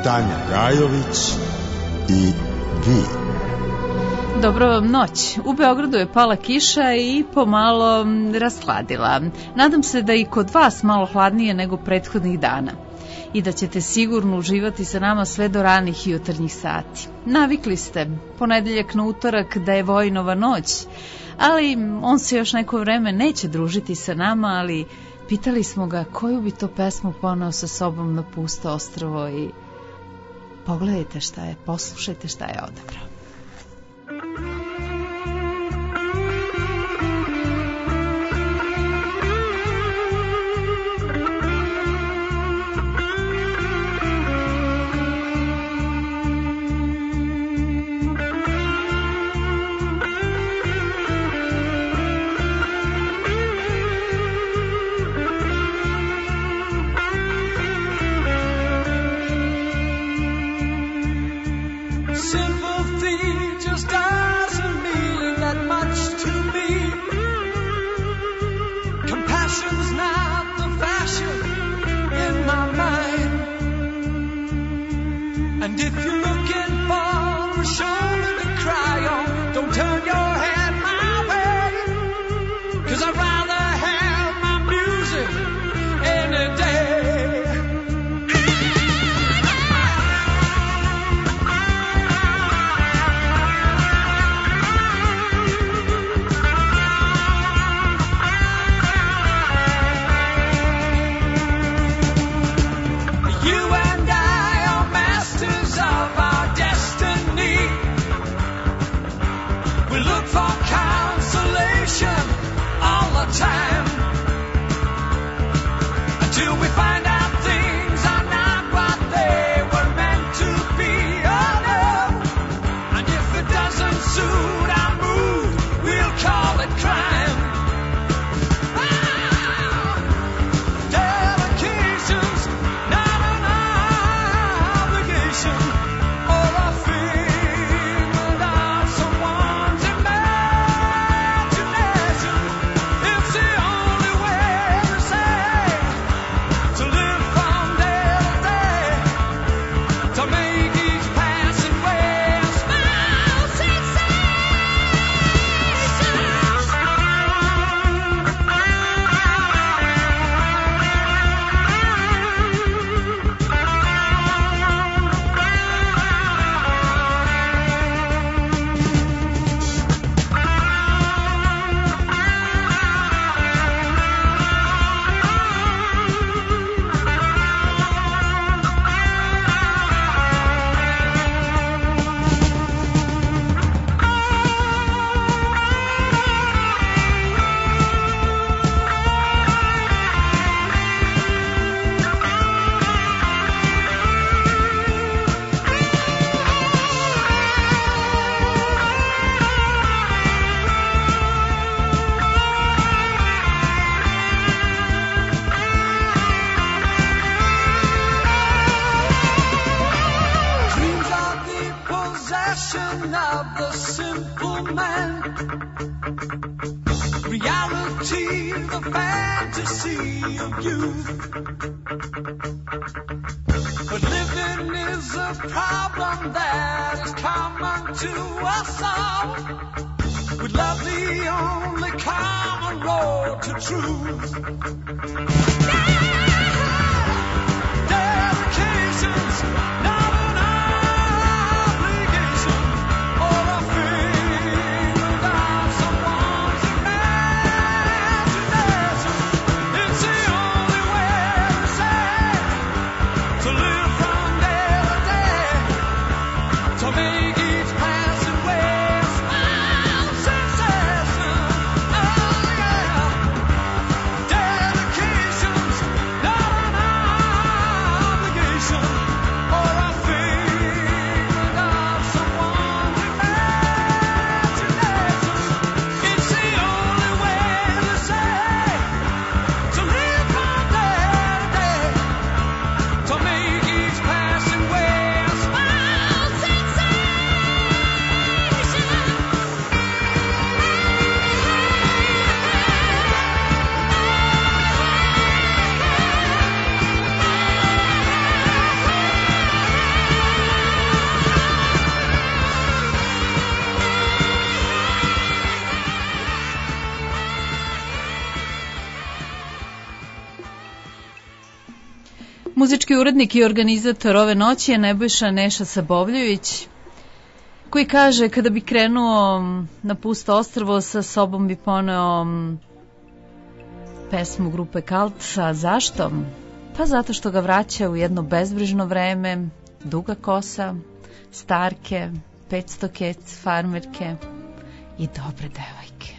Tanja Gajović i vi. Dobro vam noć. U Beogradu je pala kiša i pomalo rashladila. Nadam se da i kod vas malo hladnije nego prethodnih dana i da ćete sigurno uživati sa nama sve do ranih jutarnjih sati. Navikli ste ponedeljak na utorak da je Vojinova noć, ali on se još neko vreme neće družiti sa nama, ali pitali smo ga koju bi to pesmu poneo sa sobom na pusto ostrvo i pogledajte šta je, poslušajte šta je odabrao. Dedication Muzički urednik i organizator ove noći je Nebojša Neša Sabovljević, koji kaže kada bi krenuo na pusto ostrvo sa sobom bi poneo pesmu grupe Kalt. A zašto? Pa zato što ga vraća u jedno bezbrižno vreme, duga kosa, starke, 500 kec, farmerke i dobre devojke.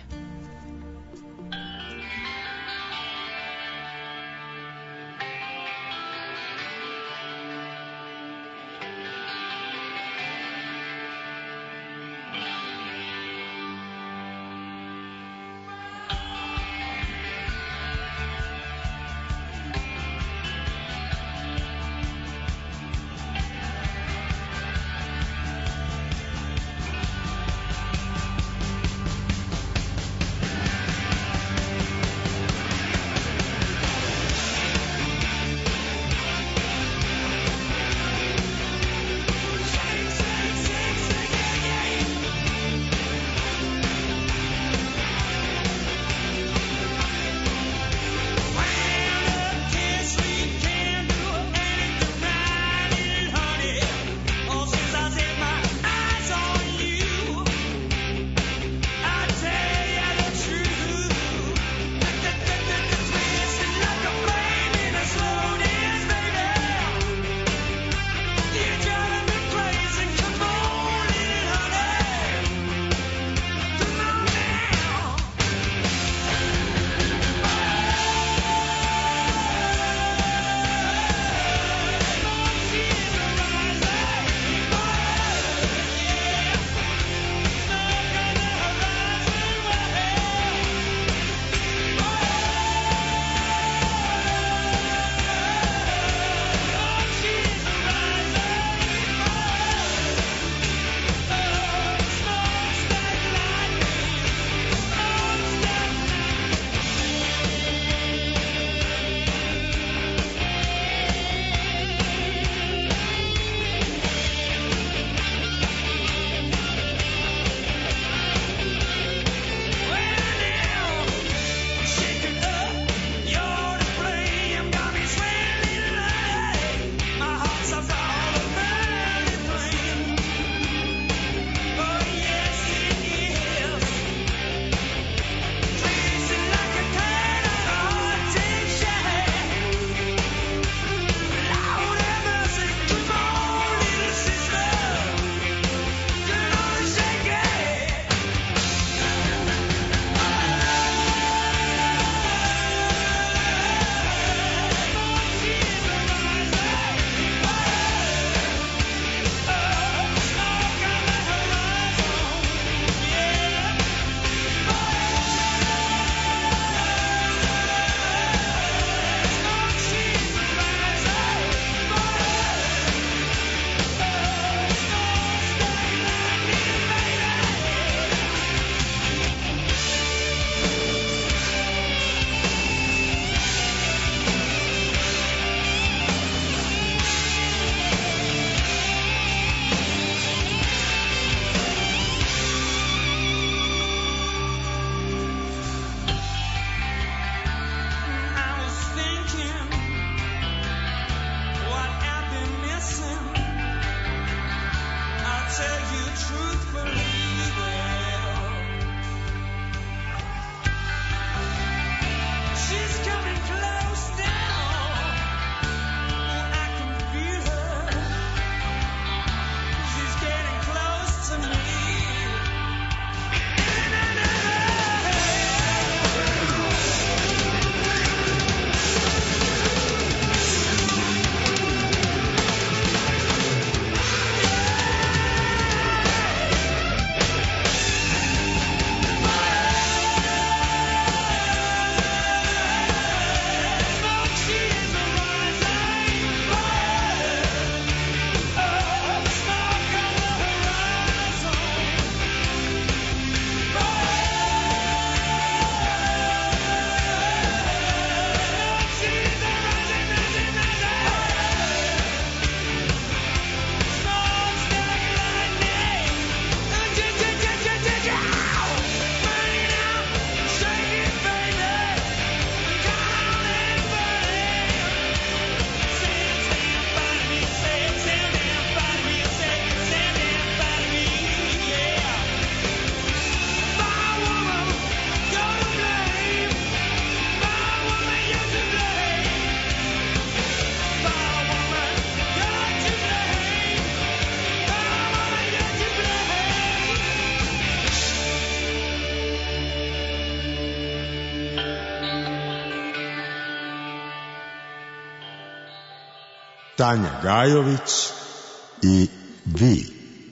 Tanja Gajović i vi.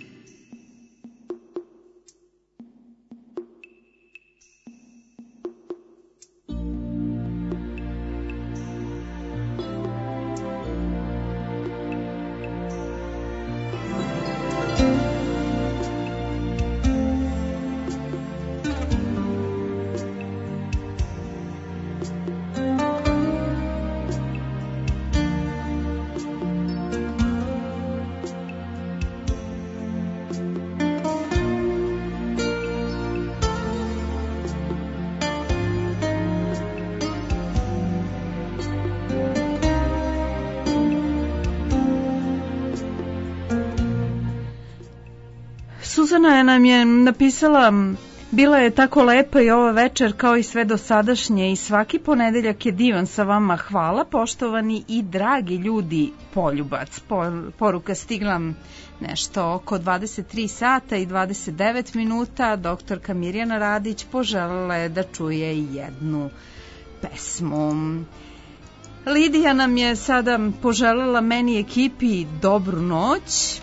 Suzana nam je napisala: bila je tako lepa i ova večer kao i sve dosadašnje i svaki ponedeljak je divan sa vama. Hvala poštovani i dragi ljudi. Poljubac. Poruka stigla nešto oko 23 sata i 29 minuta. Doktorka Mirjana Radić poželjela je da čuje jednu pesmu. Lidija nam je sada poželjela meni i ekipi dobru noć.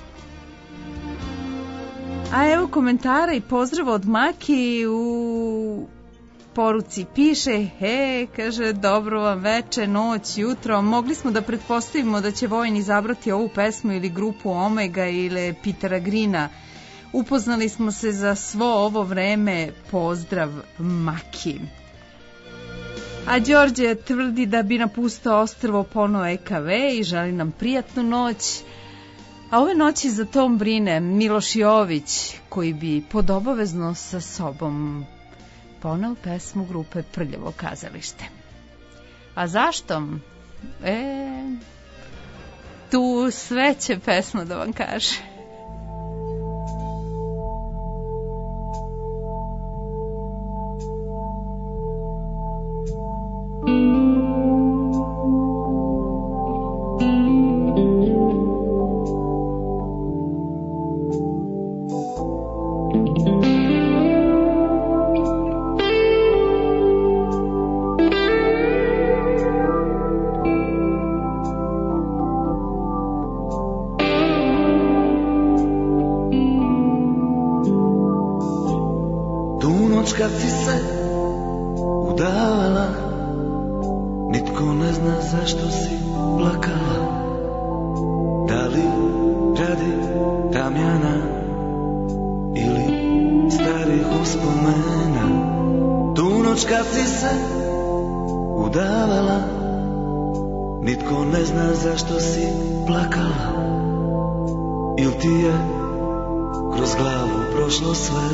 A evo komentara i pozdrav od Maki. U poruci piše: kaže, dobro vam veče, noć, jutro. Mogli smo da pretpostavimo da će Vojin izabrati ovu pesmu ili grupu Omega ili Petera Greena. Upoznali smo se za svo ovo vreme. Pozdrav, Maki. A Đorđe tvrdi da bi napustao ostrvo ponovo EKV i želi nam prijatnu noć. A ove noći za tom brine Miloš Jović, koji bi podobavezno sa sobom poneo pesmu grupe Prljavo kazalište. A zašto? Tu sve će pesma da vam kaže. Kad si se udavala, nitko ne zna zašto si plakala. Da li radi tamjana ili starih uspomena? Tu noć kad si se udavala, nitko ne zna zašto si plakala. Il ti je kroz glavu prošlo sve?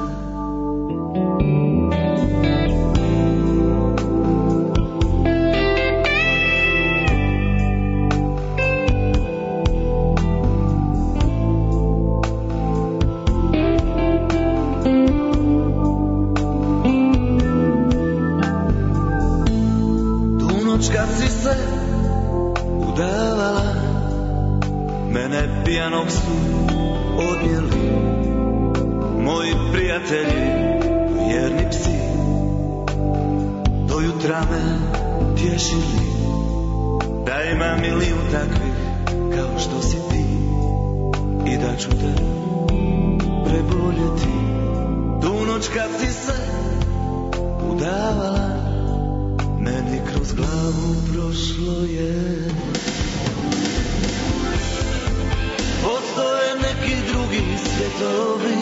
Kad si se udavala, mene pijanog su odnijeli moji prijatelji, vjerni psi. Do jutra me tješili da ima milijun takvih kao što si ti i da ću te preboljeti. Tu noć kad si se udavala, meni kroz glavu prošlo je. Postoje neki drugi svjetovi,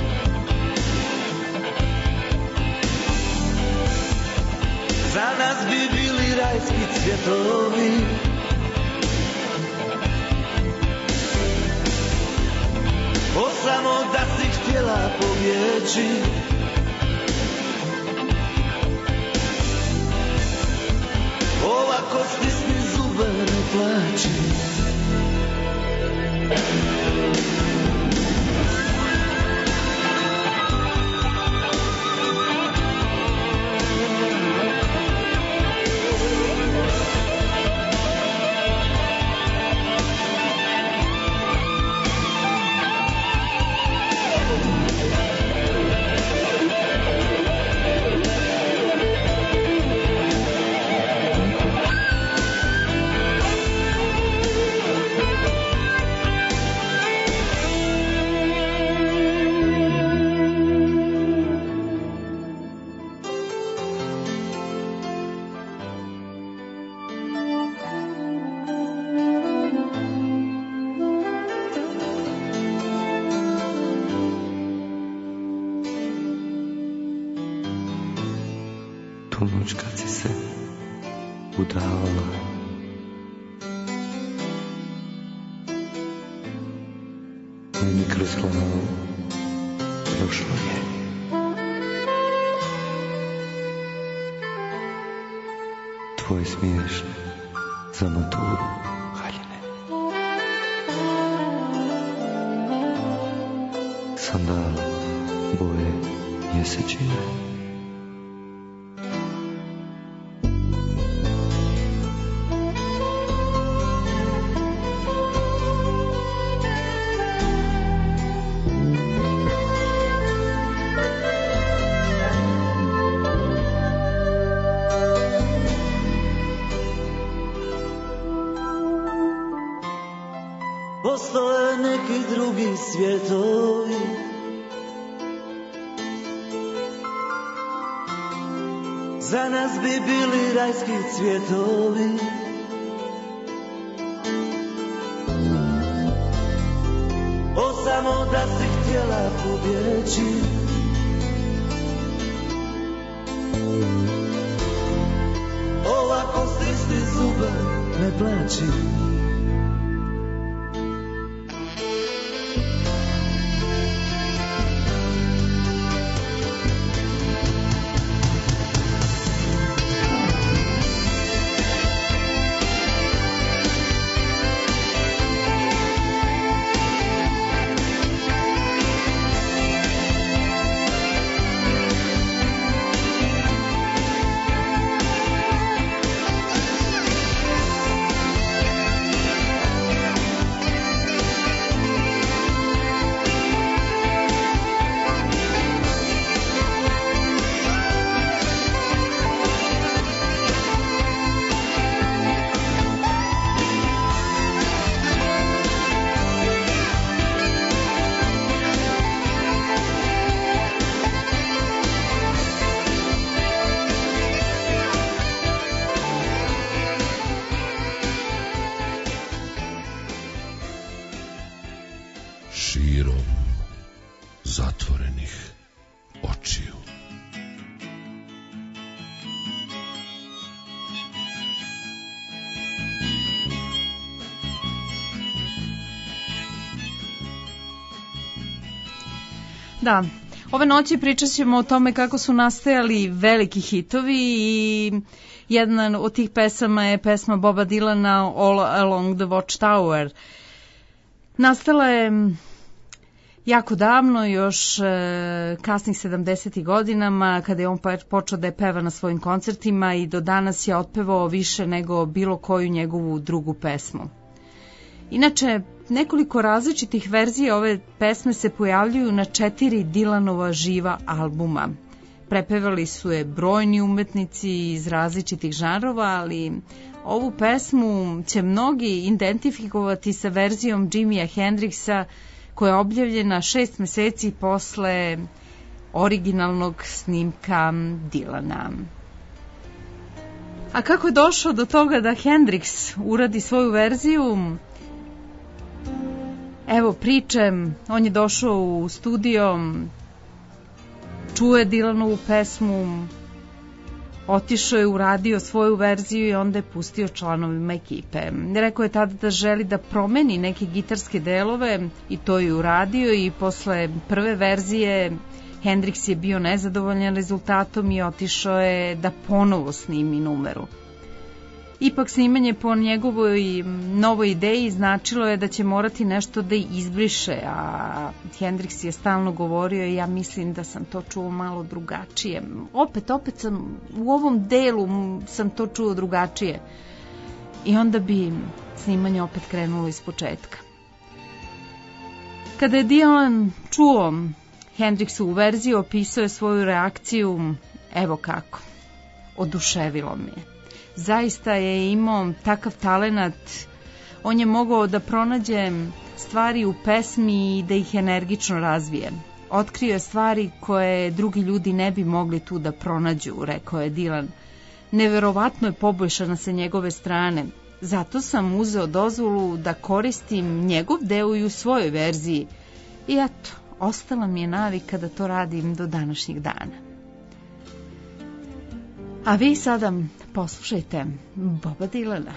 za nas bi bili rajski cvjetovi. O samo da si htjela pobjeći, ovako stisni zube, ne plači. tu noć kad si se udavala. Meni kroz glavu prošlo je. Tvoj smiješ za maturu haljine. Sandal boje mjesečine. Postoje neki drugi svjetovi, za nas bi bili rajski cvjetovi. O samo da si htjela pobjeći, ovako stisni zube, ne plaći. Širom zatvorenih očiju. Da, ove noći pričat ćemo o tome kako su nastajali veliki hitovi i jedna od tih pesama je pesma Boba Dylana All Along the Watchtower. Nastala je jako davno, još kasnih 70. godinama, kada je on počeo da je peva na svojim koncertima i do danas je otpevao više nego bilo koju njegovu drugu pesmu. Inače, nekoliko različitih verzija ove pesme se pojavljuju na 4 Dylanova živa albuma. Prepevali su je brojni umetnici iz različitih žanrova, ali ovu pesmu će mnogi identifikovati sa verzijom Jimija Hendrixa, koja je objavljena 6 meseci posle originalnog snimka Dylana. A kako je došao do toga da Hendrix uradi svoju verziju? Evo priče, on je došao u studio, čuje Dylanovu pesmu, otišao je, uradio svoju verziju i onda je pustio članovima ekipe. Rekao je tada da želi da promeni neke gitarske delove i to je uradio i posle prve verzije Hendrix je bio nezadovoljan rezultatom i otišao je da ponovo snimi numeru. Ipak snimanje po njegovoj novoj ideji značilo je da će morati nešto da izbriše, a Hendrix je stalno govorio ja mislim da sam to čuo malo drugačije. Opet sam u ovom delu sam to čuo drugačije. I onda bi snimanje opet krenulo iz početka. Kada je Dylan čuo Hendrixovu verziju, opisao je svoju reakciju, evo kako, oduševilo me je. Zaista je imao takav talenat, on je mogao da pronađe stvari u pesmi i da ih energično razvije. Otkrio je stvari koje drugi ljudi ne bi mogli tu da pronađu, rekao je Dylan. Neverovatno je poboljšana sa njegove strane, zato sam uzeo dozvolu da koristim njegov deo i u svojoj verziji. I eto, ostala mi je navika da to radim do današnjeg dana. A vi sada poslušajte Boba Dylana.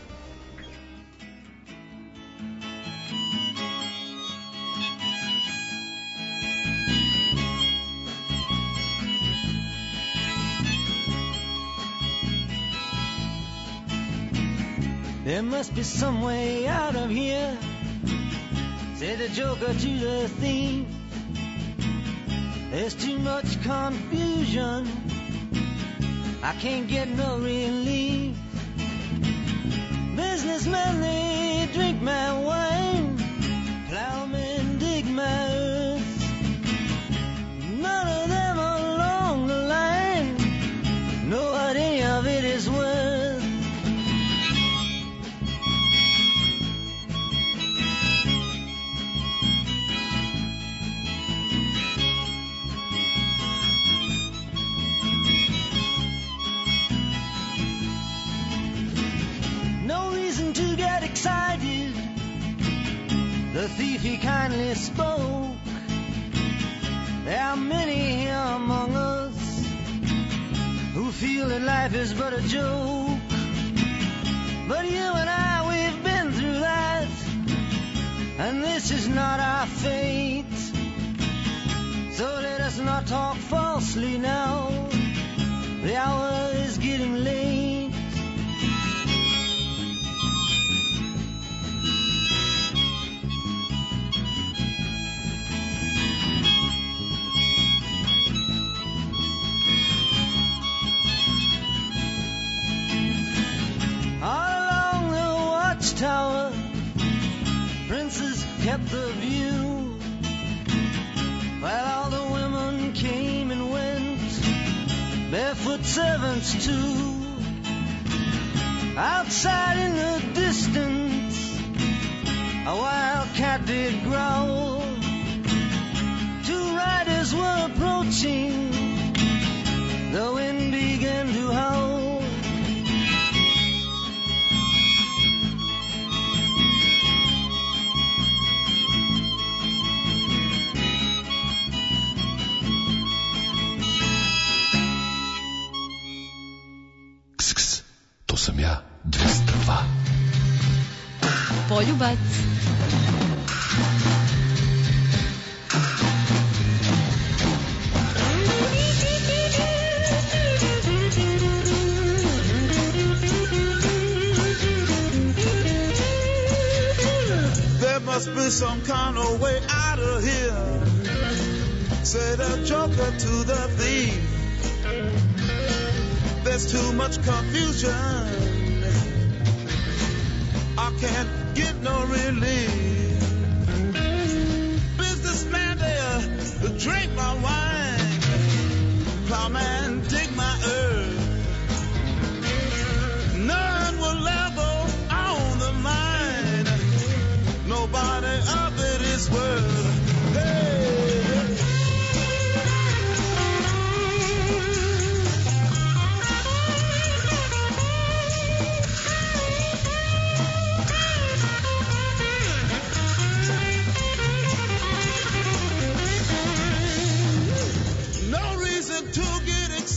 There must be some way out of here, said the joker to the thief. There's too much confusion, I can't get no relief. Businessmen, they drink my wine, plowmen dig my earth. None of them along the line know what any of it is worth. Excited, the thief he kindly spoke. There are many here among us who feel that life is but a joke. But you and I, we've been through that, and this is not our fate. So let us not talk falsely now, the hour is getting late. Tower, princes kept the view, while all the women came and went, barefoot servants too. Outside in the distance, a wild cat did growl. Two riders were approaching, the wind began to howl. Sam ja 202. Poljubac. There must be some kind of way out of here, said the joker to the thief. There's too much confusion, I can't get no relief. Businessman there, drink my wine, plowman dig my earth. None will ever own the mine, nobody of it is worth. Hey. To get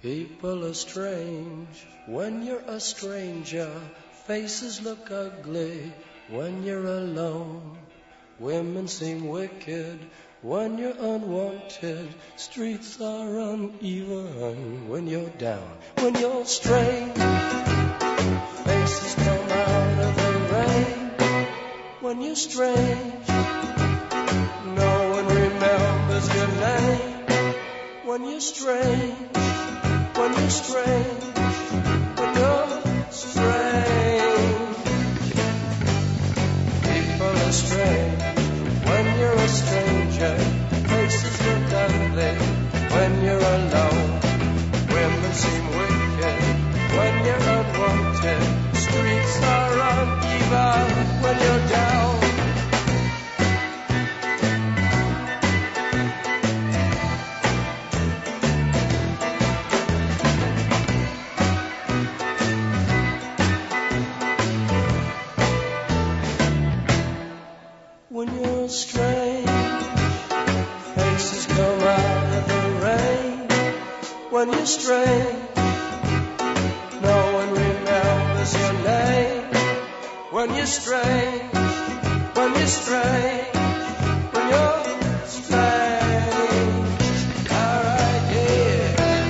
People are strange when you're a stranger. Faces look ugly when you're alone. Women seem wicked when you're unwanted. Streets are uneven when you're down. When you're strange, faces come out of the rain. When you're strange, no one remembers your name. When you're strange, when you're strange, when you're strange. People are strange when you're a stranger. Faces look ugly when you're alone. Women seem wicked when you're unwanted. Streets are uneven when you're down. When you're strange, faces come out of the rain. When you're strange, no one remembers your name. When you're strange, when you're strange, when you're strange. All right, yeah.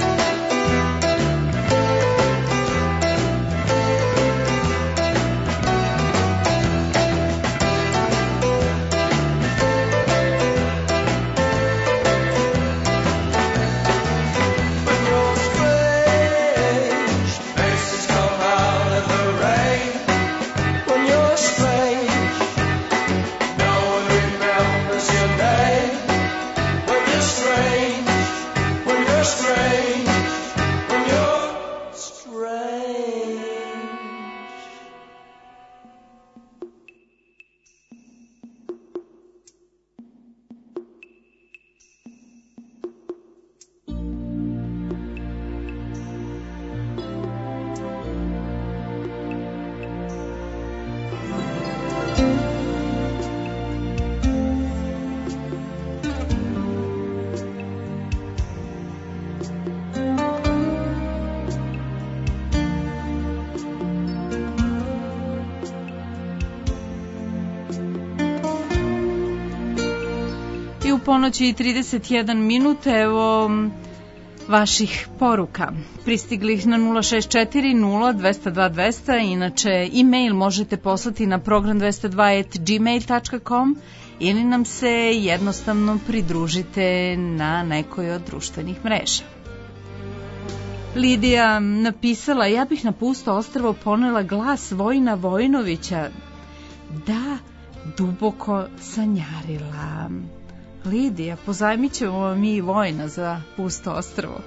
Ponoći i 31 minut, evo vaših poruka. Pristigli ih na 064-0-202-200, inače e-mail možete poslati na program202@gmail.com ili nam se jednostavno pridružite na nekoj od društvenih mreža. Lidija napisala, ja bih na pusto ostrvo ponela glas Vojina Vojinovića, da duboko sanjarila. Lidija, pozajmit ćemo vam i Vojna za pusto ostrvo.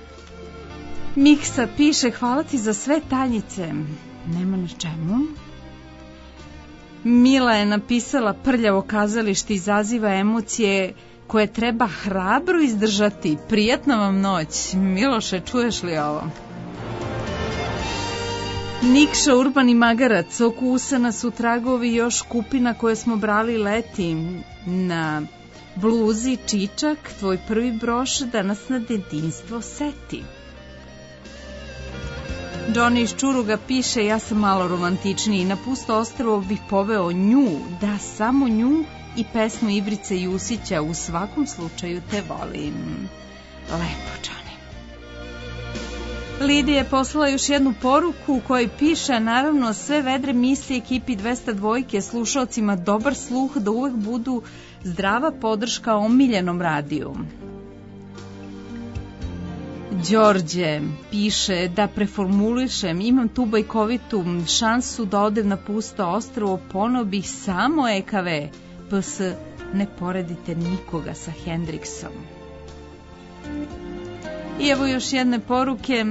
Miksa piše, hvala ti za sve Tanjice. Nema na čemu. Mila je napisala, prljavo kazalište izaziva emocije koje treba hrabro izdržati. Prijatna vam noć. Miloše, čuješ li ovo? Nikša Urbani Magarac, okusana su tragovi još kupina koje smo brali leti na bluzi Čičak, tvoj prvi broš da nas na detinjstvo seti. Johnny iz Čuruga piše, ja sam malo romantičniji, na pusto ostrvo bih poveo nju, da samo nju i pesmu Ibrice Jusića, u svakom slučaju te volim. Lepo, Johnny. Lidija je poslala još jednu poruku u kojoj piše, naravno sve vedre misli ekipi 202, slušalcima dobar sluh, da uvek budu zdrava podrška omiljenom radiju. Đorđe piše, da preformulišem, imam tu bajkovitu šansu da odem na pusto ostrvo, poneo bih samo EKV, PS, ne poredite nikoga sa Hendriksom. I evo još jedne poruke.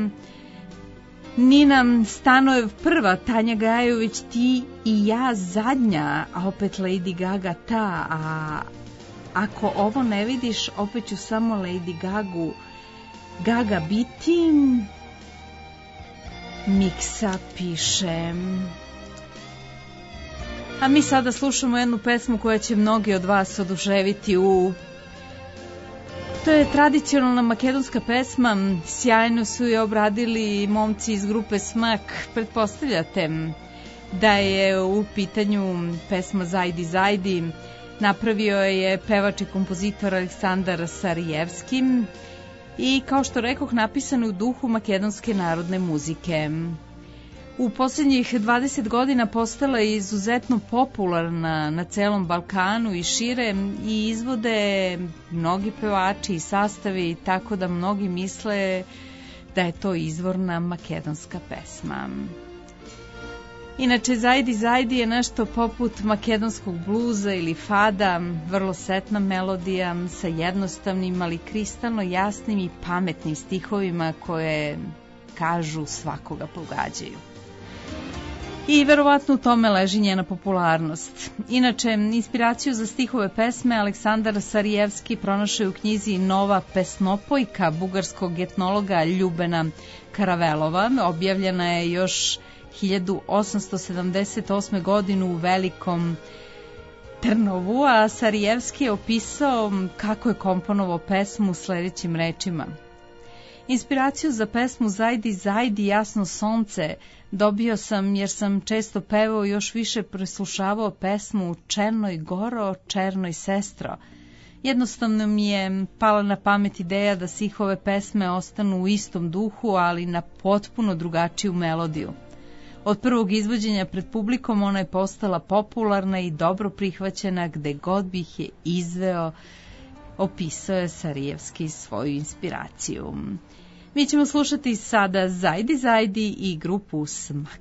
Nina Stanojev prva, Tanja Gajović ti i ja zadnja, a opet Lady Gaga ta, a ako ovo ne vidiš, opet ću samo Lady Gaga biti. Miksa piše. A mi sada slušamo jednu pesmu koja će mnogi od vas oduševiti u To je tradicionalna makedonska pesma, sjajno su je obradili momci iz grupe Smak. Pretpostavljate da je u pitanju pesma Zajdi Zajdi, napravio je pevač i kompozitor Aleksandar Sarijevski i kao što rekoh napisano u duhu makedonske narodne muzike. U posljednjih 20 godina postala je izuzetno popularna na celom Balkanu i šire i izvode mnogi pevači i sastavi, tako da mnogi misle da je to izvorna makedonska pesma. Inače, Zajdi Zajdi je nešto poput makedonskog bluza ili fada, vrlo setna melodija sa jednostavnim, ali kristalno jasnim i pametnim stihovima koje, kažu, svakoga pogađaju. I verovatno u tome leži njena popularnost. Inače, inspiraciju za stihove pesme Aleksandar Sarijevski pronašao je u knjizi Nova pesnopojka bugarskog etnologa Ljubena Karavelova. Objavljena je još 1878. godinu u Velikom Trnovu, a Sarijevski je opisao kako je komponovao pesmu sledećim rečima. Inspiraciju za pesmu Zajdi Zajdi jasno sonce dobio sam jer sam često pevao i još više preslušavao pesmu Černoj goro, černoj sestro. Jednostavno mi je pala na pamet ideja da stihove pesme ostanu u istom duhu, ali na potpuno drugačiju melodiju. Od prvog izvođenja pred publikom ona je postala popularna i dobro prihvaćena gde god bih je izveo, opisao je Sarijevski svoju inspiraciju. Mi ćemo slušati sada Zajdi Zajdi i grupu Smak.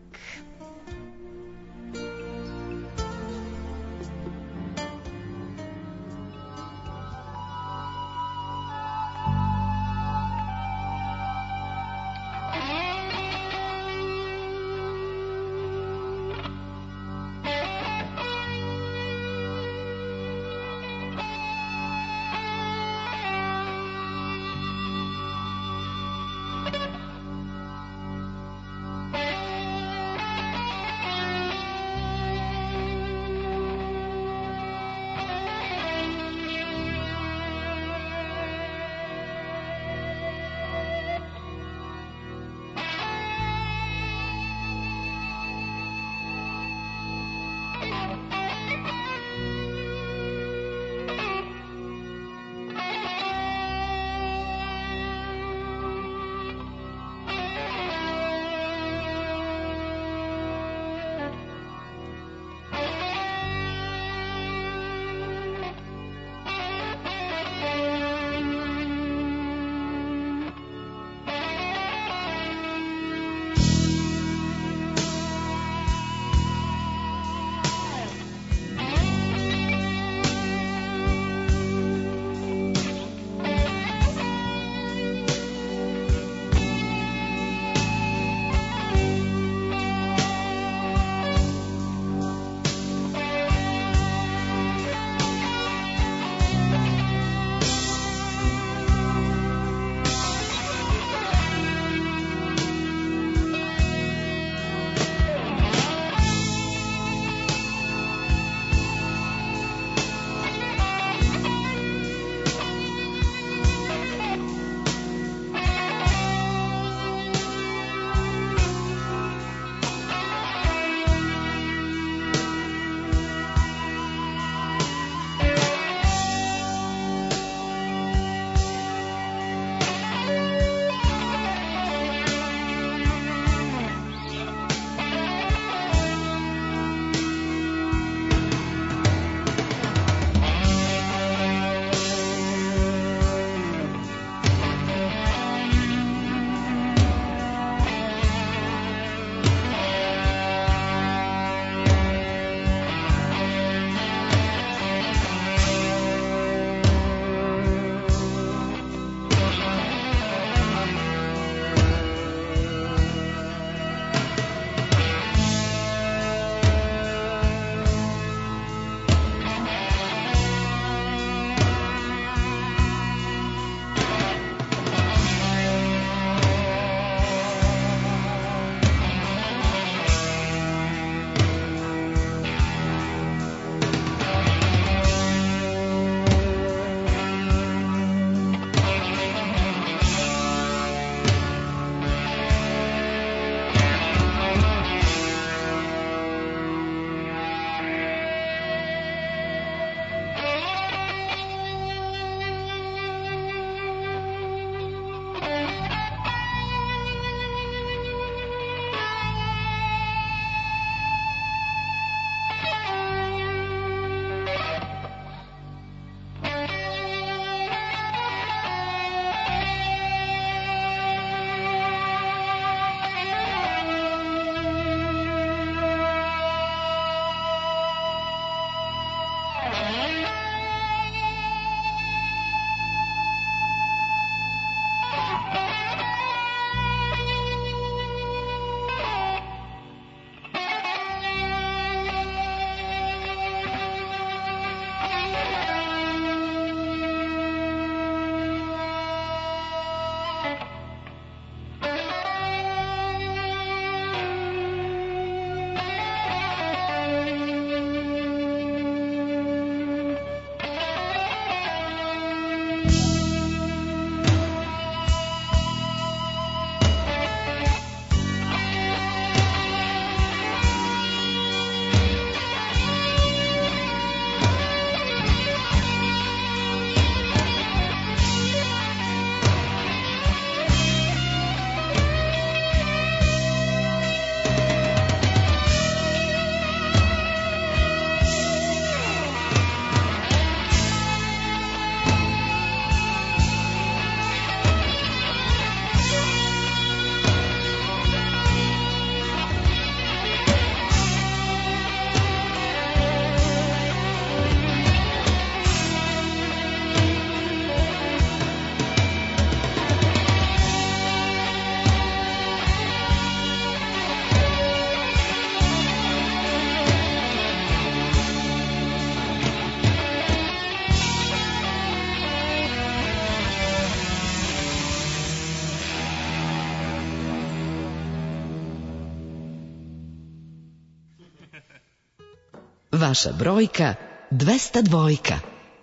Vaša brojka 202.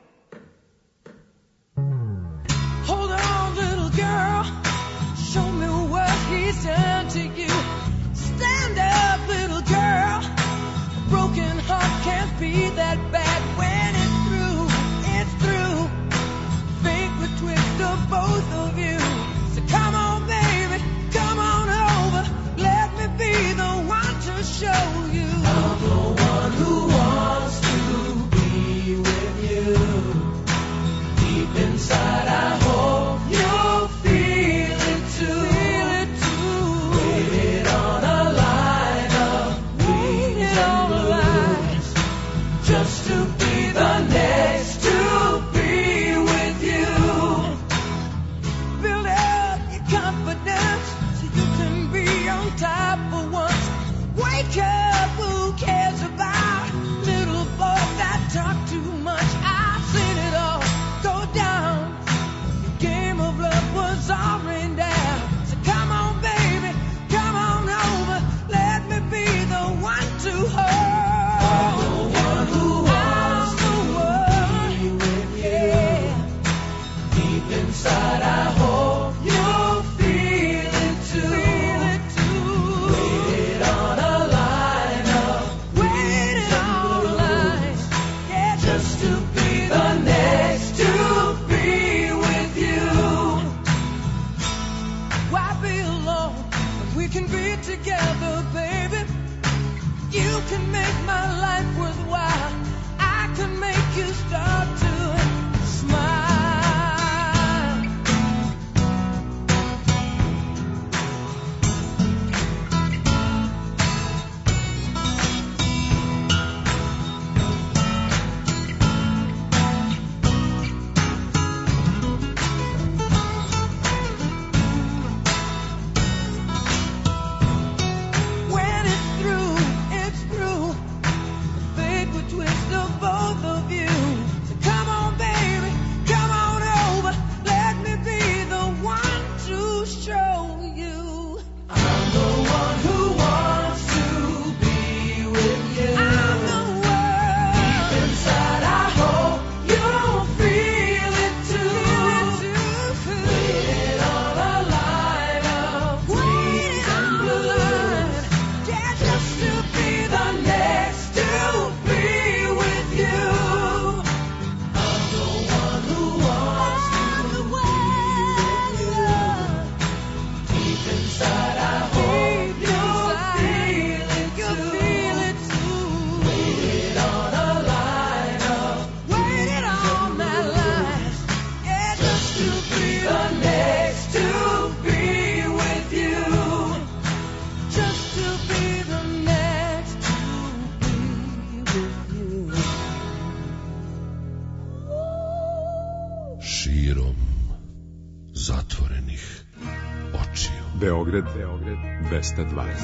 Hold on, little girl, show me what he's done to you. Stand up, little girl, a broken heart can't be that bad. When it's through, fate betwixt the both of you. So come on, baby, come on over, let me be the one to show you. I'm the one who wants to be with you. Deep inside, I hope you'll feel it too. Waited on a line of waited on a line just to be the next to be with you. Build up your confidence so you can be on top for once. Wake up, who cares about little boys that talk too much? I've seen it all go down. The game of love was all rained down. So come on, baby, come on over. Let me be the one to hold. I'm the one who wants to be with you. Deep inside, I hope you'll feel it too. Waited on a line of waited on a line, yeah, just to be the next to be with you. Why be alone when we can be together, baby? You can make my life worthwhile. I can make you start to smile. When it's through, fate will twist the both of you. So come on, baby, come on over. Let me be the one to show you. I'm the one who wants to be with you. I'm the one. Deep inside, I hope you'll feel it too. Waited on a line of waiting on a line, yeah, just to be the next to be with you. I'm the one who wants to be with you. Deep inside, I hope you'll feel it too. Waited on a line of waited on that line, yeah, just to be the next to be with you. Just to be the next to be with you. Širom zatvorenih očiju. Beograd 220.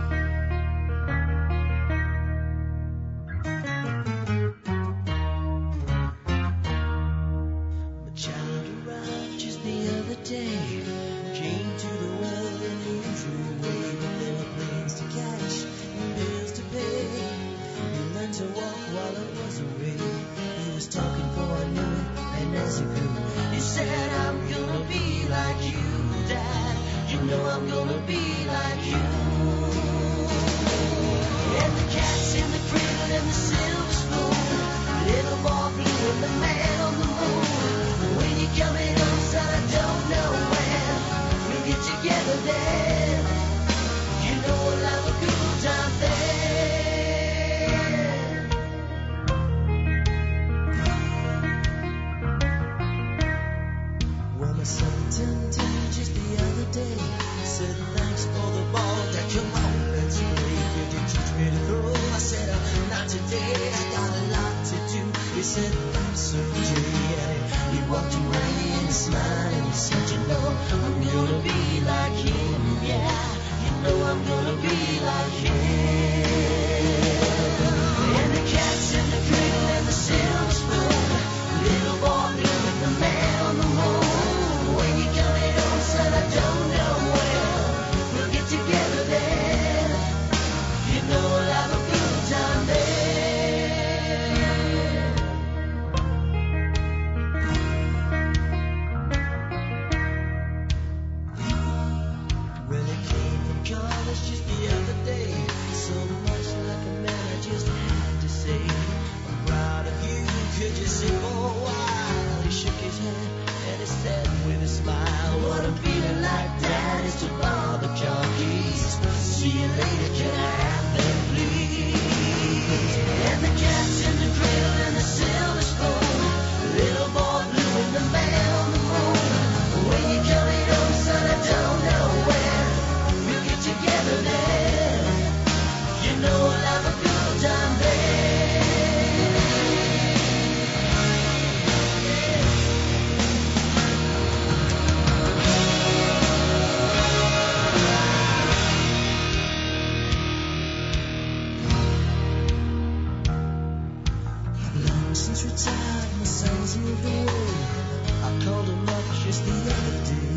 My child arrived just the other day. Came to the world in the usual way, but there were planes to catch and bills to pay. He learned to walk while I was away. He was talking before I knew it, and as he grew, he said, I'm gonna be like you, Dad. You know I'm gonna be like you. And the cat's in the cradle and the silver spoon, little boy blue and the man on the moon. When you're coming home, son, I don't know when we'll get together then. You know we'll have a good time then. Well, my son turned 10 just the other day. Said thanks for the ball, Dad, come on, let's play. Could you teach me to throw? I said, not today, I got a lot to do. He said, thanks, OJ, and he walked away and he smiled and he said, you know, I'm gonna be like him, yeah. You know I'm gonna be like us just the other day. So much like a man, I just had to say, I'm proud of you, could you sit for a while? He shook his head and he said with a smile, what I'm feeling like, Dad, is to borrow the car keys. See you later, can I have them, please? And the cat's in the cradle and the silver spoon, little boy blue and the man on the moon. When you coming home, son, I don't know when we'll get together then. You know we'll have a good time then. Long since retired, my son's moved away. I called him up just the other day.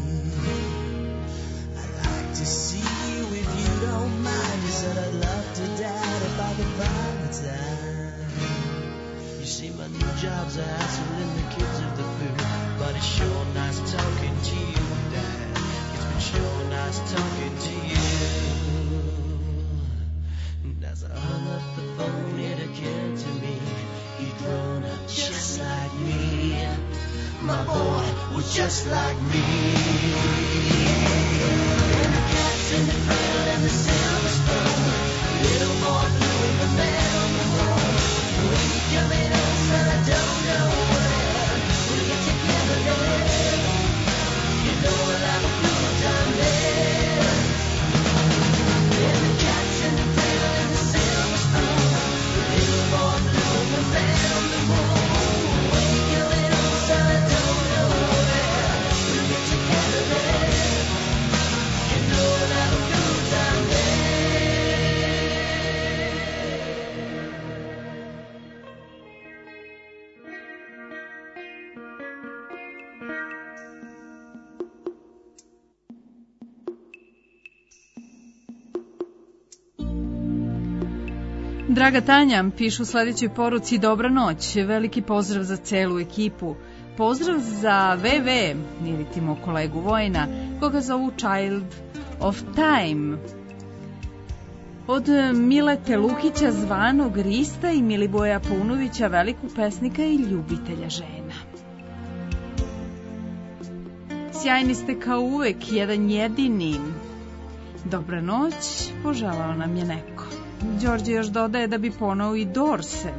I'd like to see you if you don't mind. He said I'd love to, Dad, if I could find the time. You see, my new job's a hassle and the kids are the food, but it's sure nice talking to you, Dad. It's been sure nice talking to you. And as I hung up the phone, it occurred to me, he'd grown up just like me. My boy was just like me. And the cat's in the cradle and the silver spoon, little boy blue and the man on the moon. When you coming home, son, I don't know when we'll get together then. You know we'll have a good time then. And the cat's in the cradle and the silver spoon, little boy blue and the man on the moon. When you coming home, son, I don't know when we'll get together then. You know we'll have a good time then. Draga Tanja, pišu u sledećoj poruci, dobra noć, veliki pozdrav za celu ekipu. Pozdrav za VV, ili ti mog kolegu Vojna, koga zovu Child of Time. Od Milete Lukića, zvanog Rista, i Miliboja Paunovića, velikog pesnika i ljubitelja žena. Sjajni ste kao uvek, jedan jedini. Dobra noć, poželao nam je neko. Đorđe još dodaje da bi ponao i Dorse.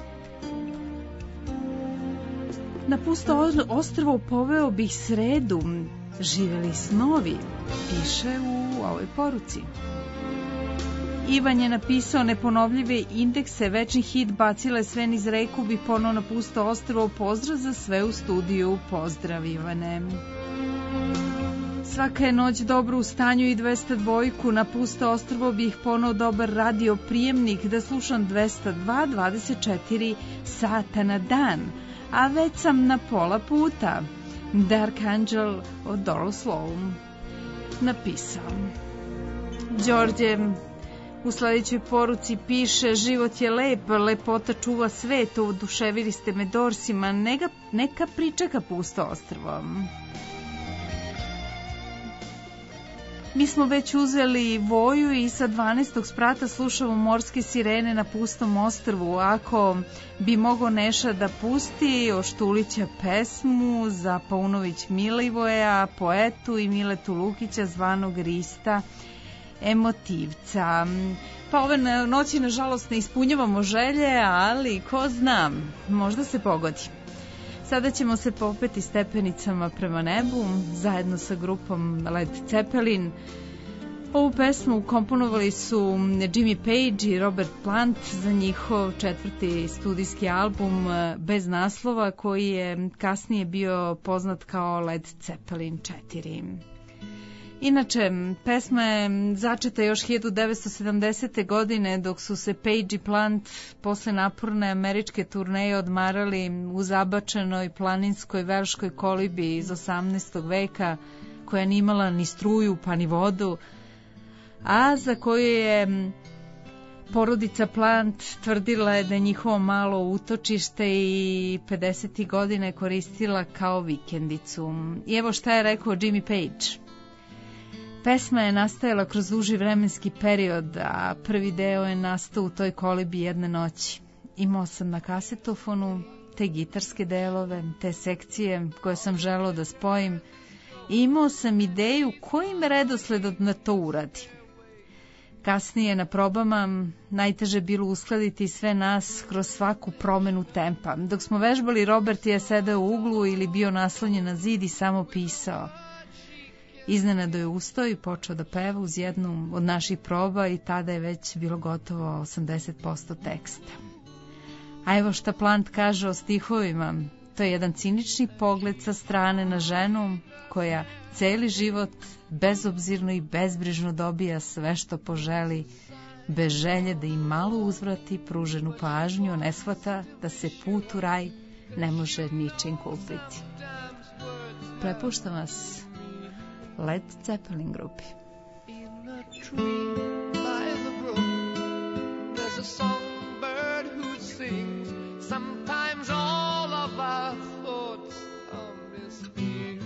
Na pusto ostrvo poveo bih sredu, živeli snovi, piše u ovoj poruci. Ivan je napisao neponovljive indekse, večni hit bacile sve niz reku, bi ponao na pusto ostrvo, pozdrav za sve u studiju, pozdrav Ivane. Svaka je noć dobro u stanju i 202, na pusto ostrvo bih ponao dobar radio prijemnik da slušam 202 24 sata na dan, a već sam na pola puta. Dark Angel od Doral Slow napisao. Đorđe u sledećoj poruci piše, život je lep, lepota čuva svet, oduševili ste me Dorsima, neka pričeka pusto ostrvo. Mi smo već uzeli voju i sa 12. sprata slušamo morske sirene na pustom ostrvu. Ako bi mogo Neša da pusti Oštulića pesmu za Paunović Milivoja, poetu, i Miletu Lukića, zvanog Rista, emotivca. Pa ove noći nažalost ne ispunjavamo želje, ali ko zna, možda se pogodi. Sada ćemo se popeti stepenicama prema nebu, zajedno sa grupom Led Zeppelin. Ovu pesmu komponovali su Jimmy Page i Robert Plant za njihov 4. studijski album bez naslova, koji je kasnije bio poznat kao Led Zeppelin 4. Inače, pesma je začeta još 1970. godine, dok su se Page i Plant posle naporne američke turneje odmarali u zabačenoj planinskoj velškoj kolibi iz 18. veka, koja nije imala ni struju pa ni vodu, a za koju je porodica Plant tvrdila je da je njihovo malo utočište i 50. godine koristila kao vikendicu. I evo šta je rekao Jimmy Page. Pesma je nastajala kroz duži vremenski period, a prvi deo je nastao u toj kolibi jedne noći. Imao sam na kasetofonu te gitarske delove, te sekcije koje sam želeo da spojim i imao sam ideju kojim redosledom da to uradim. Kasnije na probama najteže bilo uskladiti sve nas kroz svaku promenu tempa. Dok smo vežbali, Robert je sedeo u uglu ili bio naslonjen na zid i samo pisao. Iznenado je ustao i počeo da peva uz jednu od naših proba i tada je već bilo gotovo 80% teksta. A evo šta Plant kaže o stihovima. To je jedan cinični pogled sa strane na ženu koja celi život bezobzirno i bezbrižno dobija sve što poželi, bez želje da im malo uzvrati pruženu pažnju, ne shvata da se put u raj ne može ničim kupiti. Prepuštam vas Led Zeppelin grupi. In a tree by the brook, there's a songbird who sings. Sometimes all of our thoughts are misleading.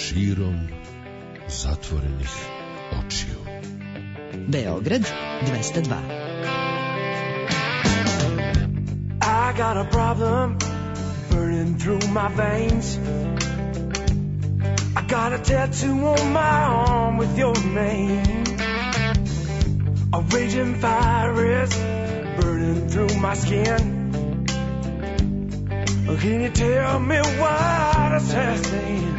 širom zatvorenih očiju. Beograd 202. I got a problem burning through my veins. I got a tattoo on my arm with your name. A raging fire is burning through my skin. Can you tell me why does that stand?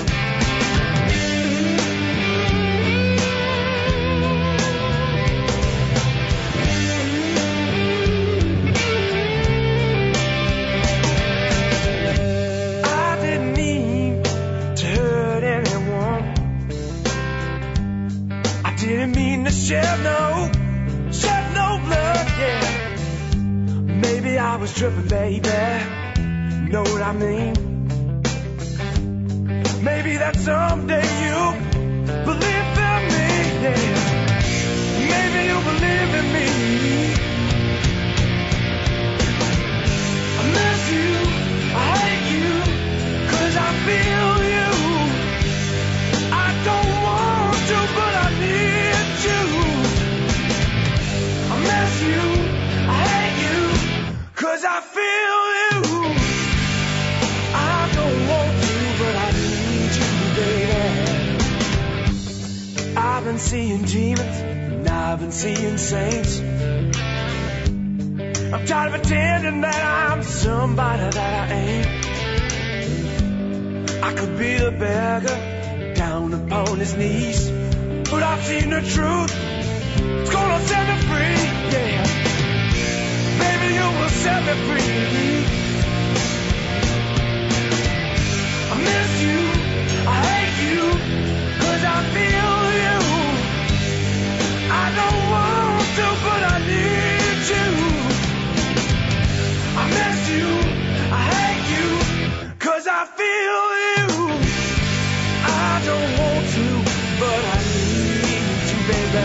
Shed no blood, yeah. Maybe I was tripping, baby. Know what I mean? Maybe that someday you believe in me, yeah. Maybe you believe in me. I miss you, I hate you, 'cause I feel you. I don't want to, but I need you. I miss you, I hate you, 'cause I feel you. I don't want to, but I need you, baby. I've been seeing demons, and I've been seeing saints. I'm tired of pretending that I'm somebody that I ain't. I could be a beggar down upon his knees, but I've seen the truth. It's gonna set me free, yeah. Baby, you will set me free. I miss you, I hate you, 'cause I feel you. I don't want to, but I need you. I miss you, I hate you, 'cause I feel you. I don't want to, but I need you, baby.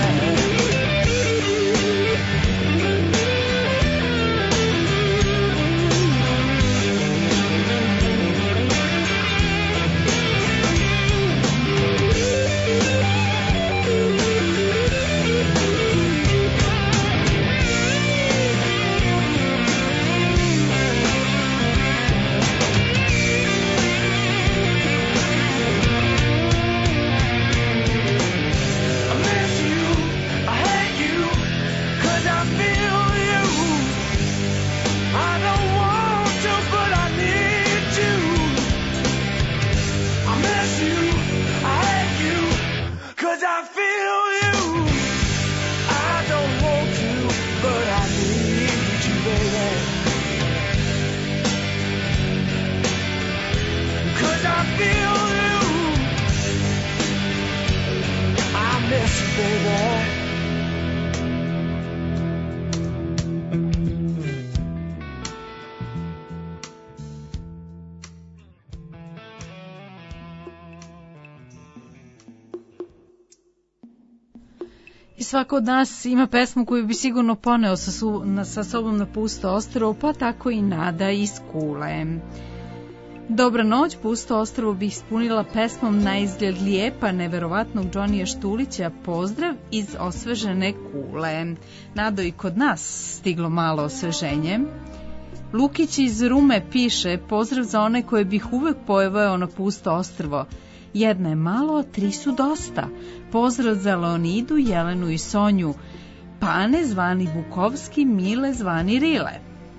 I svako od nas ima pesmu koju bi sigurno poneo sa sobom na pusto ostrvo, pa tako i Nada iz Kule. Dobra noć, pusto ostrvo bi ispunila pesmom na izgled lijepa neverovatnog Džonija Štulića, pozdrav iz osvežene Kule. Nado, i kod nas stiglo malo osveženje. Lukić iz Rume piše, pozdrav za one koje bih uvek pojevao na pusto ostrvo. Jedna je malo, tri su dosta. Pozdrav za Leonidu, Jelenu i Sonju. Pane zvani Bukovski, Mile zvani Rile.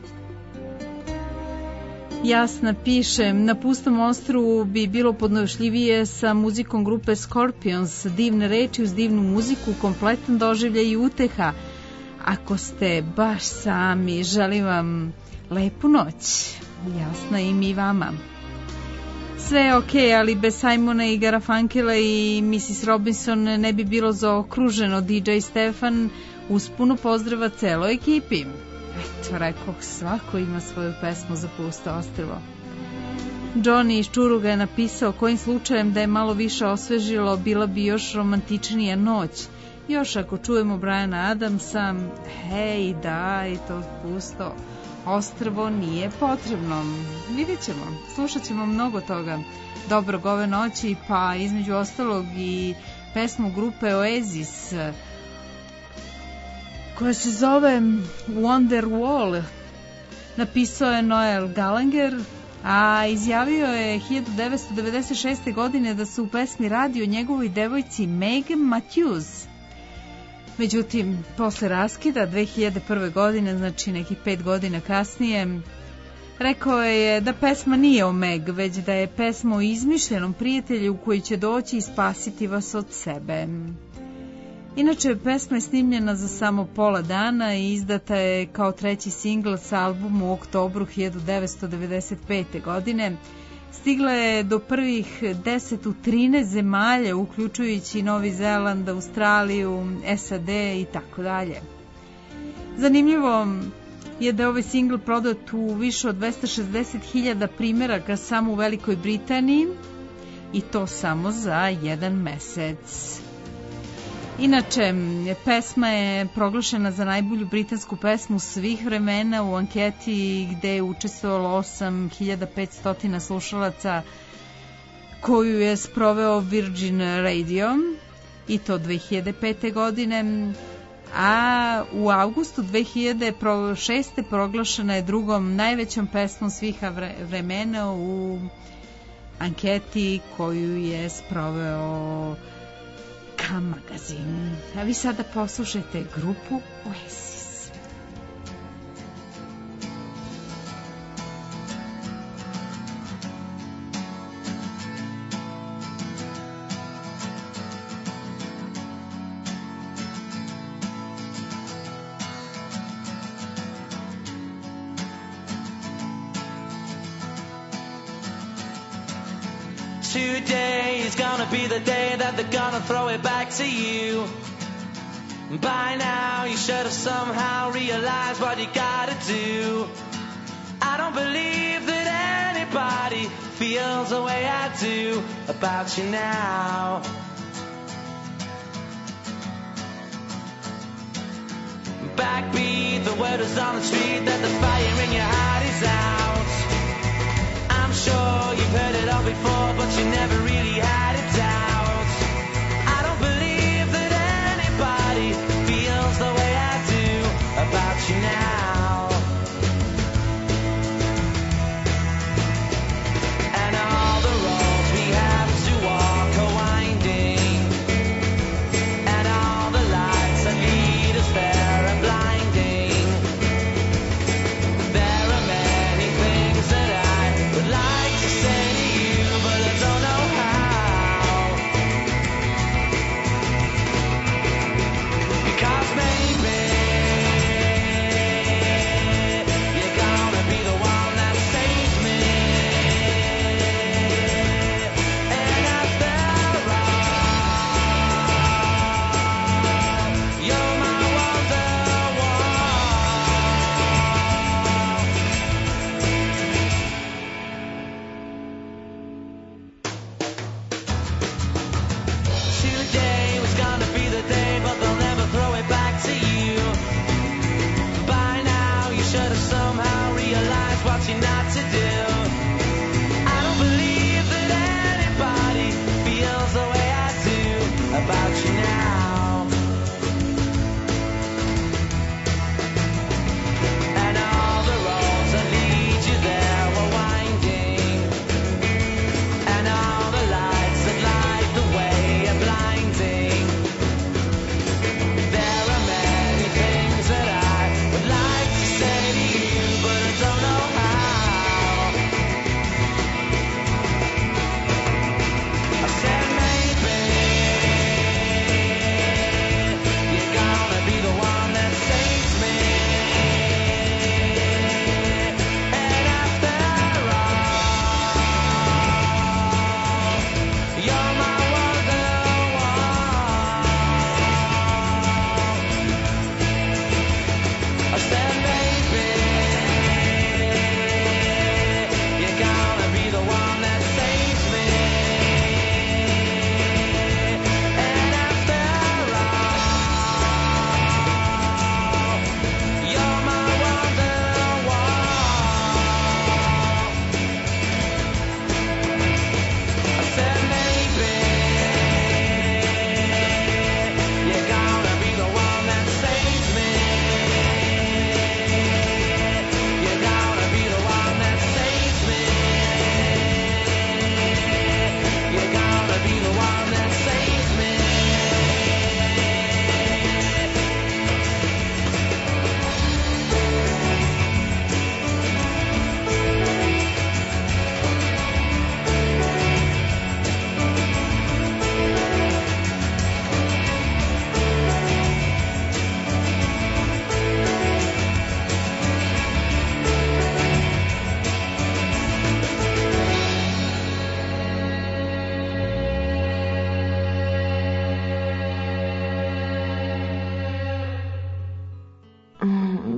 Jasna piše, na pustom ostrvu bi bilo podnošljivije sa muzikom grupe Scorpions, divne reči uz divnu muziku, kompletan doživljaj i uteha. Ako ste baš sami, želim vam lepu noć. Jasna, i mi vama. Sve je okej, ali bez Simona i Garfunkel i Mrs. Robinson ne bi bilo zaokruženo. DJ Stefan uz puno pozdrava celoj ekipi. Eto, rekoh, svako ima svoju pesmu za pusto ostrvo. Johnny iz Čuruga je napisao, kojim slučajem da je malo više osvežilo, bila bi još romantičnija noć. Još ako čujemo Briana Adamsa, hej, daj to pusto ostrvo nije potrebno. Vidjet ćemo, slušat ćemo mnogo toga dobrog ove noći, pa između ostalog i pesmu grupe Oasis koja se zove Wonderwall. Napisao je Noel Gallagher, a izjavio je 1996. godine da se u pesmi radi o njegovoj devojci Meg Matthews. Međutim, posle raskida 2001. godine, znači nekih 5 godina kasnije, rekao je da pesma nije o Meg, već da je pesma o izmišljenom prijatelju koji će doći i spasiti vas od sebe. Inače, pesma je snimljena za samo pola dana i izdata je kao 3. singl sa albuma u oktobru 1995. godine. Stigla je do prvih 10 u 13 zemalja, uključujući Novi Zeland, Australiju, SAD i tako dalje. Zanimljivo je da je ovaj singl prodat u više od 260.000 primjeraka samo u Velikoj Britaniji i to samo za 1 mesec. Inače, pesma je proglašena za najbolju britansku pesmu svih vremena u anketi gde je učestvovalo 8.500 slušalaca koju je sproveo Virgin Radio i to 2005. godine, a u avgustu 2006. proglašena je drugom najvećom pesmom svih vremena u anketi koju je sproveo Magazin. A vi sada poslušajte grupu Oasis. Today is gonna be the day that they're gonna throw it back to you. By now you should have somehow realized what you gotta do. I don't believe that anybody feels the way I do about you now. Backbeat, the word is on the street that the fire in your heart is out. I'm sure you've heard it all before, but you never really had a doubt. I don't believe that anybody feels the way I do about you now. And all the roads we have to walk are winding, and all the lights that lead us there are blinding. There are many things that I would like to say to you, but I don't know how.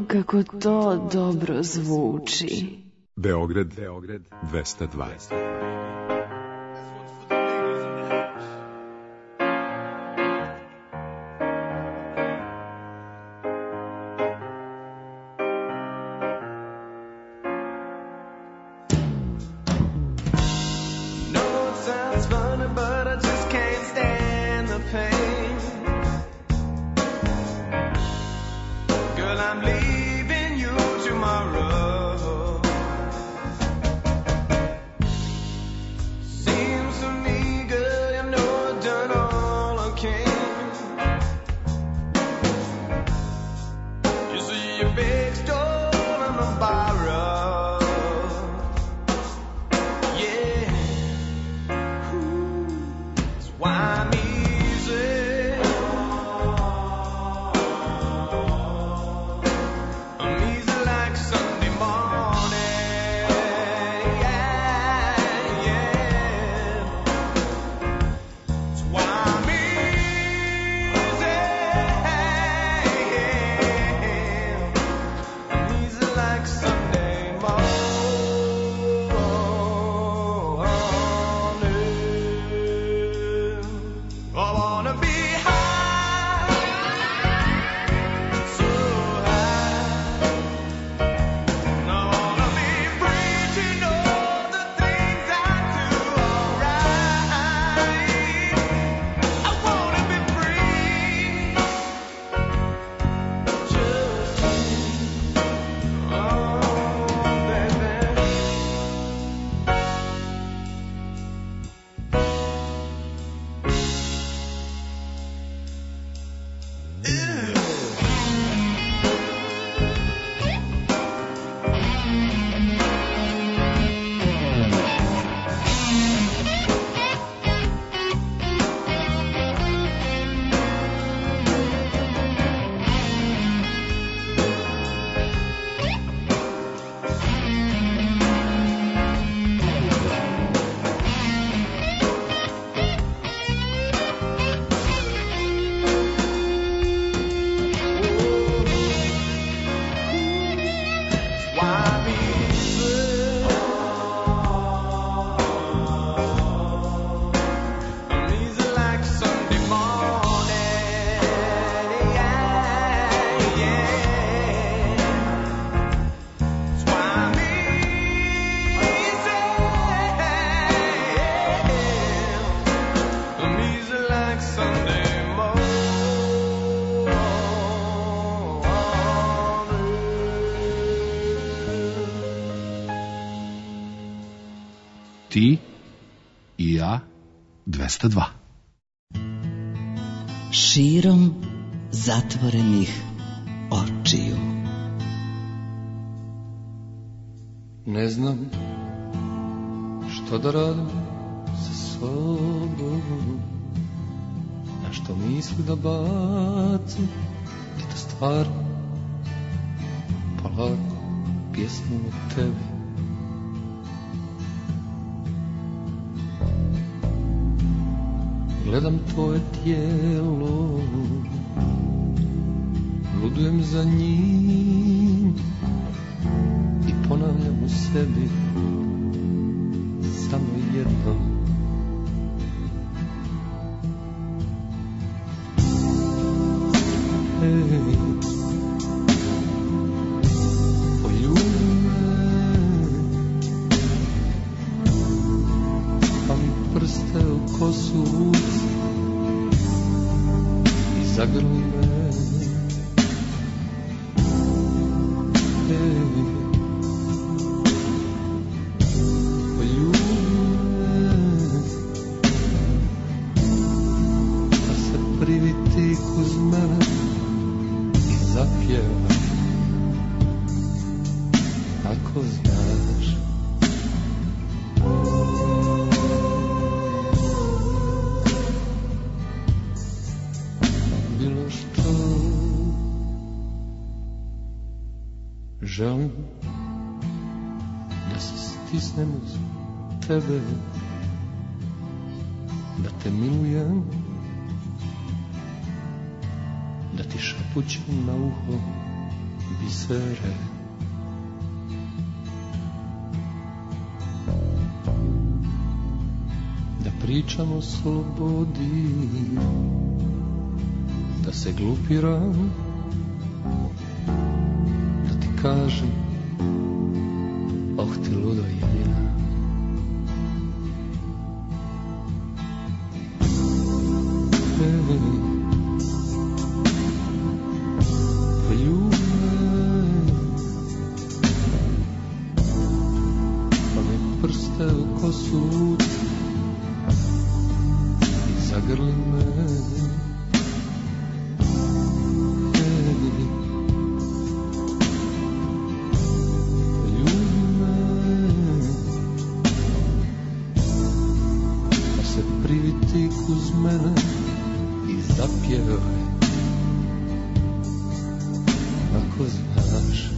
kako to dobro zvuči. Beograd 202. Ti i ja 202. Širom zatvorenih očiju. Ne znam što da radim sa sobom, na što misli da bacim, ti to stvarno polako pjesmu o tebi. Gledam tvoje tijelo, ludujem za njim i ponavljam u sebi samo jedno. Hej, poljubi me, pa mi prste u kosu i zagrli me. Hej, poljubi me, pa se priviti uz mene i zapjeva, ako znaš. Bilo što želim da se stisnem uz tebe, da te milujem, da ti šapućem na uho bisere. Da pričam o slobodi, da se glupiram, da ti kažem, oh ti ludo jedina. Prste u kosu i zagrli me. Poljubi me, pa se priviti uz mene i zapjevaj ako znaš.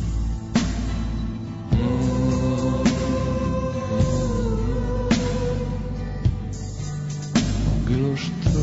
Bilo što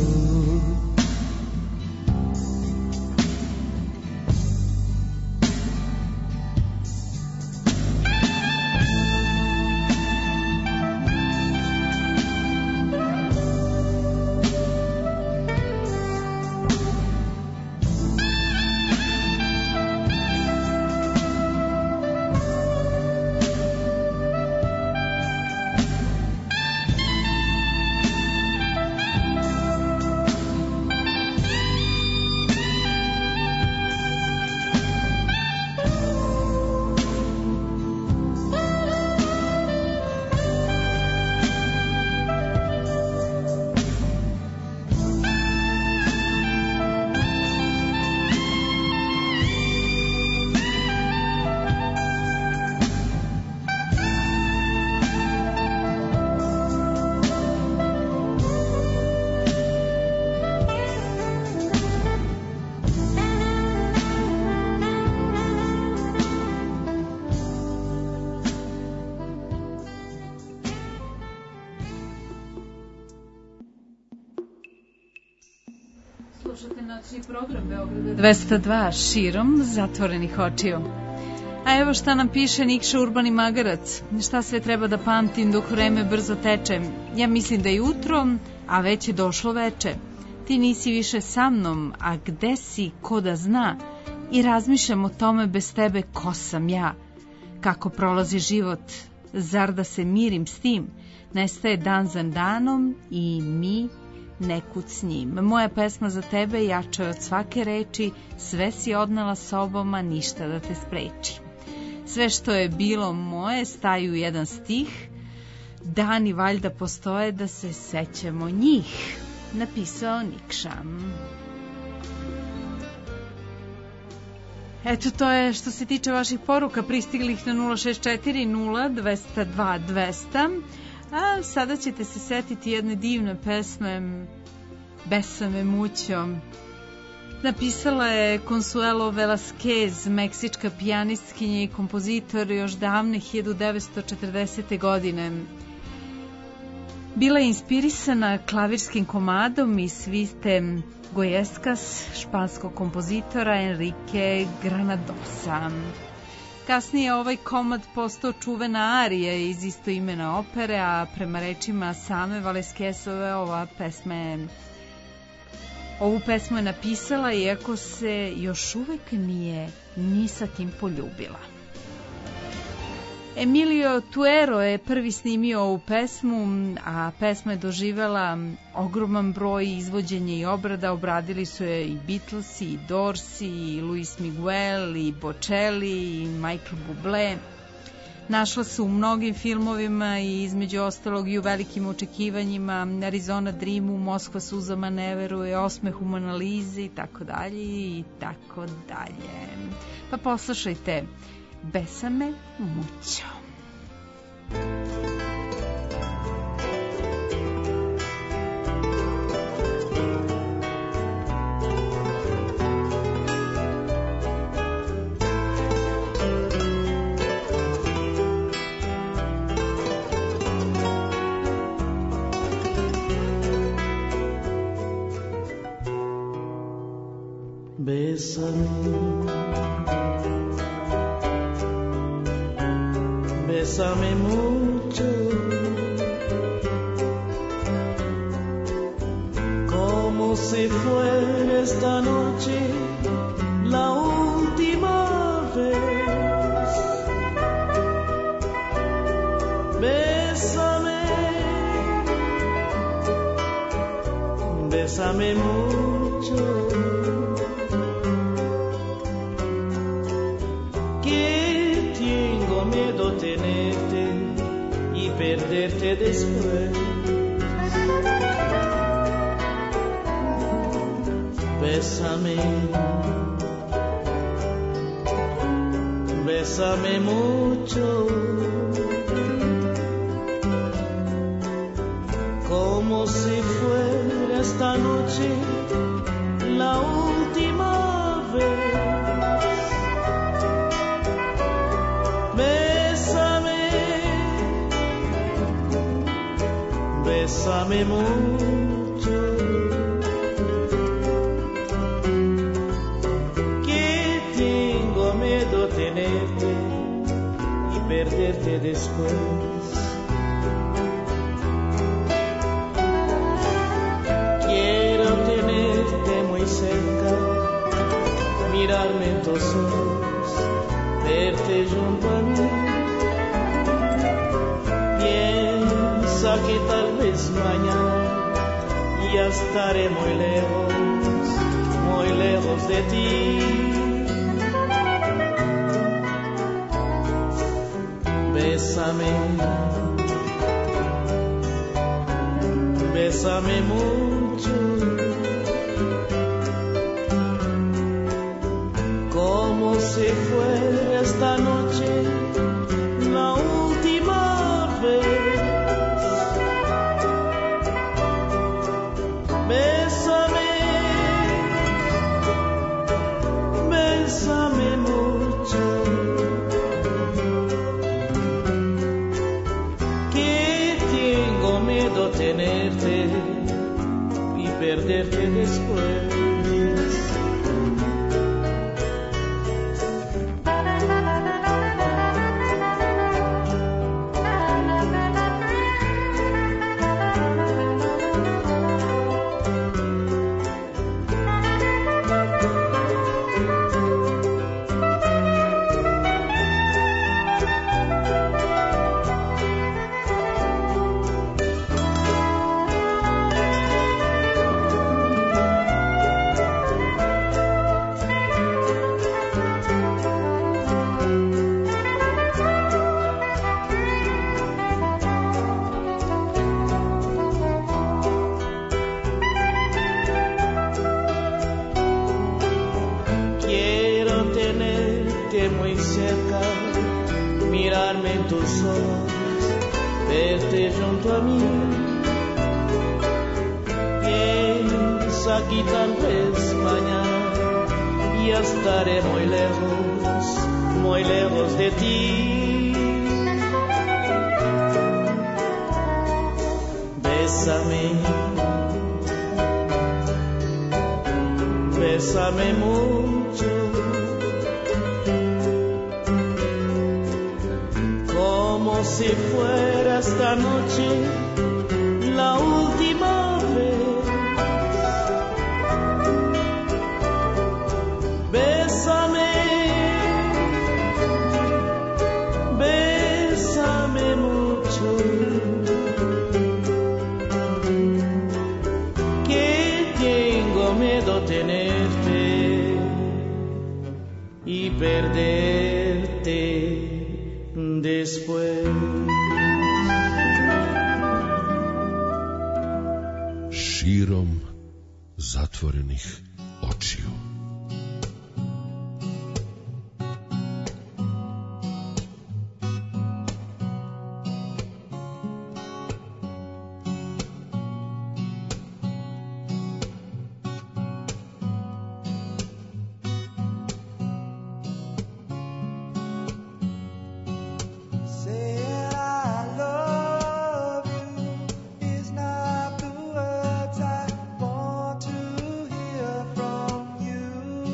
Slušate noćni program Beograda 202 širom zatvorenih očiju. A evo šta nam piše Nikša Urbani Magarac. Šta sve treba da pamtim dok vreme brzo teče. Ja mislim da je jutro, a već je došlo veče. Ti nisi više sa mnom, a gde si, ko da zna. I razmišljam o tome bez tebe ko sam ja. Kako prolazi život, zar da se mirim s tim. Nestaje dan za danom i mi nekud s njim. Moja pesma za tebe jača je od svake reči, sve si odnela sobom, a ništa da te spreči. Sve što je bilo moje staju u jedan stih, dani valjda postoje da se sećamo njih. Napisao Nikša. Eto, to je što se tiče vaših poruka, pristiglih na 064 0202 200. A sada ćete se setiti jedne divne pesme Besame mućo. Napisala je Consuelo Velasquez, meksička pijanistkinja i kompozitor još davne 1940. godine. Bila je inspirisana klavirskim komadom iz sviste Goyescas, španskog kompozitora Enrique Granadosa. Kasnije ovaj komad postao čuvena arija iz istoimene opere, a prema rečima same Velasquezove ovu pesmu je napisala iako se još uvek nije ni sa kim poljubila. Emilio Tuero je prvi snimio ovu pesmu, a pesma je doživela ogroman broj izvođenja i obrada. Obradili su je i Beatlesi, i Dorsi, i Luis Miguel, i Bocelli, i Michael Bublé. Našla se u mnogim filmovima i između ostalog i u Velikim očekivanjima, Arizona Dreamu, Moskva suzama ne veruje, Osmeh u Mona Lizi i tako dalje i tako dalje. Pa poslušajte Besame mucho. Bésame Bésame mucho, como si fuera esta noche la última vez. Bésame, bésame mucho, que tengo miedo tenerte y perderte después. Bésame, bésame mucho, como si fuera esta noche la última vez. Bésame, bésame mucho, que tengo miedo tenerte y perderte después. Quiero tenerte muy cerca, mirarme en tus ojos, verte junto a mí. Piensa que tal vez mañana ya estaré muy lejos de ti. Bésame, bésame mucho, como si fuera esta noche la última vez. Bésame, bésame mucho, que tengo miedo tenerte y perderte después. Muy cerca, mirarme en tus ojos, verte junto a mí. Piensa que tal vez mañana ya estaré muy lejos de ti. Bésame, bésame mucho, como si fuera esta noche la última vez. Bésame, bésame mucho, que tengo miedo tenerte y perderte después. Širom zatvorenih očiju.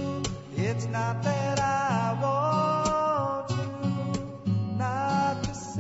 It's not that I want you not to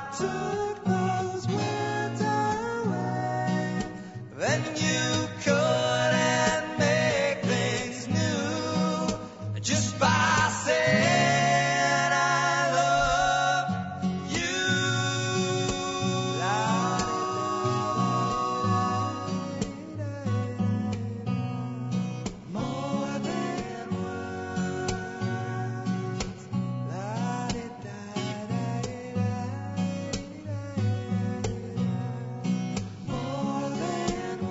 took those words away. Then you couldn't make things new just by saying I love you. More than words. More than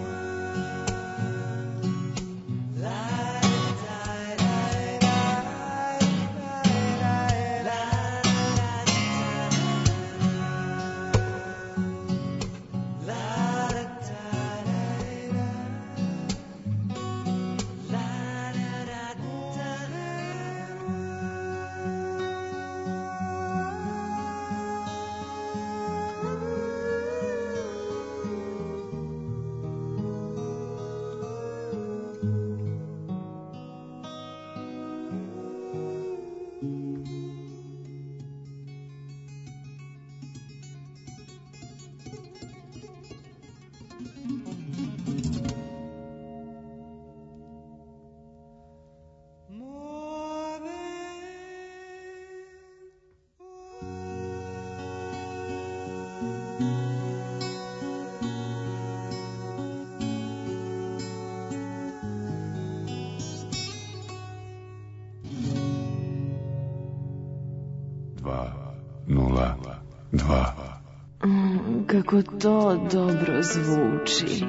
Kako to dobro zvuči.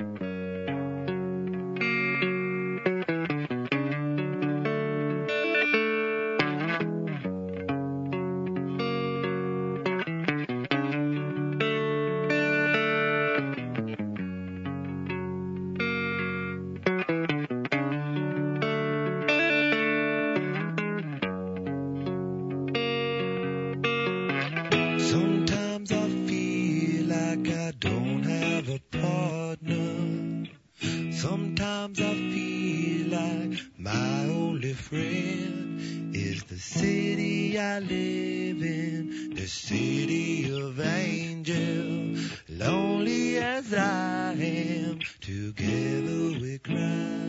Sometimes I feel like I don't have a partner. Sometimes I feel like my only friend is the city I live in, the city of angels. Lonely as I am, together we cry.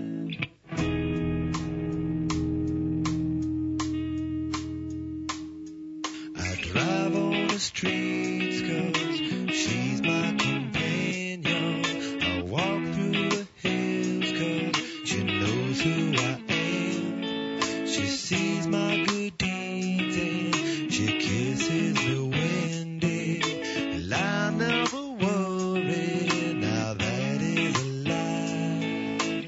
Drive on the streets 'cause she's my companion. I walk through the hills 'cause she knows who I am. She sees my good deeds and she kisses the windy. I never worry, now that is a lie.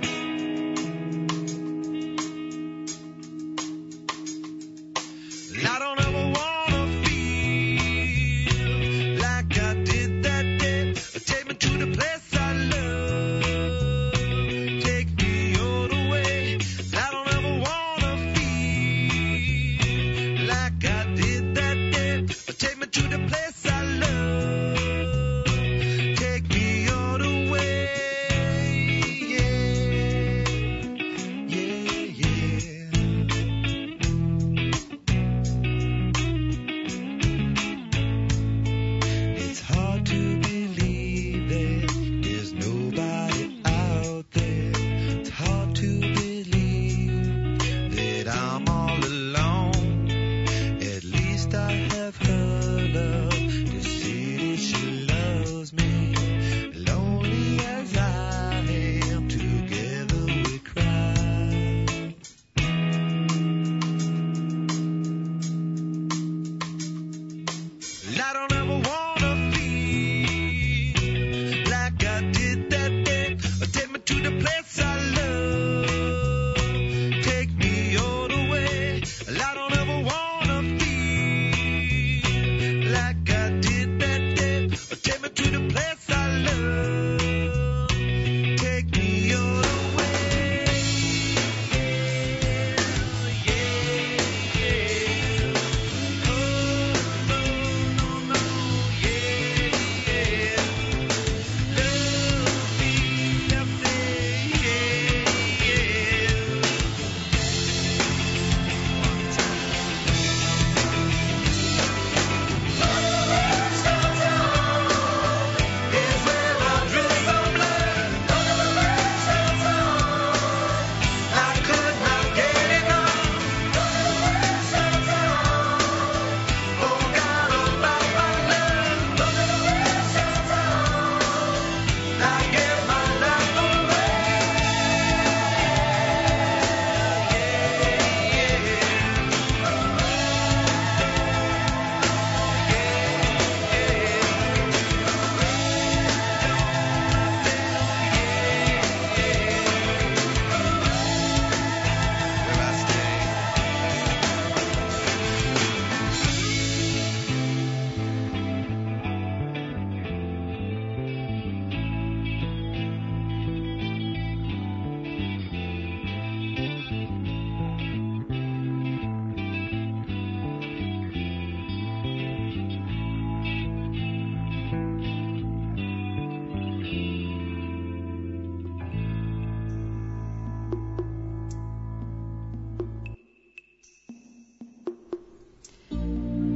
I don't ever want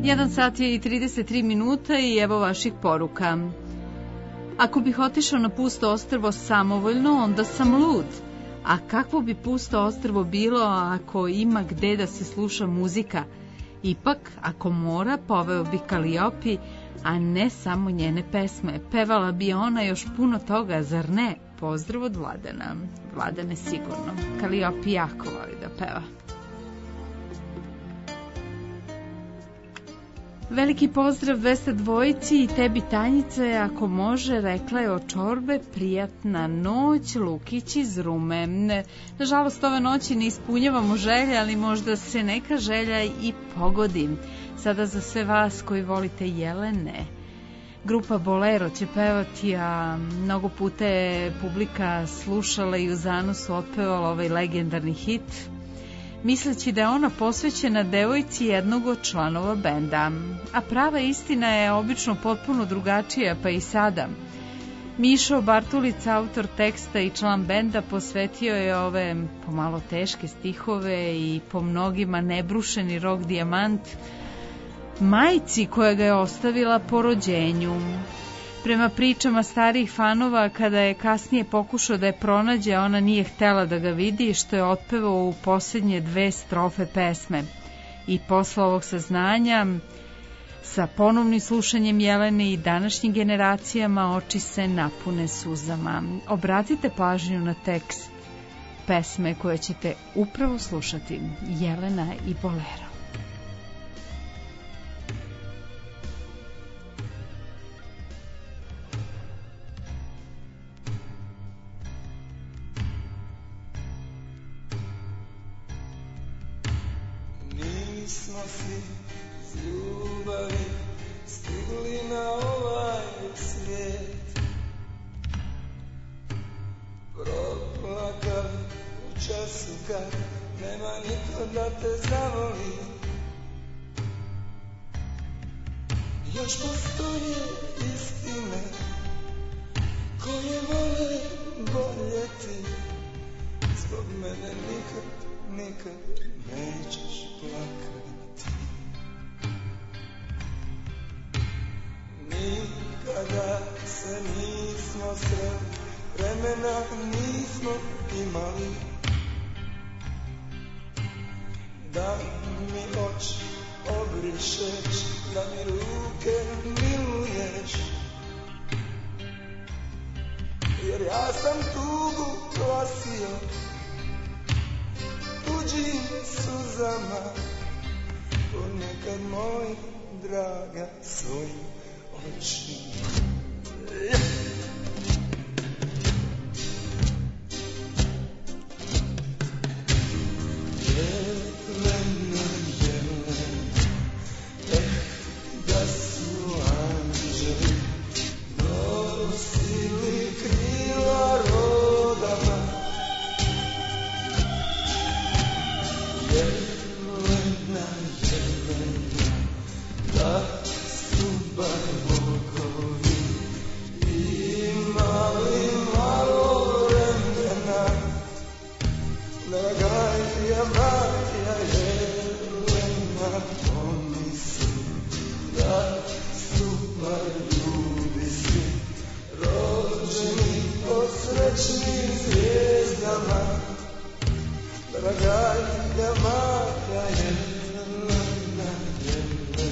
1 sat je i 33 minuta i evo vaših poruka. Ako bih otišao na pusto ostrvo samovoljno, onda sam lud. A kakvo bi pusto ostrvo bilo ako ima gde da se sluša muzika? Ipak, ako mora, poveo bi Kaliopi, a ne samo njene pesme. Pevala bi ona još puno toga, zar ne? Pozdrav od Vladana. Vladane sigurno. Kaliopi jako voli da peva. Veliki pozdrav 202 i tebi Tanjice, ako može, rekla je od čorbe, prijatna noć, Lukić iz Rume. Nažalost, ove noći ne ispunjavamo želje, ali možda se neka želja i pogodi. Sada za sve vas koji volite Jelene, grupa Bolero će pevati, a mnogo puta je publika slušala i u zanosu otpevala ovaj legendarni hit, misleći da je ona posvećena devojci jednog od članova benda. A prava istina je obično potpuno drugačija, pa i sada. Mišo Bartulica, autor teksta i član benda, posvetio je ove pomalo teške stihove i po mnogima nebrušeni rok dijamant majci koja ga je ostavila po rođenju. Prema pričama starijih fanova, kada je kasnije pokušao da je pronađe, ona nije htela da ga vidi, što je otpevao u posljednje 2 strofe pesme. I posle ovog saznanja, sa ponovnim slušanjem Jelene i današnjim generacijama, oči se napune suzama. Obratite pažnju na tekst pesme koje ćete upravo slušati, Jelena i Bolero. Nismo si iz ljubavi stigli na ovaj svijet, proplakali u času kad nema niko da te zavoli. Još postoje istine koje vole boljeti, zbog mene nikad nećeš plakati. Nikada se nismo sreli, vremena nismo imali, da mi oči obrišeš, da mi ruke miluješ, jer ja sam tugu glasio tuđim suzama, ponekad moj draga svojim očima. Jelena, Jelena, da su anđeli nosili krila rodama. Jelena, Jelena, da su bar bogovi imali malo vremena. Dragaja moja Jelena, pomisli da su bar ljudi svi rođeni pod srećnim zvijezdama. Dragaja moja Jelena, Jelena.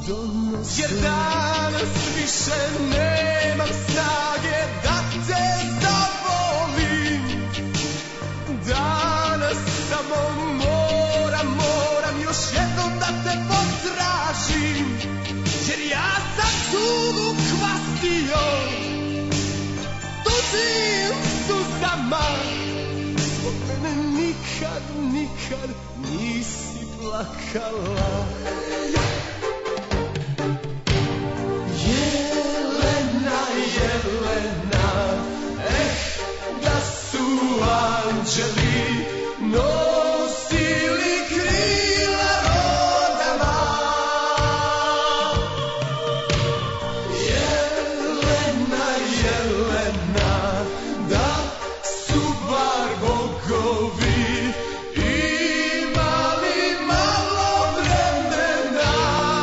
Jer danas više nemam snage da te zavolim. Danas samo moram još jednom da te potražim. Jer ja sam tugu kvasio tuđim suzama. Zbog mene nikad nisi plakala. Jelena, da su anđeli nosili krila rodama. Jelena, da su bar bogovi imali malo vremena.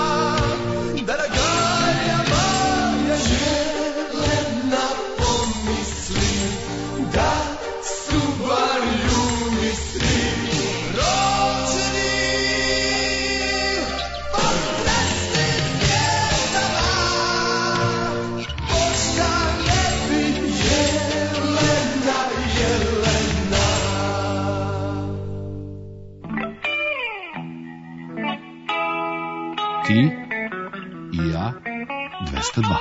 Dragaja moja Jelena, pomisli da su bar ljuni svi rođeni pod srećnim zvijezdama. Možda ne bi Jelena. Ti i ja 202.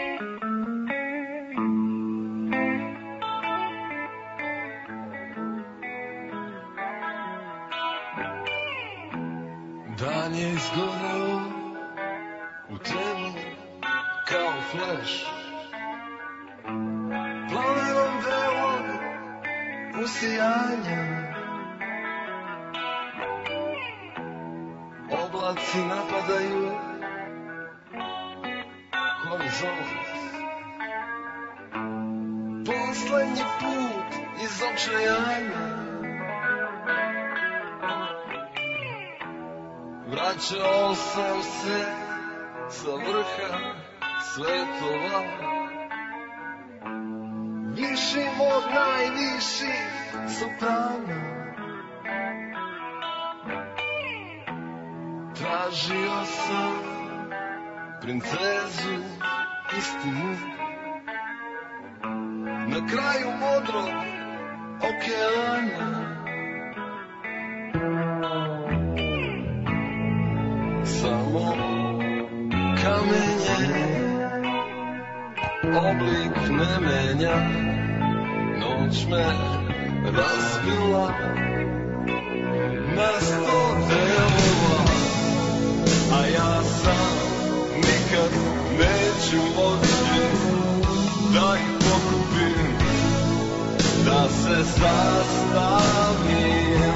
Dan je izgoreo u trenu kao fleš. Planerom belog usijanja. Oblaci napadaju horizont. Poslednji put iz očajanja. Vraćao sam se sa vrha svetova. Višim od najviših soprana. Tražio sam princezu istinu. Na kraju modrog okeana. Samo kamenje oblik ne menja. Noć me razbila na 100 delova. A ja sam nikad neću moći da ih pokupim, da se sastavim.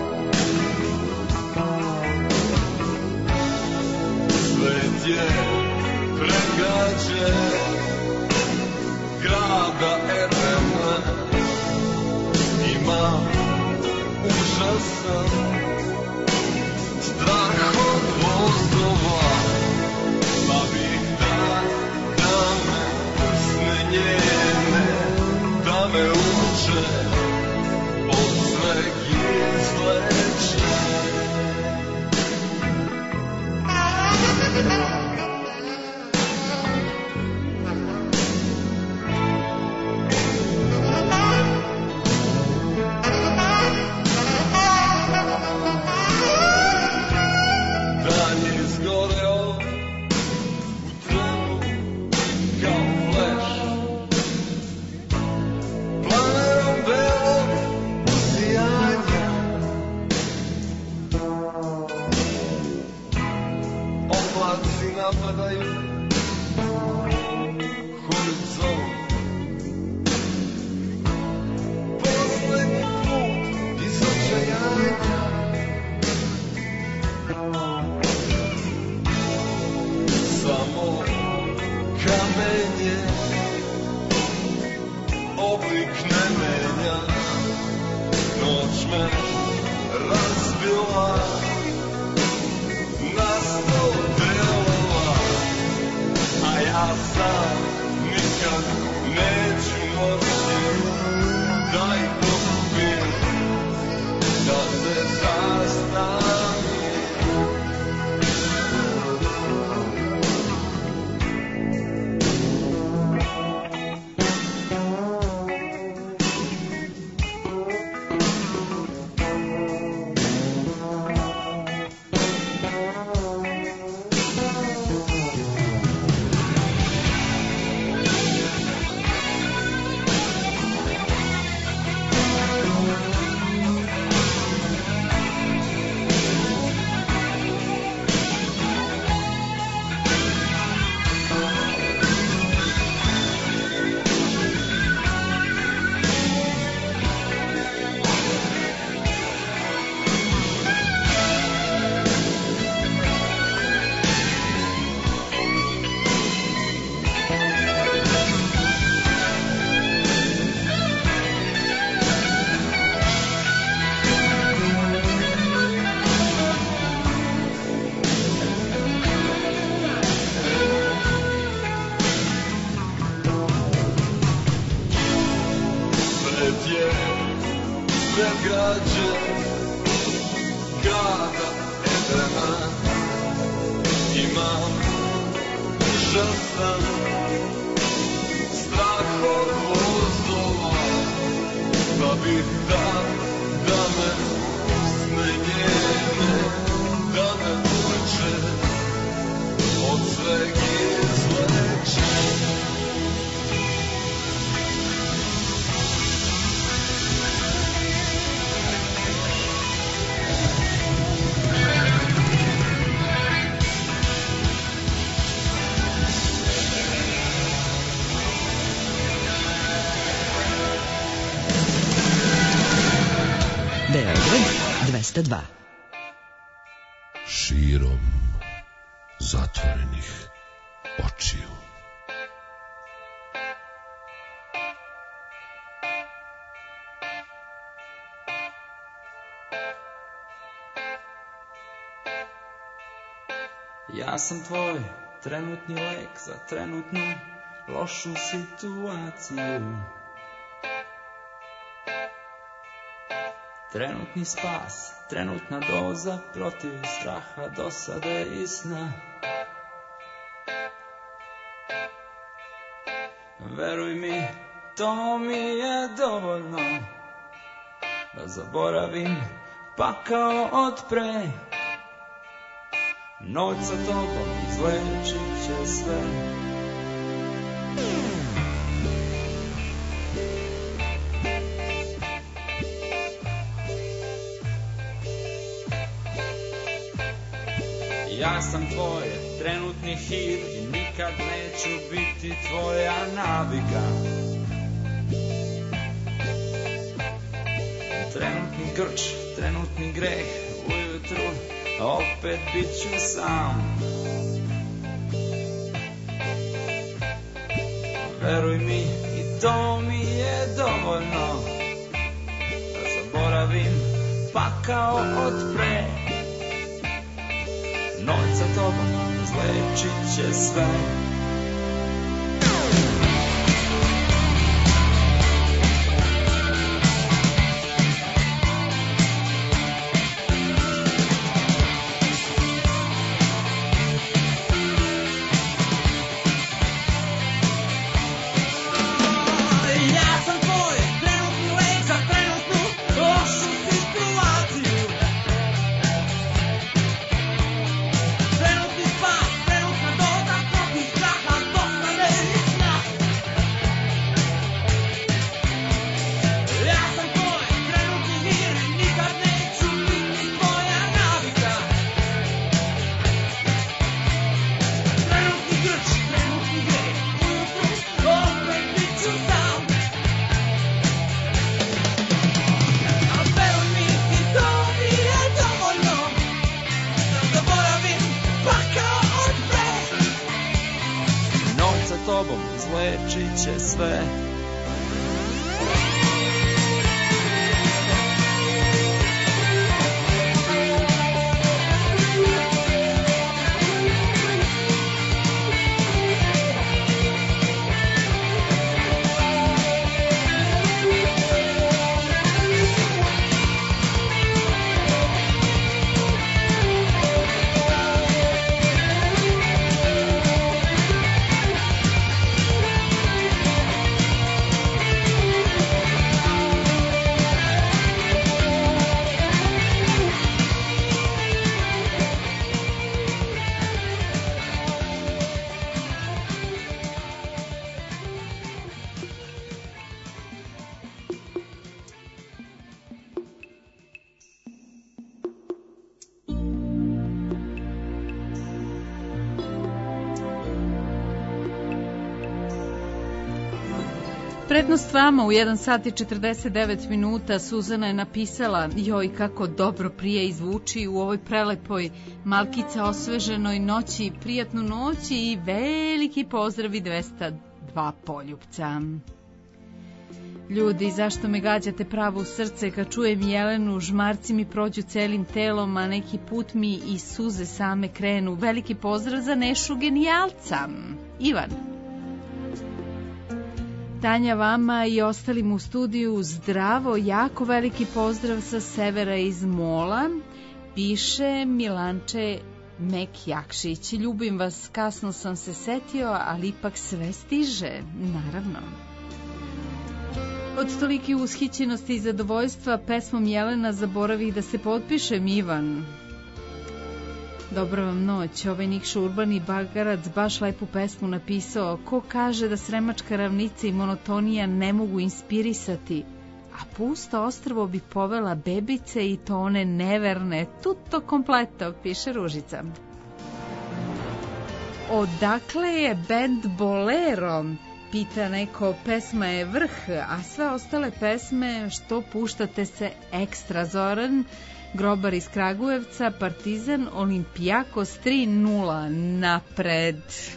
Svet je pregrađen grada Erema. Imam užasan strah od vozdova. Pa bih da me usne njene, da me uče od sveg izleče. Dan je izgoreo u trenu kao fleš. Planerom belog usijanja. Oblaci napadaju horizont. Poslednji put iz očajanja. Samo kamenje oblik ne menja. Noć me razbila na 100 delova. A ja sam nikad neću moći da ih pokupim, da se sastavim. tužan sam, strah od vozova, pa bih da me usne njene, da me uleče, od sveg izleče. Beograd 202. Širom zatvorenih očiju. Ja sam tvoj trenutni lek za trenutnu lošu situaciju. Trenutni spas, trenutna doza protiv straha, dosade i sna. Veruj mi, to mi je dovoljno da zaboravim pakao od pre. Noć sa tobom izlečit će sve. Ja sam tvoj trenutni hir i nikad neću biti tvoja navika. Trenutni grč, trenutni greh, ujutru opet bit ću sam. Veruj mi, i to mi je dovoljno da zaboravim pakao od pre. Noć sa tobom izlečit će sve. Izlečit će sve. Prednost vama u 1 sat i 49 minuta. Suzana je napisala: joj, kako dobro prije izvuči u ovoj prelepoj malkica osveženoj noći, prijatnu noć i veliki pozdravi 202 poljupca. Ljudi, zašto me gađate pravo u srce kad čujem Jelenu, žmarci mi prođu celim telom, a neki put mi i suze same krenu. Veliki pozdrav za Nešu genijalca. Ivan. Tanja, vama i ostalim u studiju zdravo, jako veliki pozdrav sa severa iz Mola, piše Milanče Mek Jakšić, ljubim vas, kasno sam se setio, ali ipak sve stiže, naravno. Od tolike ushićenosti i zadovoljstva pesmom Jelena zaboravih da se potpišem, Ivan. Dobra vam noć, ovaj Nikša Urbani Bagarac baš lepu pesmu napisao. Ko kaže da Sremačka ravnica i monotonija ne mogu inspirisati, a pusto ostrvo bi povela bebice i to one neverne, tutto kompleto, piše Ružica. Odakle je bend Bolero? Pita neko, pesma je vrh, a sve ostale pesme što puštate se ekstra. Zoran Grobar iz Kragujevca, Partizan, Olimpijakos 3:0, napred.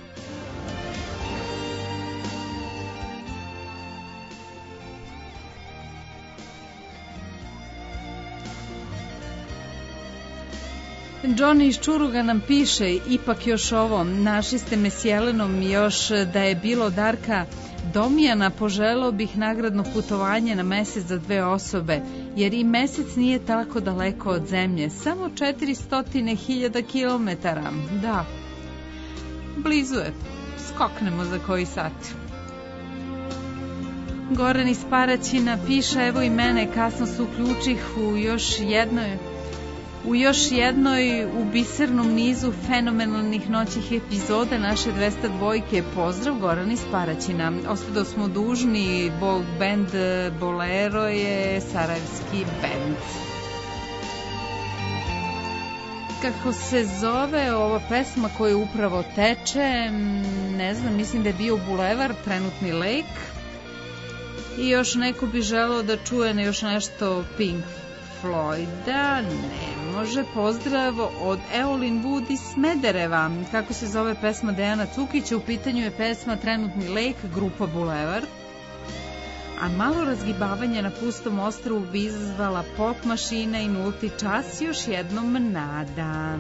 Johnny iz Čuruga nam piše, ipak još ovo, našli ste me s Jelenom, još da je bilo Darka Domijana, poželeo bih nagradno putovanje na mesec za 2 osobe, jer i mesec nije tako daleko od zemlje, samo 400.000 kilometara. Da, blizu je, skoknemo za koji sat. Goran iz Paraćina piše, evo i mene, kasno se uključih u još jednoj u bisernom nizu fenomenalnih noćih epizoda naše 202. Pozdrav, Goran iz Paraćina. Ostado smo dužni, band Bolero je sarajevski band. Kako se zove ova pesma koja upravo teče, ne znam, mislim da je bio Bulevar, trenutni Lake. I još neko bi želeo da čuje još nešto Pink Floyda, ne može. Pozdrav od Eolin Wood iz Smedereva. Kako se zove pesma Dejana Cukića? U pitanju je pesma Trenutni Lake, grupa Bulevar. A malo razgibavanja na pustom ostrvu bi izazvala pop mašina i nulti čas, još jednom nada.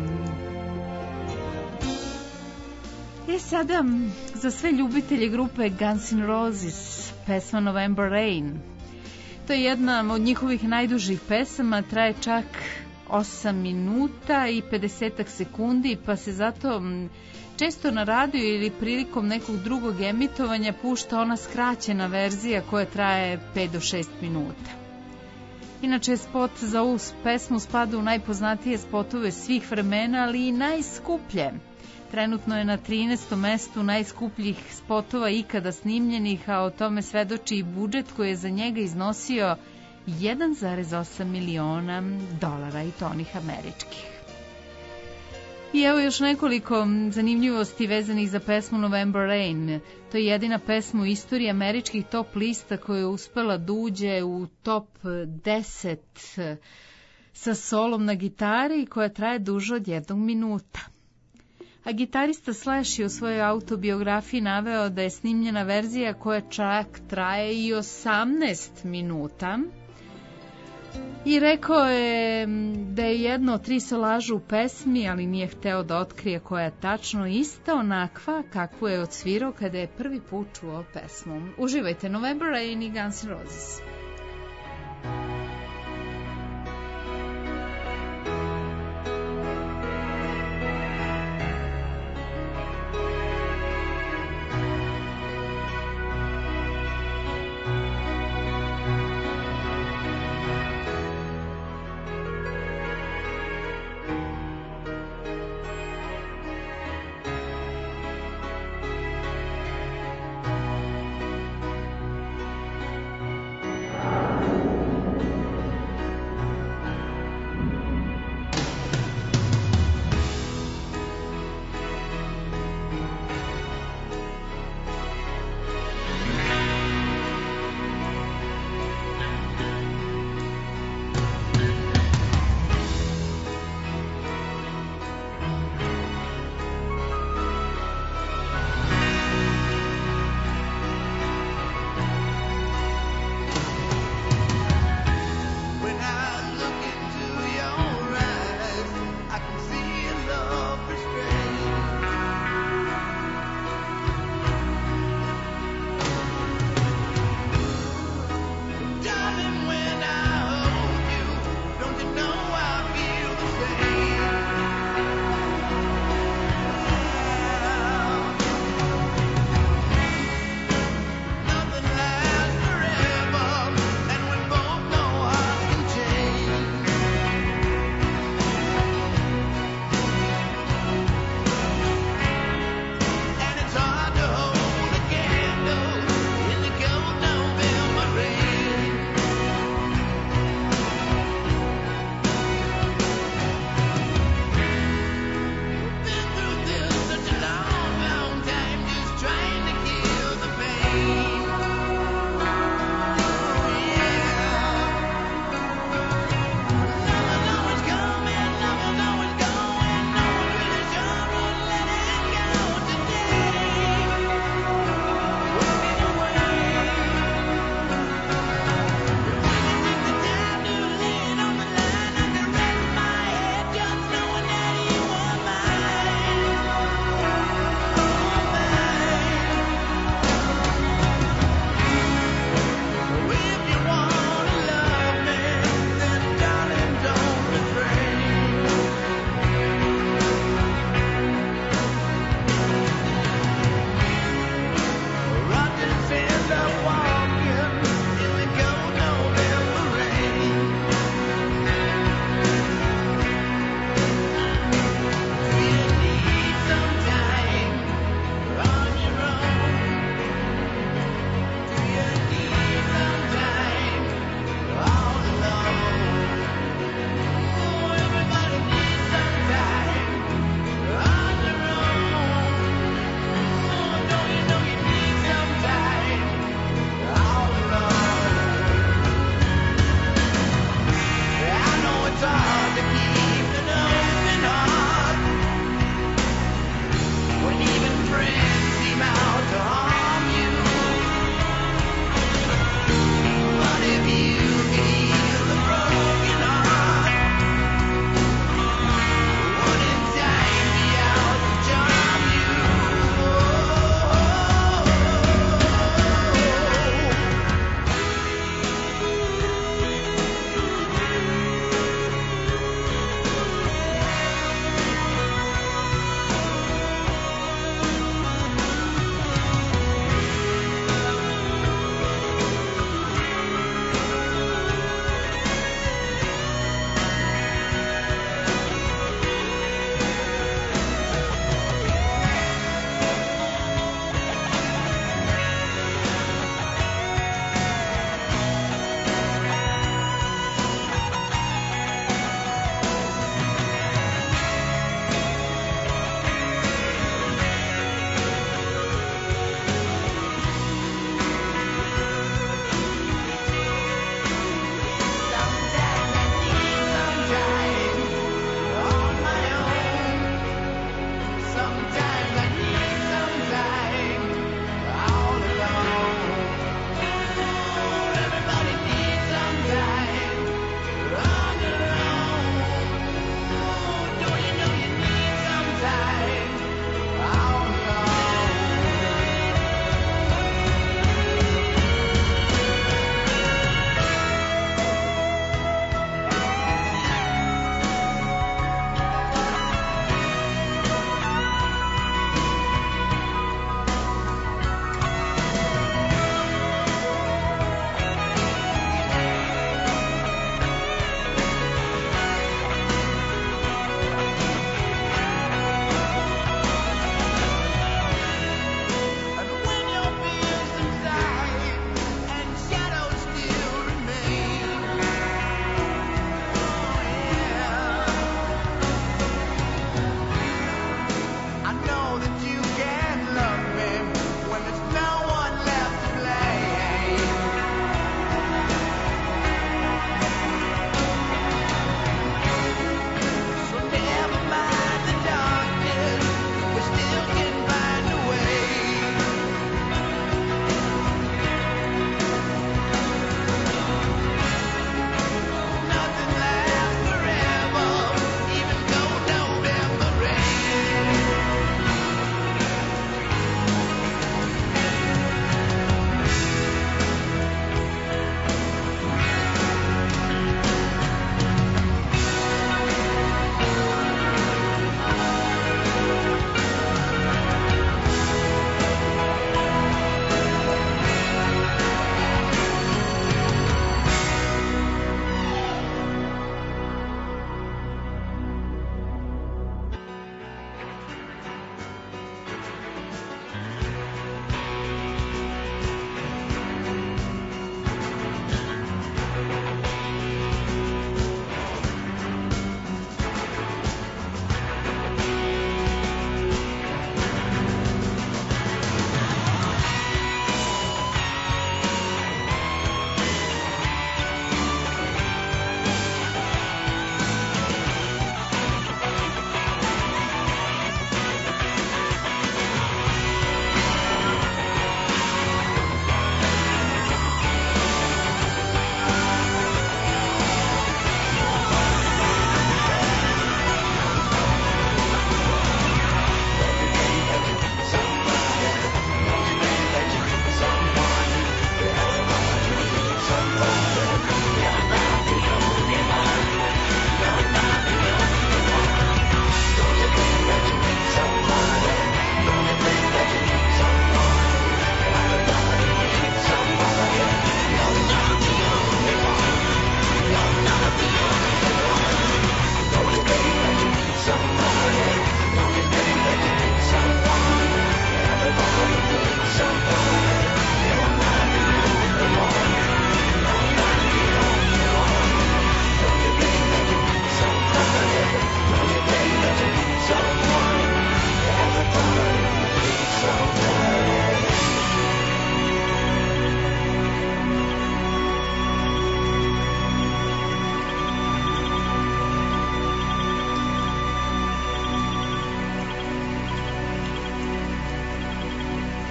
Sada za sve ljubitelje grupe Guns N' Roses, pesma November Rain. To je jedna od njihovih najdužih pesama, traje čak 8 minuta i 50 sekundi, pa se zato često na radiju ili prilikom nekog drugog emitovanja pušta ona skraćena verzija koja traje 5 do 6 minuta. Inače, spot za ovu pesmu spada u najpoznatije spotove svih vremena, ali i najskuplje. Trenutno je na 13. mestu najskupljih spotova ikada snimljenih, a o tome svedoči i budžet koji je za njega iznosio $1,8 miliona i to onih američkih. I evo još nekoliko zanimljivosti vezanih za pesmu November Rain. To je jedina pesma u istoriji američkih top lista koja je uspela da uđe u top 10 sa solom na gitari i koja traje duže od 1 minuta. A gitarista Slash je u svojoj autobiografiji naveo da je snimljena verzija koja čak traje i 18 minuta. I rekao je da je jedno od 3 solaža u pesmi, ali nije hteo da otkrije koja je tačno ista onakva kakvu je odsvirao kada je prvi put čuo pesmu. Uživajte, November Rain i Guns N' Roses.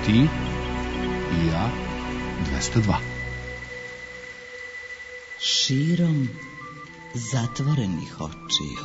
Ti i ja 202. Širom zatvorenih očiju.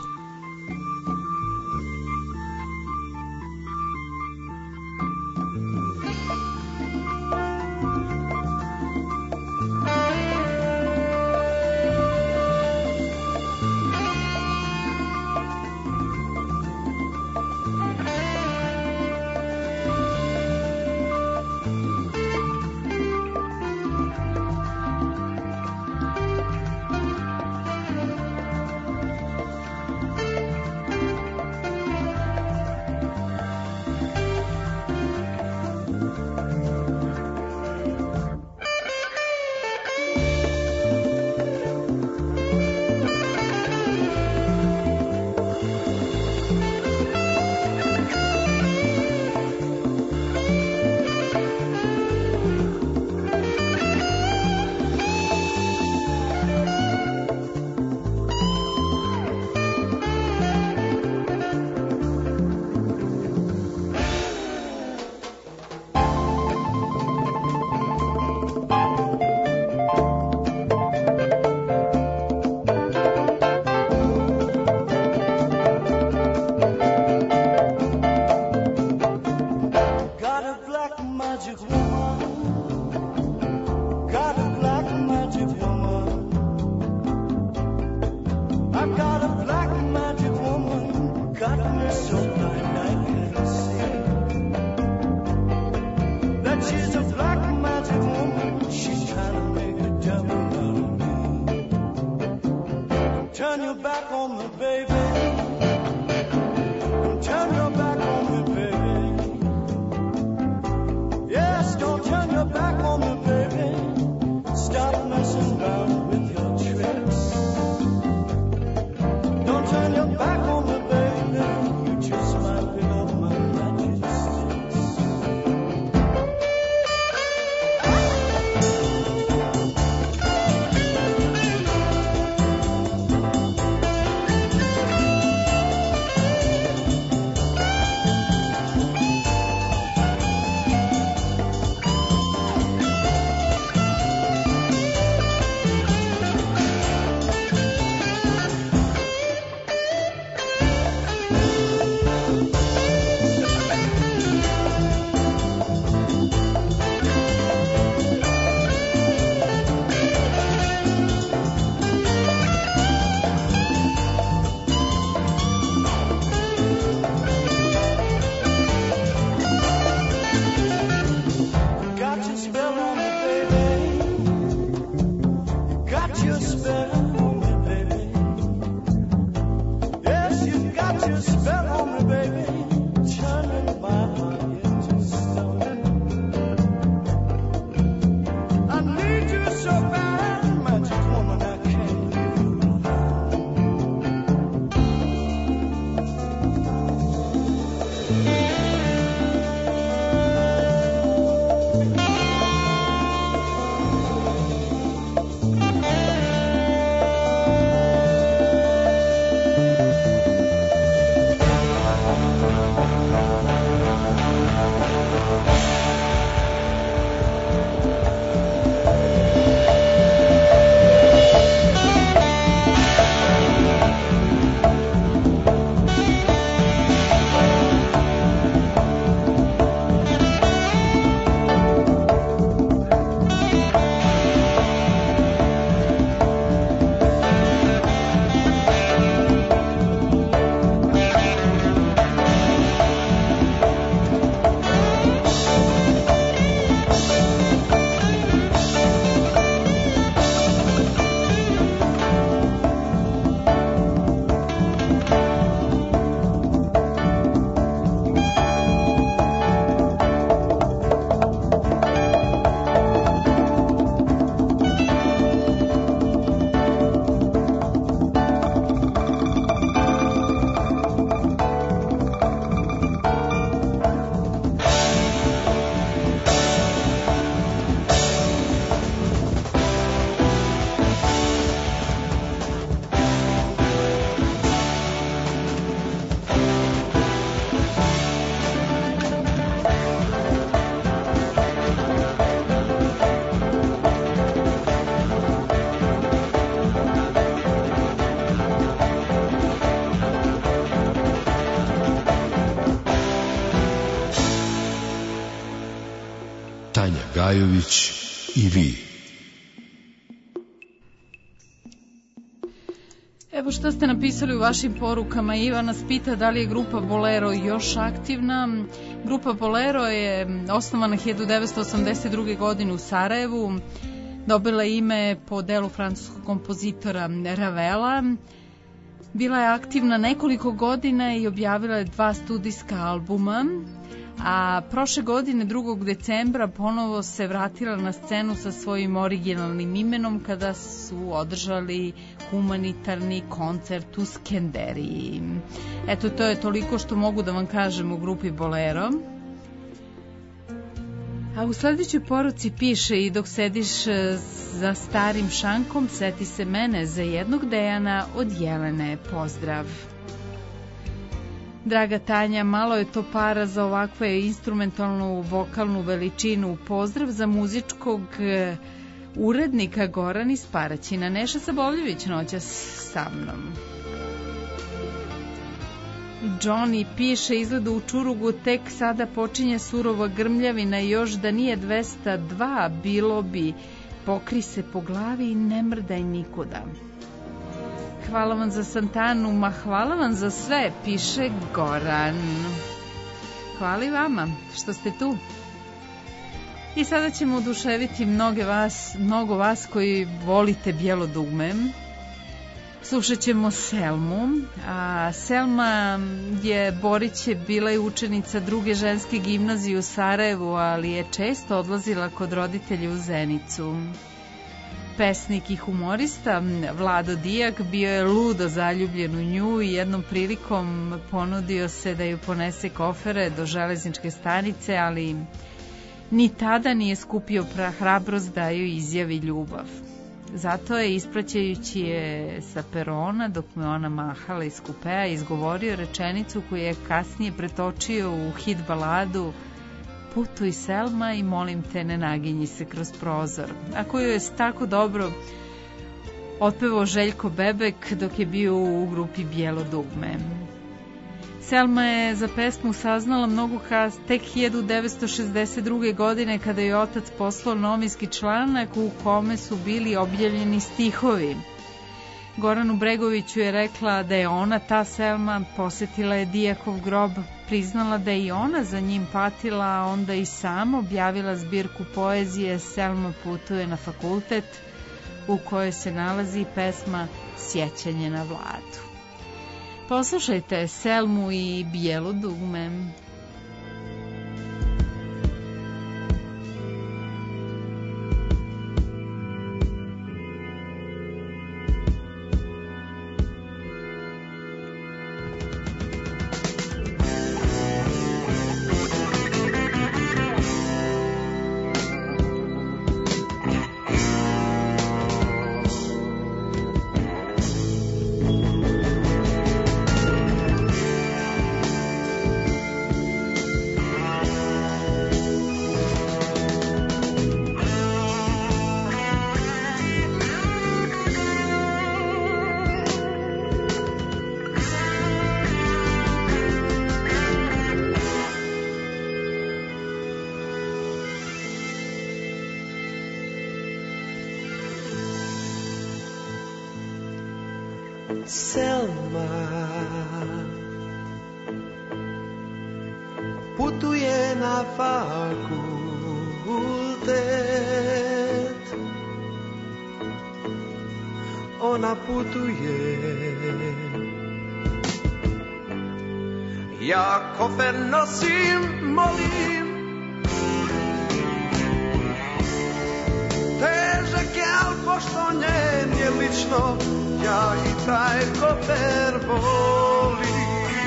Tanja Gajović i vi. Evo što ste napisali u vašim porukama. Ivan nas pita da li je grupa Bolero još aktivna. Grupa Bolero je osnovana 1982. godine u Sarajevu. Dobila je ime po delu francuskog kompozitora Ravela. Bila je aktivna nekoliko godina i objavila je 2 studijska albuma. A prošle godine, 2. decembra, ponovo se vratila na scenu sa svojim originalnim imenom kada su održali humanitarni koncert u Skenderiji. Eto, to je toliko što mogu da vam kažem u grupi Bolero. A u sledećoj poruci piše: i dok sediš za starim šankom, seti se mene, za jednog Dejana od Jelene, pozdrav. Draga Tanja, malo je to para za ovakve instrumentalnu vokalnu veličinu. Pozdrav za muzičkog urednika Goran iz Paraćina. Neša Sabovljević noćas sa mnom. Johnny piše: izgleda u Čurugu tek sada počinje surova grmljavina, još da nije 202 bilo bi, pokri se po glavi i ne mrdaj nikuda. Hvala vam za Santanu, ma hvala vam za sve, piše Goran. Hvala i vama što ste tu. I sada ćemo oduševiti mnogo vas koji volite bijelo dugme. Slušat ćemo Selmu. Selma Borić je bila i učenica 2. ženske gimnazije u Sarajevu, ali je često odlazila kod roditelja u Zenicu. Pesnik i humorista Vlado Dijak bio je ludo zaljubljen u nju i jednom prilikom ponudio se da ju ponese kofere do železničke stanice, ali ni tada nije skupio hrabrost da joj izjavi ljubav. Zato je, ispraćajući je sa perona dok me ona mahala iz kupea, izgovorio rečenicu koju je kasnije pretočio u hit baladu Putuj Selma i molim te ne naginji se kroz prozor, a koju je tako dobro otpevao Željko Bebek dok je bio u grupi Bijelo dugme. Selma je za pesmu saznala mnogo tek 1962. godine kada je otac poslao novinski članak u kome su bili objavljeni stihovi. Goranu Bregoviću je rekla da je ona, ta Selma, posetila je Dijakov grob, priznala da je i ona za njim patila, a onda i sama objavila zbirku poezije Selma putuje na fakultet, u kojoj se nalazi pesma Sjećanje na Vladu. Poslušajte Selmu i Bijelo dugme. Selma putuje na fakultet, ona putuje, ja kofer nosim, molim, težak je, al pošto nje nije lično, ja i taj kofer volim.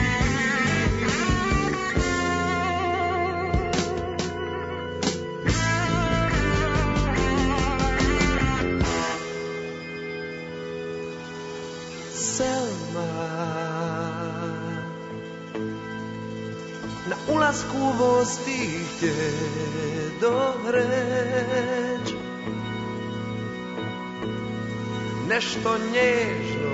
Selma na ulasku voz stiže doreč, nešto nježno,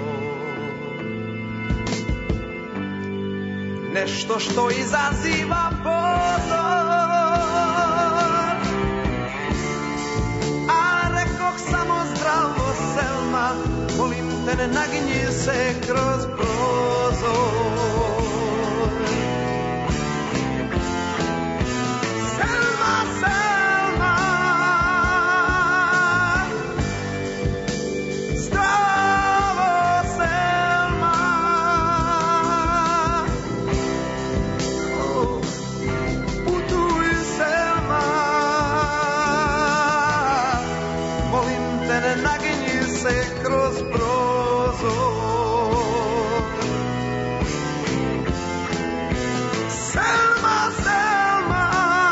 nešto što izaziva pozor. ne naginji se kroz prozor. Selma, Selma, zdravo Selma, putuj Selma, molim te ne naginji se kroz prozor. Selma, Selma,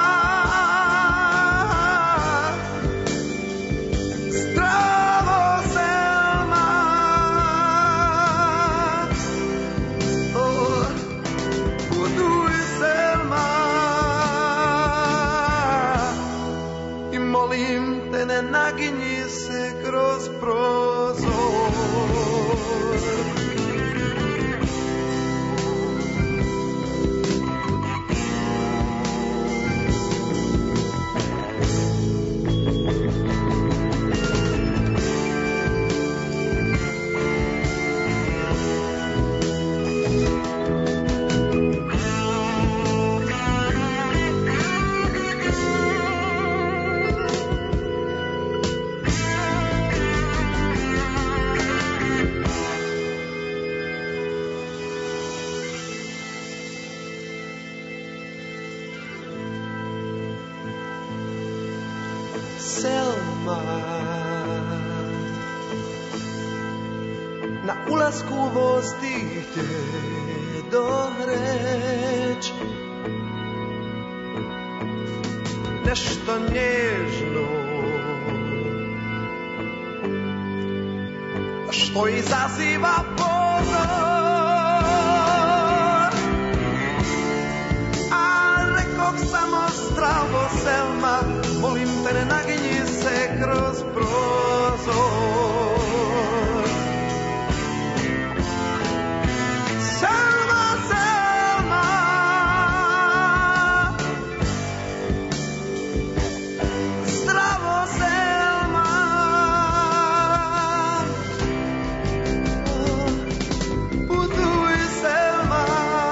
zdravo Selma, putuj Selma i molim te ne naginji se kroz prozor. Selma, na ulasku voz ti te doreč, nešto nježno što izaziva pozor, a rekog samo zdravo Selma, molim te ne naginji se kroz prozor. Selma, Selma, zdravo Selma, putuj Selma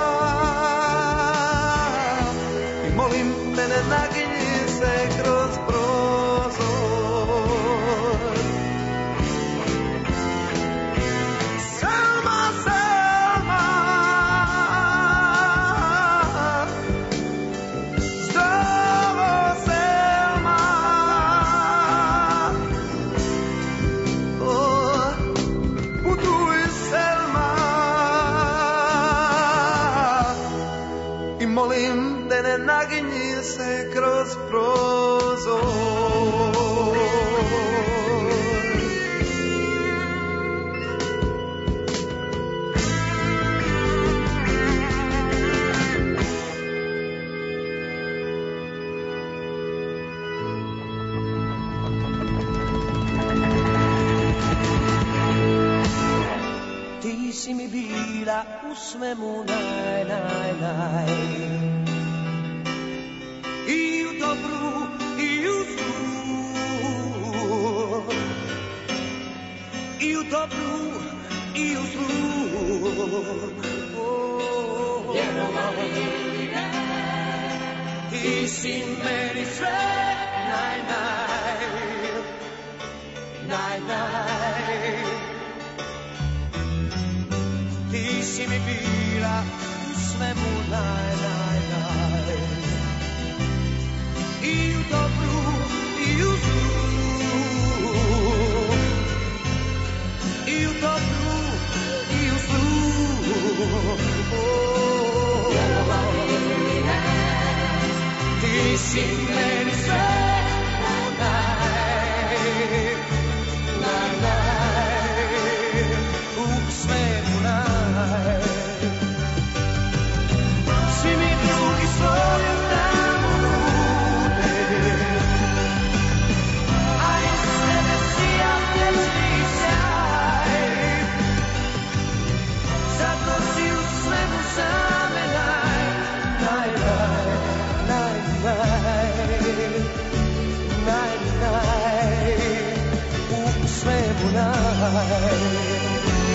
i molim te ne naginji se kroz prozor. Selma, Selma, zdravo Selma, putuj Selma i molim te ne naginji se kroz prozor. Ti si mi bila u svemu naj, naj, naj. I u dobru i u zlu, i u dobru i u zlu. Vjerovali ili ne, ti si meni sve naj, naj, naj, naj. Ti si mi bila u svemu naj, naj, naj. I u dobru i u zlu, i u dobru i u zlu. Vjerovali ili ne, ti si meni sve naj, naj, naj, u svemu naj. Svi mi drugi svoje tamo nude, a iz sebe sija vječni sjaj. Zato si u svemu same naj, naj, naj, naj, naj, naj, naj, u svemu naj.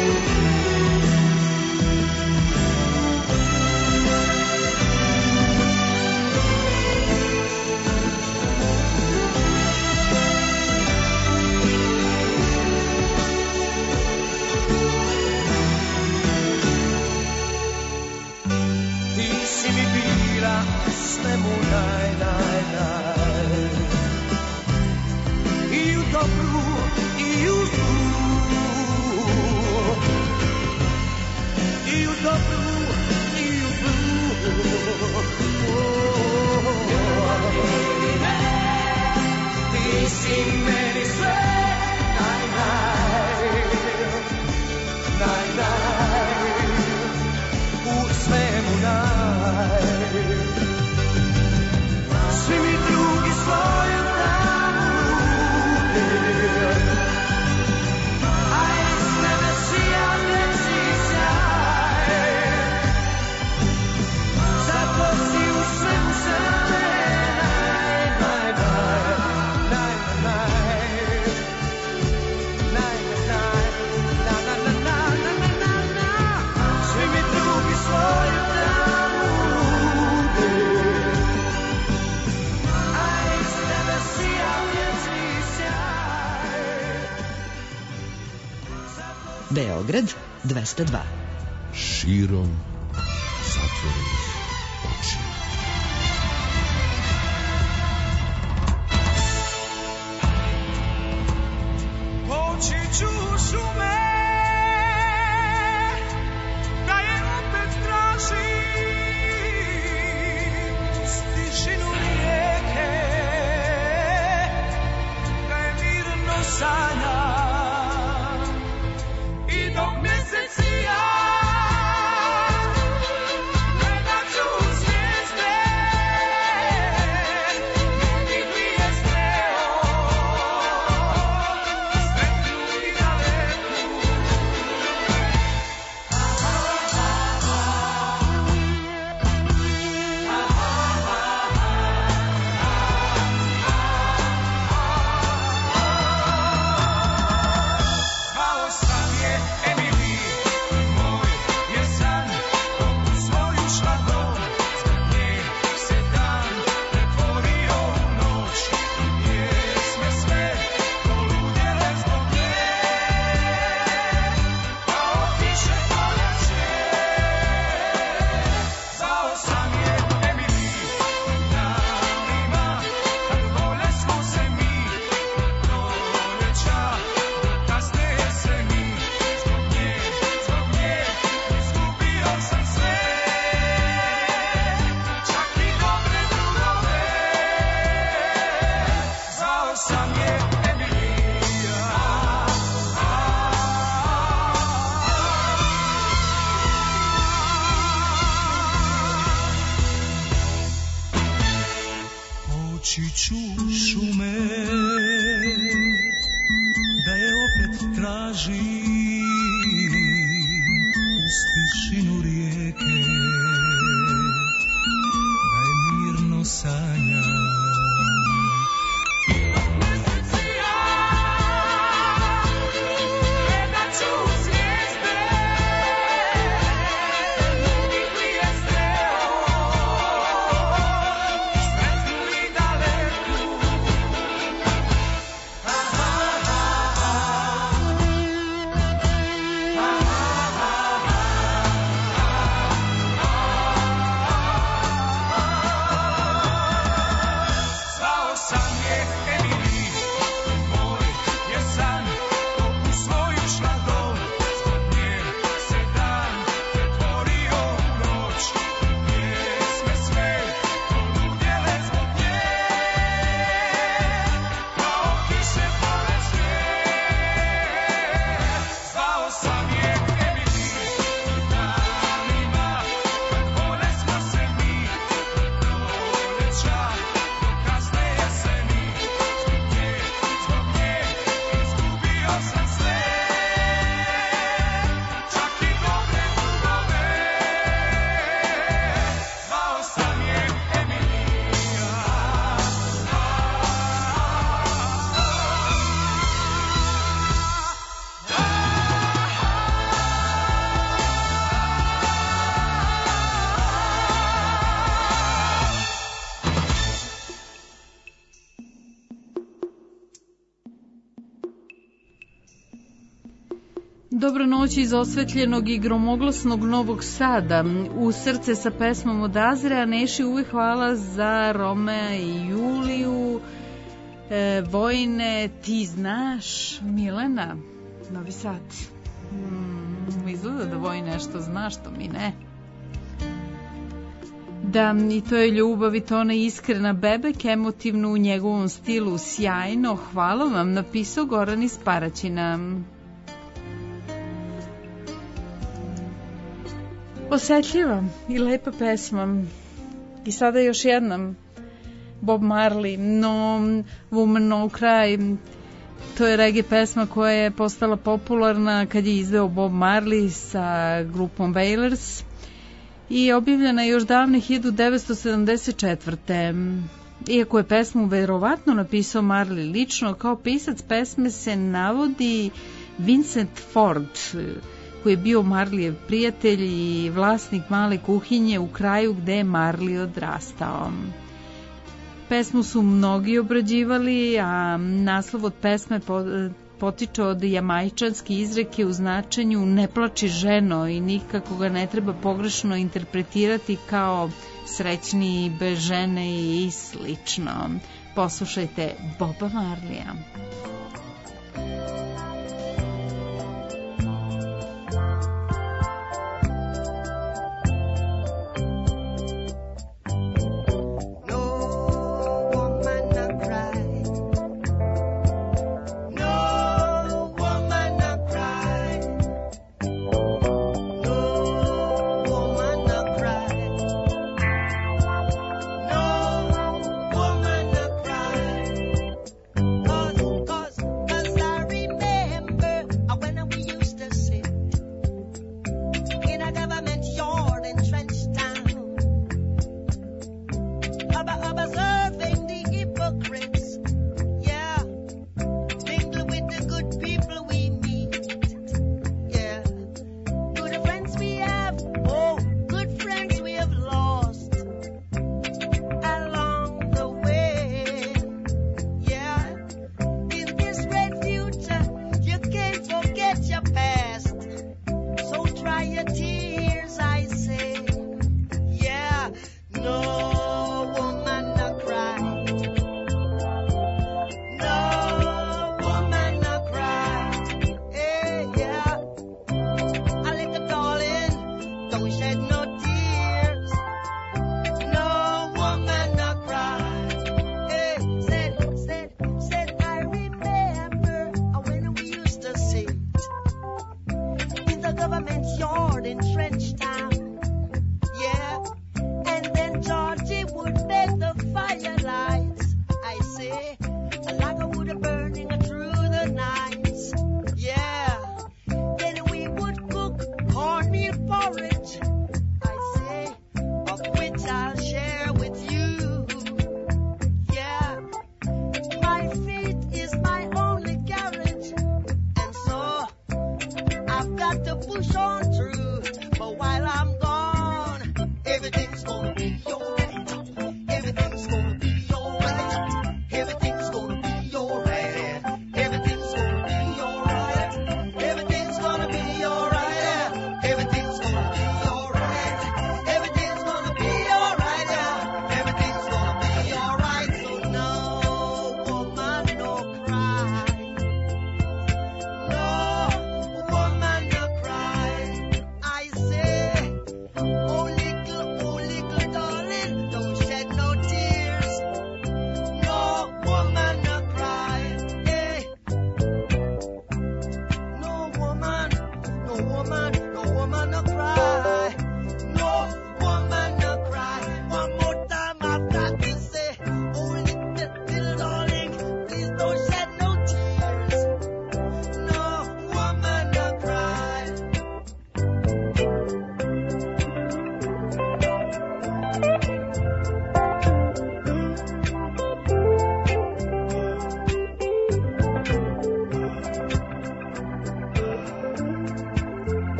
Beograd 202. Širom zatvorenih očiju. Poći ću u šume, da je opet tražim, uz tišinu rijeke, da je mirno sanjam. Dok mjesec sija, gledat ću zvijezde, ljudi dvije streo, sretnu i daleku. Zvao sam je Emily, moj je san, u svoju šladom, zbog nje se dan pretvorio u noć. Pjesme sve poludjele zbog nje, kao kiše proljeće. Zvao sam je Emily, danima, kad vole smo se mi, proljeća, kasne jeseni. Zbog nje, izgubio sam sve, čak i dobre drugove. Zvao sam je Emilija. Poći ću u šume, da je opet tražim, uz tišinu rijeke, da je mirno sanjam. Gledat ću zvijezde, ljudi dvije streo, sretnu i daleku. Dobro noć iz osvetljenog i gromoglasnog Novog Sada. U srce sa pesmom od Azrea. Neši, uvijek hvala za Romea i Juliju. Vojne, ti znaš. Milena, Novi Sad. Izgleda da Voj nešto zna što mi ne. Da, i to je ljubav i to ona iskrena Bebek, emotivno u njegovom stilu, sjajno. Hvala vam, napisao Goran iz Paraćina. Osetljiva i lepa pesma. I sada još jedna, Bob Marley, No Woman No Cry. To je reggae pesma koja je postala popularna kad je izveo Bob Marley sa grupom Wailers i objavljena još davne 1974. Iako je pesmu verovatno napisao Marley lično, kao pisac pesme se navodi Vincent Ford, koji je bio Marlijev prijatelj i vlasnik male kuhinje u kraju gde je Marley odrastao. Pesmu su mnogi obrađivali, a naslov od pesme potiče od jamajčanske izreke u značenju ne plači ženo i nikako ga ne treba pogrešno interpretirati kao srećni bez žene i slično. Poslušajte Boba Marleya.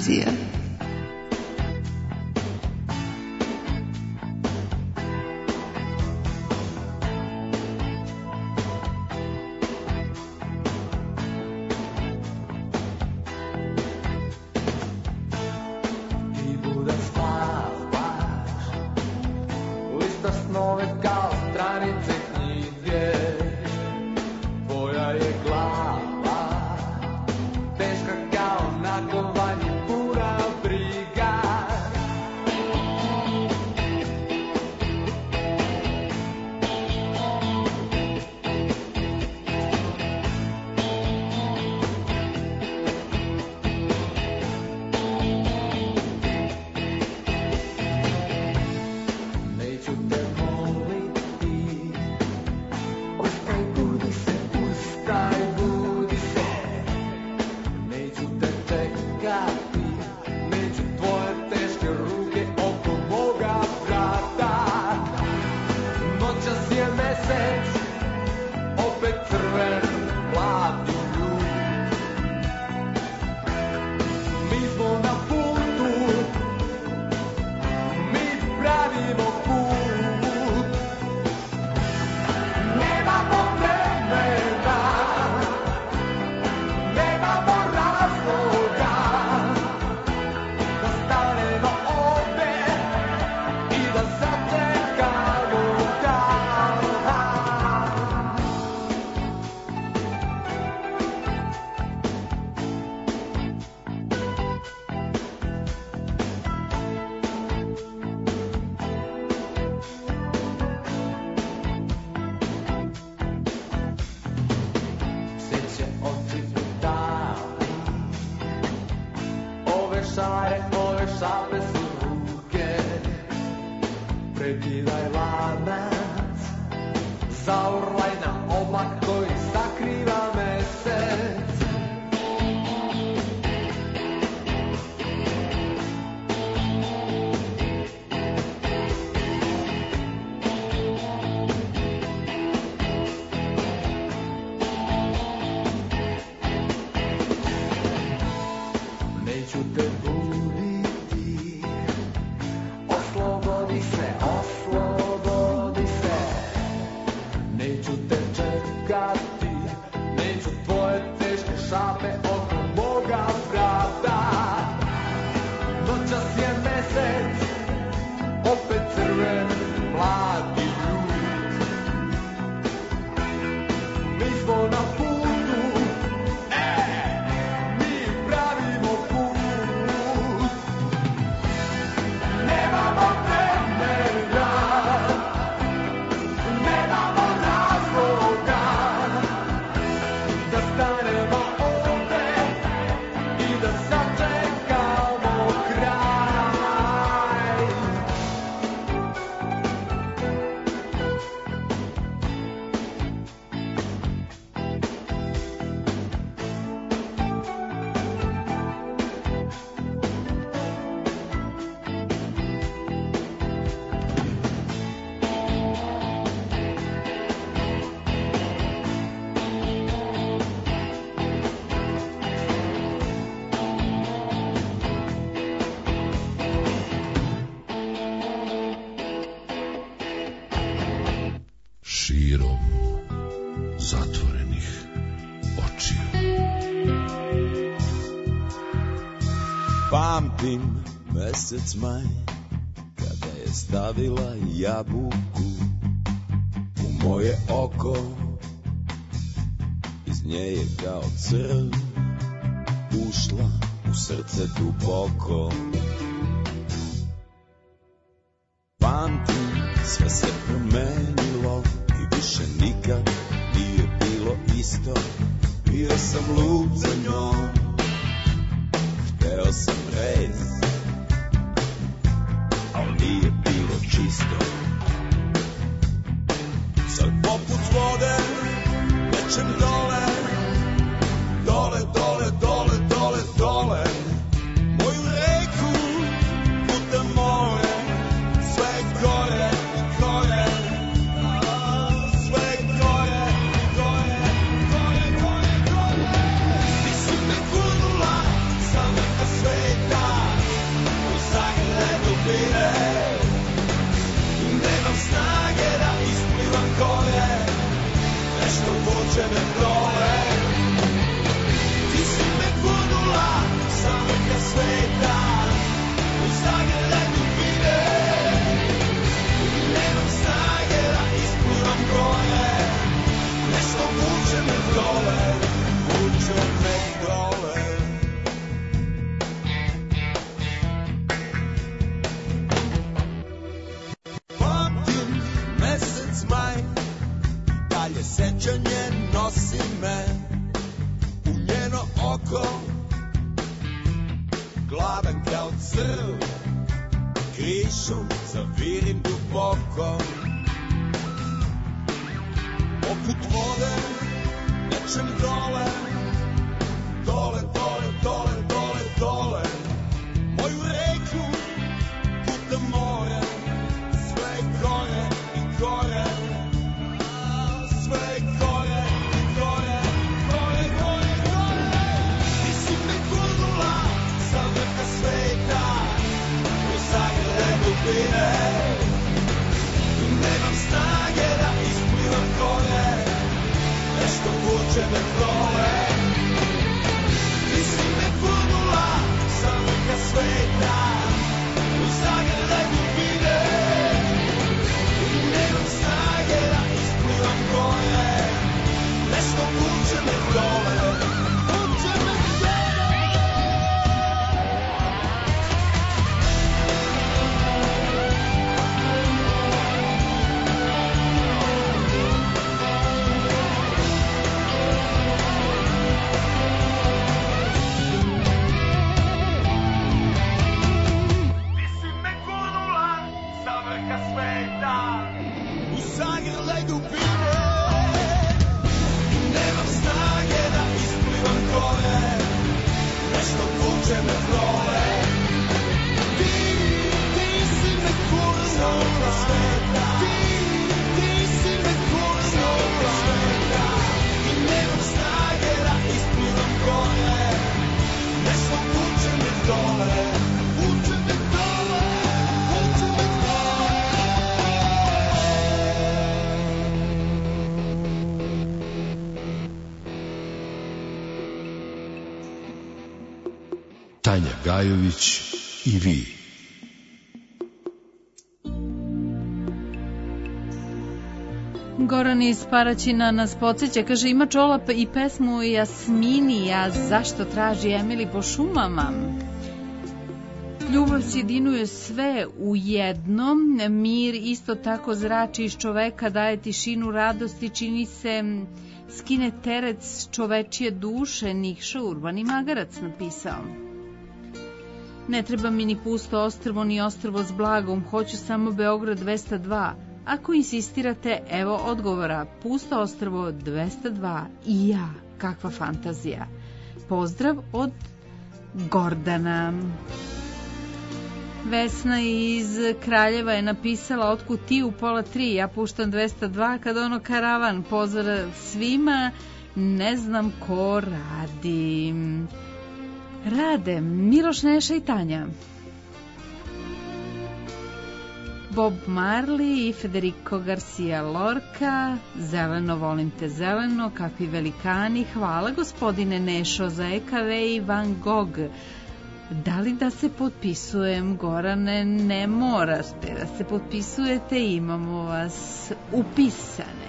Vizija. Širom zatvorenih očiju. Pamtim mesec maj, kada je stavila jabuku u moje oko. Iz nje je kao crv ušla u srce duboko. Pamtim, sve se promenilo i više nikad nije bilo isto. Bio sam lud za njom, hteo sam red, al nije bilo čisto. Sad poput vode nečem dole, dole, dole, dole, dole, dole. Moju reku putem more, sve gore i gore. Sve gore i gore, gore, gore, gore. Ti si me gurnula sa vrha sveta. vuče me dole. Ti si me gurnula sa vrha sveta, u zagrljaj dubine. Nemam snage da isplivam gore, nešto vuče me dole, vuče me dole. Pamtim mesec maj, dalje sećanje nosi me u njeno oko, gladan kao crv, krišom zavirim duboko. Poput vode nečem dole, dole, dole, dole, dole, dole. Moju reku putem more, sve gore i gore. Sve gore i gore, gore, gore, gore. Ti si me gurnula sa vrha sveta, u zagrljaj dubine. Nemam snage da isplivam gore, nešto vuče me dole. Ti si me gurnula sa vrha sveta, u zagrljaj dubine. Nemam snage da isplivam gore, nešto vuče me dole, vuče me dole. Ti si me gurnula sa vrha sveta, u zagrljaj dubine. Nemam snage da isplivam gore, nešto vuče me dole. Ti si me gurnula sa sveta, ti si me gurnula sa sveta. I nemam snage da isplivam gore, nešto vuče me dole, vuče me dole, vuče me dole. Tanja Gajović i vi. Goran iz Paraćina nas podsjeća, kaže ima čola i pesmu Jasmini, a zašto traži Emili po šumama? Ljubav sjedinuje sve u jednom, mir isto tako zrači iz čoveka, daje tišinu, radosti, čini se skine teret s čovečije duše, Nikša Urbani Magarac napisao. Ne treba mi ni pusto ostrvo, ni ostrvo s blagom, hoću samo Beograd 202. Ako insistirate, evo odgovora, pusto ostrvo 202 i ja, kakva fantazija. Pozdrav od Gordana. Vesna iz Kraljeva je napisala otkud ti u 2:30, ja puštam 202 kad ono karavan, pozdrav svima, ne znam ko radi. Rade, Miloš, Neša i Tanja. Bob Marley i Federico Garcia Lorca, zeleno, volim te zeleno, kakvi velikani, hvala gospodine Nešo za EKV i Van Gogh. Da li da se potpisujem, Gorane? Ne morate da se potpisujete, imamo vas upisane.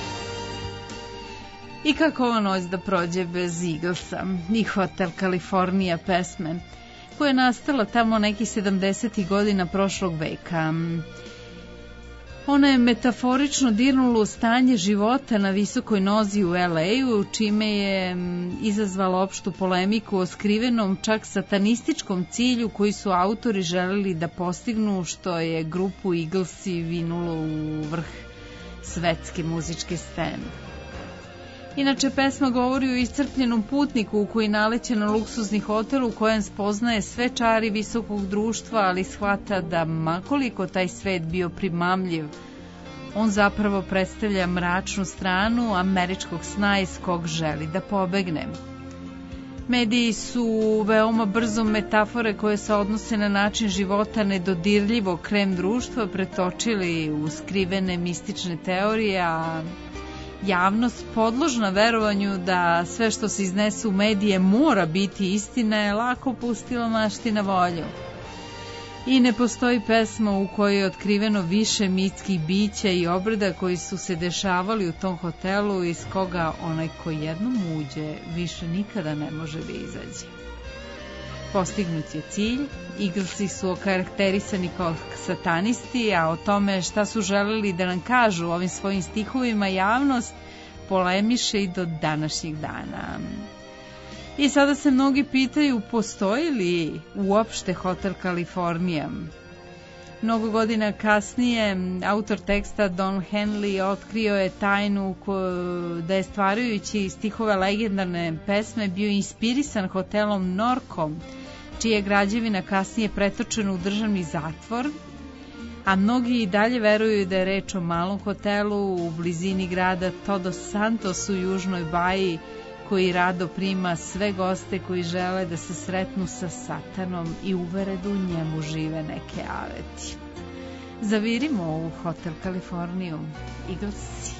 I kako ova noć da prođe bez Eaglesa i Hotel California pesme, koja je nastala tamo nekih 70. godina prošlog veka. Ona je metaforično dirnula u stanje života na visokoj nozi u LA-u, čime je izazvala opštu polemiku o skrivenom, čak satanističkom cilju koji su autori želeli da postignu, što je grupu Eaglesi vinulo u vrh svetske muzičke scene. Inače, pesma govori o iscrpljenom putniku koji naleće na luksuzni hotel u kojem spoznaje sve čari visokog društva, ali shvata da makoliko taj svet bio primamljiv, on zapravo predstavlja mračnu stranu američkog sna iz kog želi da pobegne. Mediji su veoma brzo metafore koje se odnose na način života nedodirljivo krem društva pretočili u skrivene mistične teorije, a javnost podložna verovanju da sve što se iznese u medije mora biti istina je lako pustila mašti na volju. I ne postoji pesma u kojoj je otkriveno više mitskih bića i obreda koji su se dešavali u tom hotelu iz koga onaj ko jednom uđe više nikada ne može da izađe. Postignut je cilj, Eaglesi su okarakterisani kao satanisti, a o tome šta su želeli da nam kažu ovim svojim stihovima javnost polemiše i do današnjih dana. I sada se mnogi pitaju postoji li uopšte hotel Kalifornija. Mnogo godina kasnije autor teksta Don Henley otkrio je tajnu da je stvarajući stihove legendarne pesme bio inspirisan hotelom Norkom, čija je građevina kasnije pretočena u državni zatvor, a mnogi i dalje veruju da je reč o malom hotelu u blizini grada Todos Santos u Južnoj Baji, koji rado prima sve goste koji žele da se sretnu sa satanom i uvere da u njemu žive neke aveti. Zavirimo u hotel Kaliforniju. Eaglesi.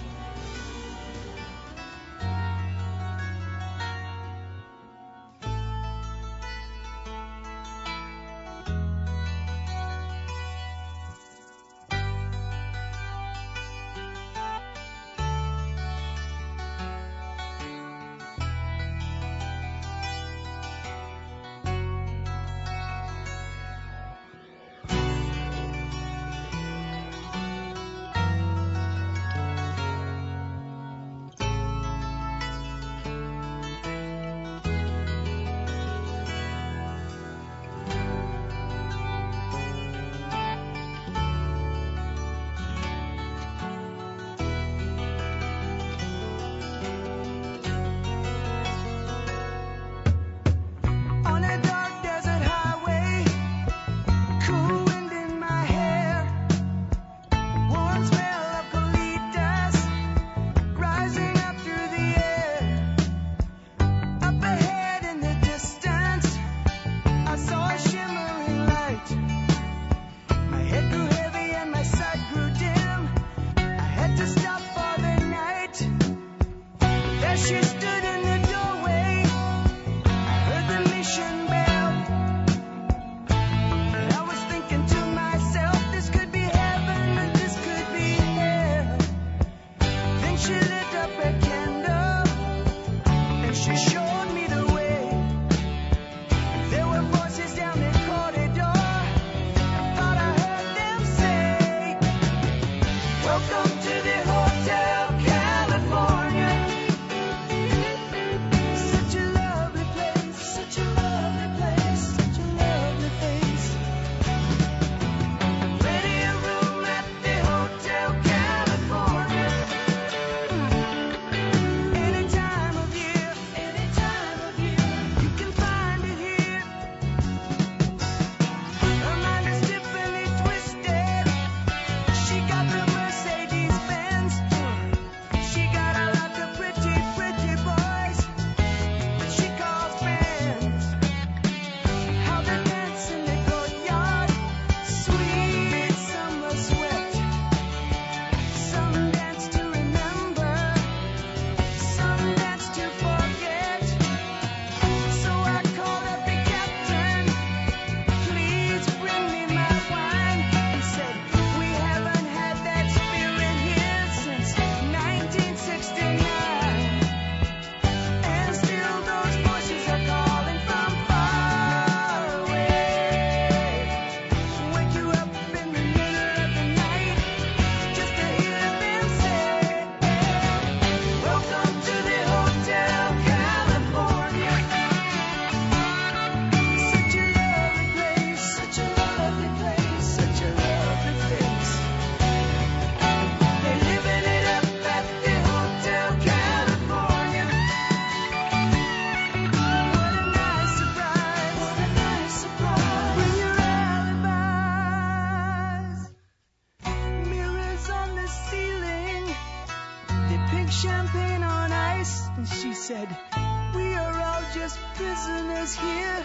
said, we are all just prisoners here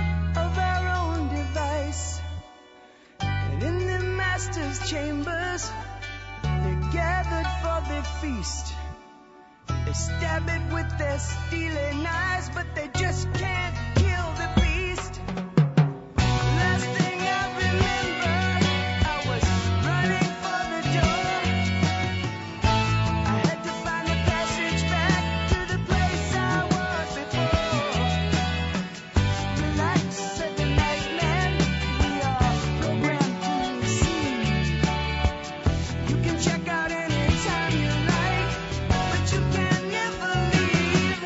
of our own device. And in the master's chambers, they're gathered for the feast. They stab it with their steely knives, but they just can't kill the beast. Last thing I remember, I was running for the door. I had to find a passage back to the place I was before. Relax, said the nice man, we are programmed to see. You can check out anytime you like, but you can never leave.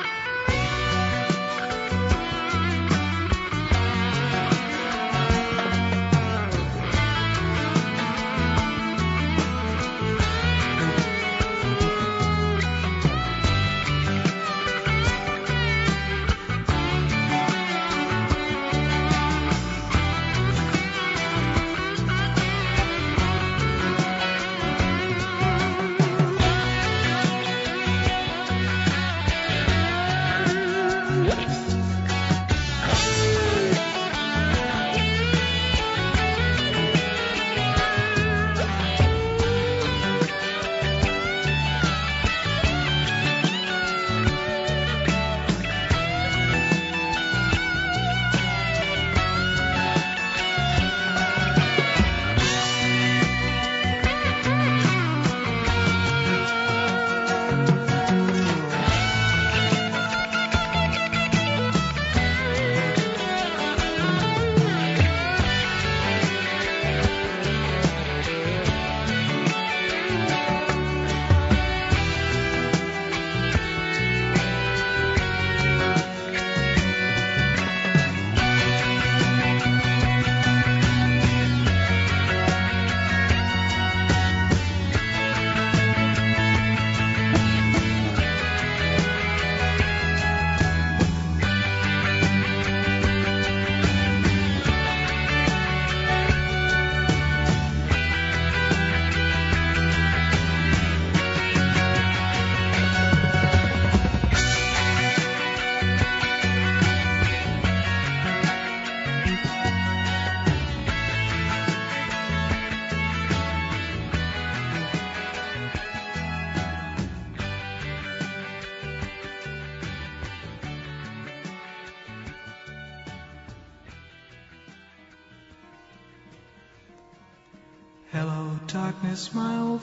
Hello, darkness, my old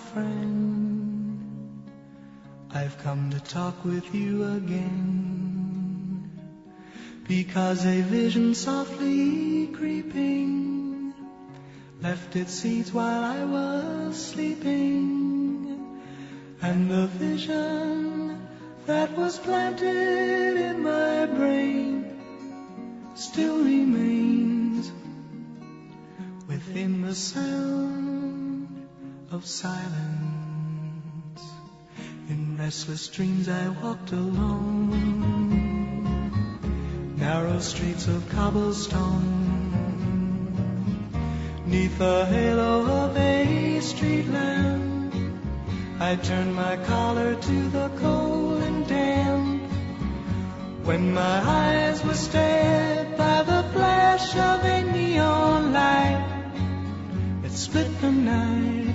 friend. I've come to talk with you again, because a vision softly creeping left its seeds while I was sleeping, and the vision that was planted in my brain still remains within the sound of silence. In restless dreams I walked alone, narrow streets of cobblestone, 'neath the halo of a street lamp. I turned my collar to the cold and damp, when my eyes were stared by the flash of a neon light that split the night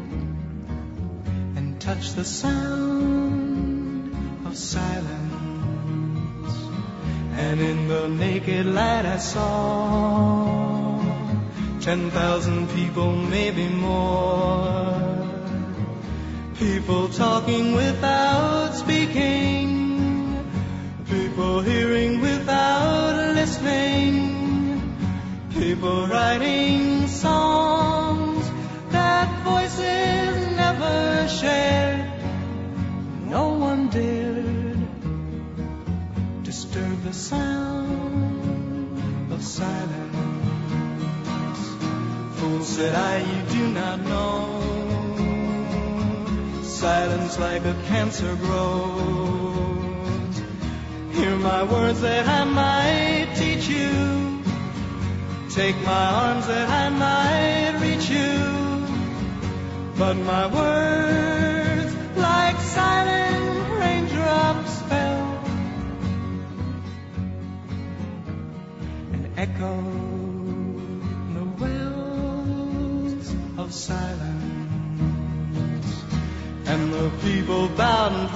and touched the sound of silence. And in the naked light I saw 10,000 people, maybe more, people talking without speaking, people hearing without listening, people writing songs that voices never shared. No one dared disturb the sound of silence. Fool, said I, you do not know, silence like a cancer grows. Hear my words that I might teach you, take my arms that I might reach you, but my words like silent raindrops fell and echoed the wells of silence. and the people bowed and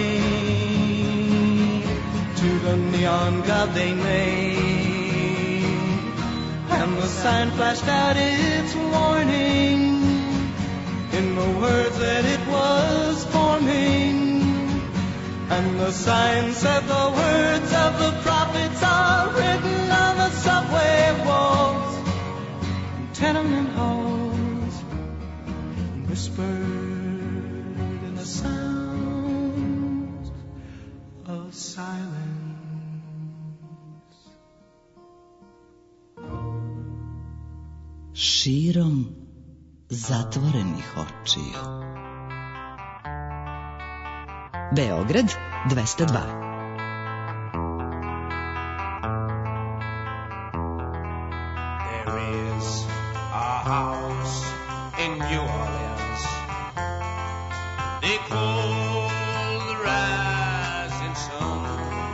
prayed to the neon god they made. And the sign flashed out its warning in the words that it was forming. And the sign said the words of the prophets are written on the subway walls and tenement halls, and whispered in the sounds of silence. Širom zatvorenih očiju. Beograd 202. There is a house in New Orleans they call the rising sun,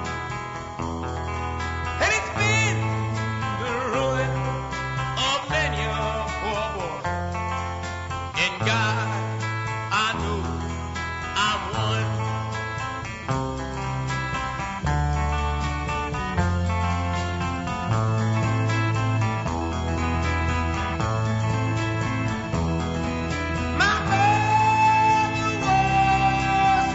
and it's been the ruin of many a poor boy. And God, I know I'm one. My mother was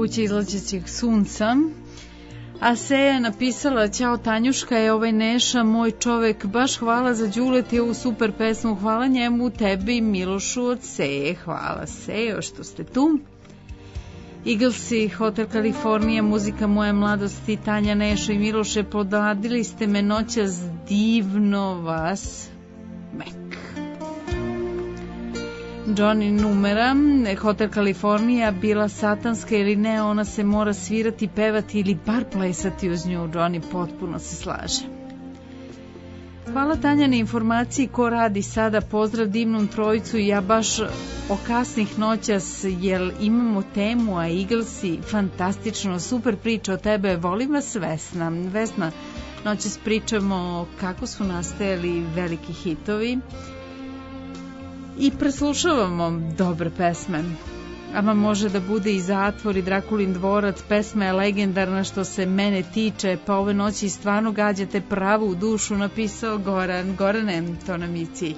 kuće izlazećeg sunca. A Seja je napisala: Ćao Tanjuška, je ovaj Neša, moj čovek, baš hvala za Đulet i ovu super pesmu, hvala njemu, tebi, Milošu od Seje. Hvala Sejo što ste tu. Eaglesi, Hotel Kalifornija, muzika moje mladosti, Tanja, Nešo i Miloše, podladili ste me noćas, divno vas, Mek. Johnny numera, Hotel Kalifornija, bila satanska ili ne, ona se mora svirati, pevati ili bar plesati uz nju. Johnny potpuno se slaže. Hvala Tanja na informaciji ko radi sada, pozdrav divnom trojicu. Ja baš o kasnih noćas, jel imamo temu, a Eaglesi, fantastično, super priča o tebe, volim vas Vesna. Vesna, noćas pričamo kako su nastajali veliki hitovi i preslušavamo dobre pesme. Ama može da bude i Zatvor i Drakulin dvorac, pesma je legendarna što se mene tiče, pa ove noći stvarno gađate pravu dušu, napisao Goran. Gorane, to nam je cilj.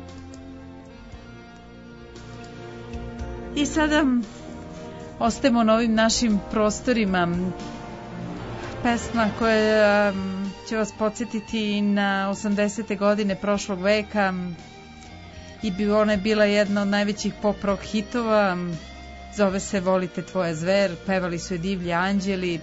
I sada ostajemo na ovim našim prostorima. Pesma koja će vas podsjetiti na 80. godine prošlog veka i ona je bila jedna od najvećih pop rock hitova. Zove se Volite tvoje zver, pevali su je Divlji anđeli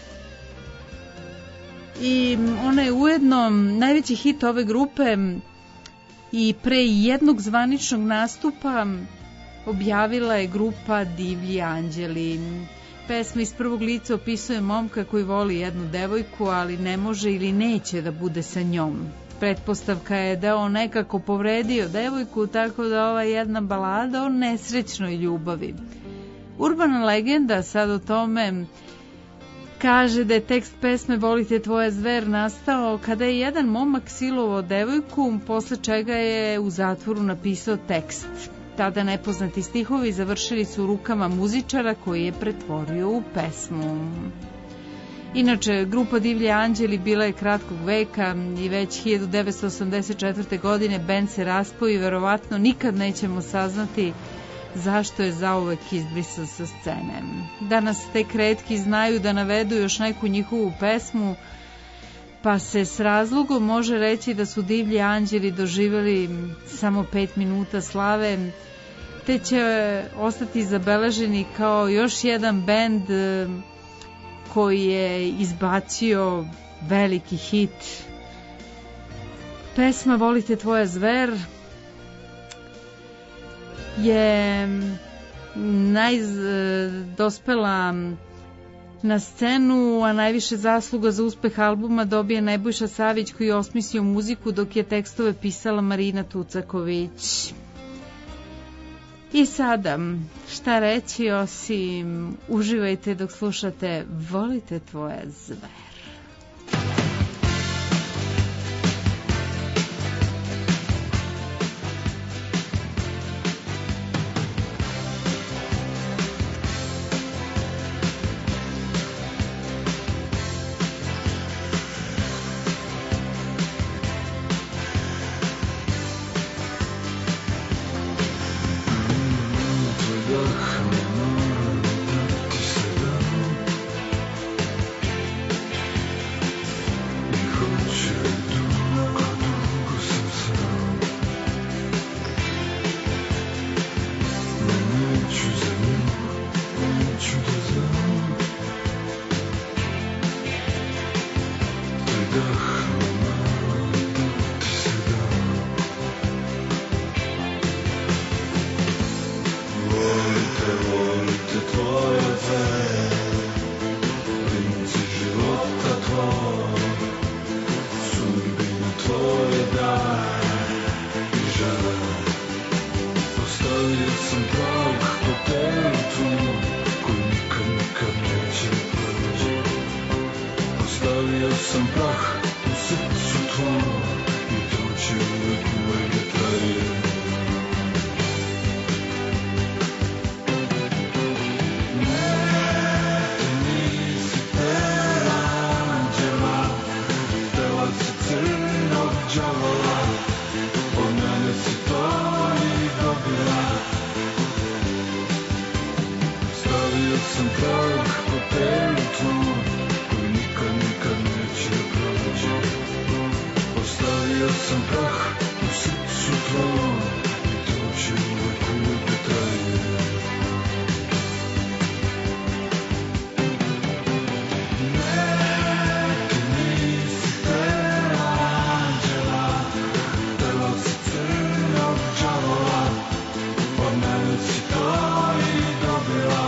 i ona je ujedno najveći hit ove grupe i pre jednog zvaničnog nastupa objavila je grupa Divlji anđeli. Pesma iz prvog lica opisuje momka koji voli jednu devojku, ali ne može ili neće da bude sa njom. Pretpostavka je da on nekako povredio devojku, tako da ova jedna balada o nesrećnoj ljubavi. Urbana legenda sad o tome kaže da je tekst pesme Volite tvoje zver nastao kada je jedan momak silovao devojku, posle čega je u zatvoru napisao tekst. Tada nepoznati stihovi završili su u rukama muzičara koji je pretvorio u pesmu. Inače, grupa Divlji anđeli bila je kratkog veka i već 1984. godine bend se raspao i verovatno nikad nećemo saznati zašto je zauvek izbrisan sa scene. Danas tek retki znaju da navedu još neku njihovu pesmu, pa se s razlogom može reći da su Divlji anđeli doživjeli samo 5 minuta slave, te će ostati zabeleženi kao još jedan bend koji je izbacio veliki hit. Pesma Volite tvoje zver je dospela na scenu, a najviše zasluga za uspeh albuma dobije Nebojša Savić koji je osmislio muziku dok je tekstove pisala Marina Tucaković. I sada, šta reći osim uživajte dok slušate Volite tvoje zver. Some drug sam prah u srcu tvom i to će uvek uvek da traje. Neki nisi tera anđela, pevac crnog đavola, od mene si to i dobila.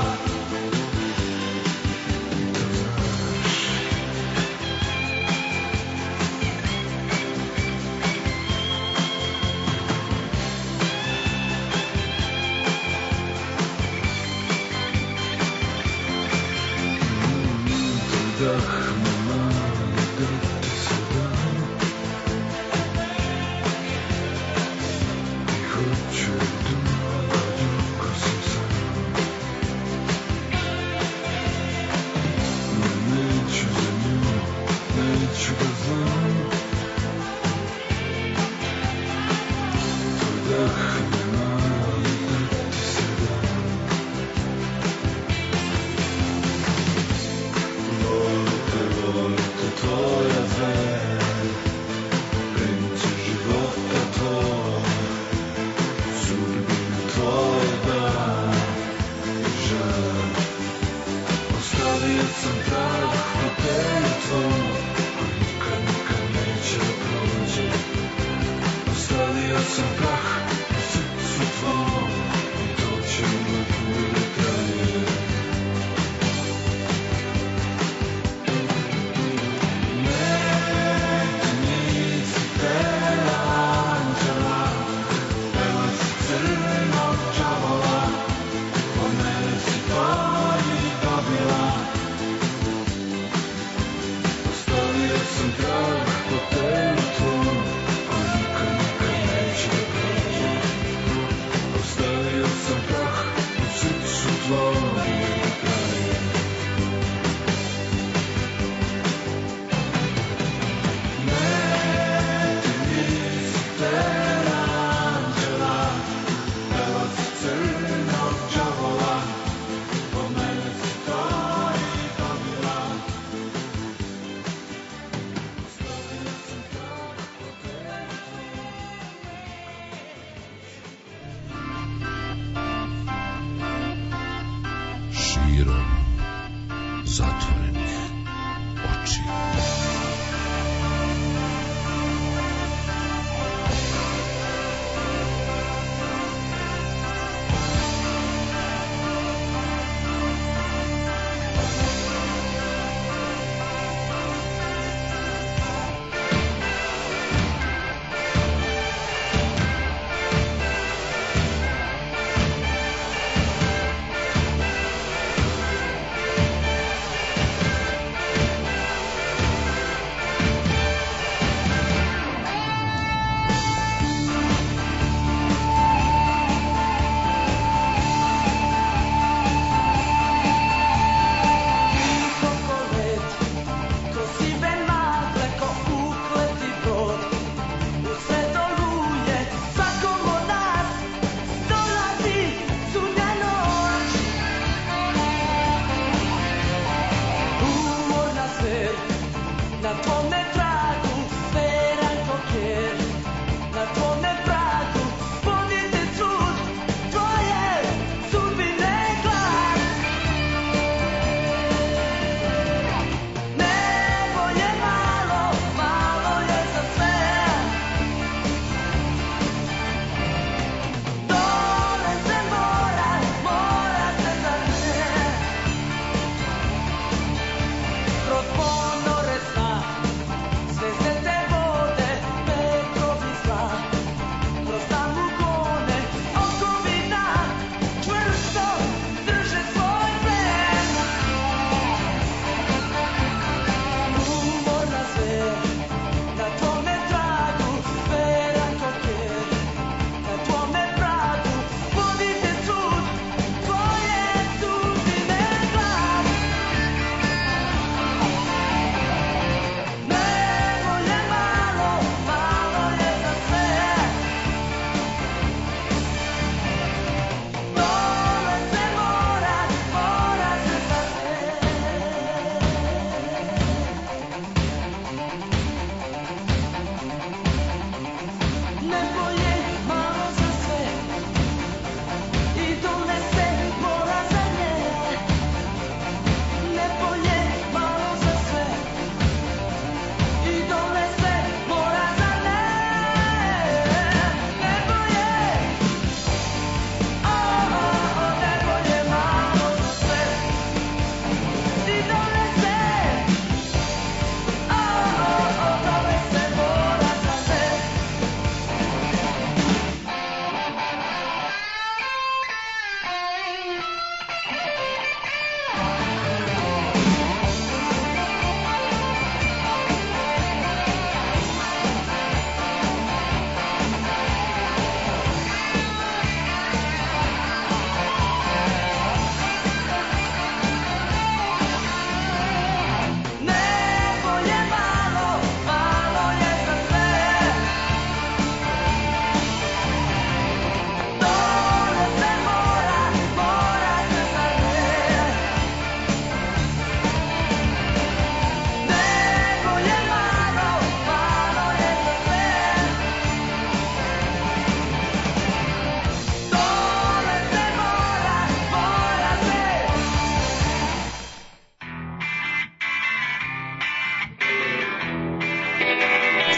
Širom zatvorenih očiju.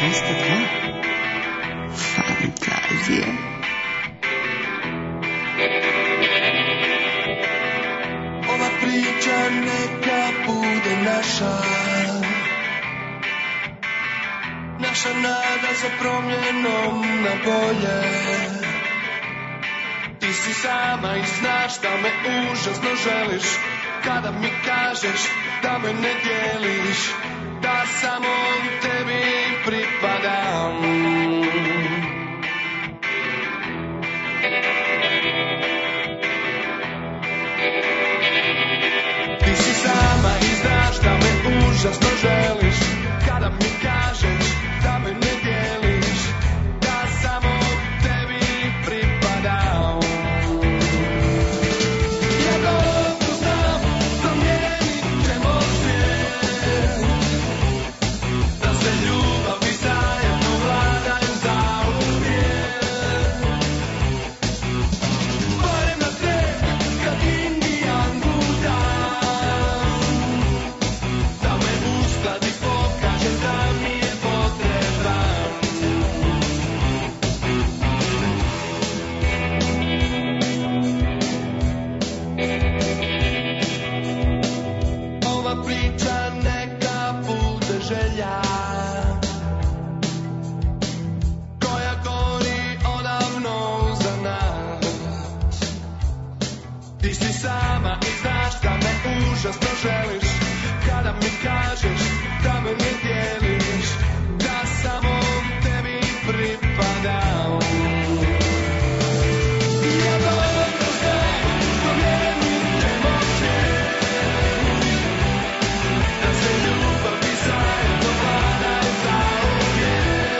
202. Fantazija. Ova priča neka bude naša, naša nada za promjenom na bolje. Ti si sama i znaš da me užasno želiš, kada mi kažeš da me ne dijeliš, da samo tebi pripadam. Ti si sama i znaš da me užasno želiš, kada mi kažeš da me ne dijeliš, da samo tebi pripadam. Ja dobro znam, promijenit ćemo svijet, da se ljubav i zajedno vladaju zauvijek. Barem na trep, kad Indijan gudam, da me uskladi, pokaže da mi je potreban. Ova priča neka bude želja, koja gori odavno za nas. Ti si sama i znaš da me užasno želiš, kada mi kažeš da me ne dijeliš, da samo tebi pripadam. Ja dobro znam, promijenit ćemo svijet, da se ljubav i zajedno vladaju zauvijek.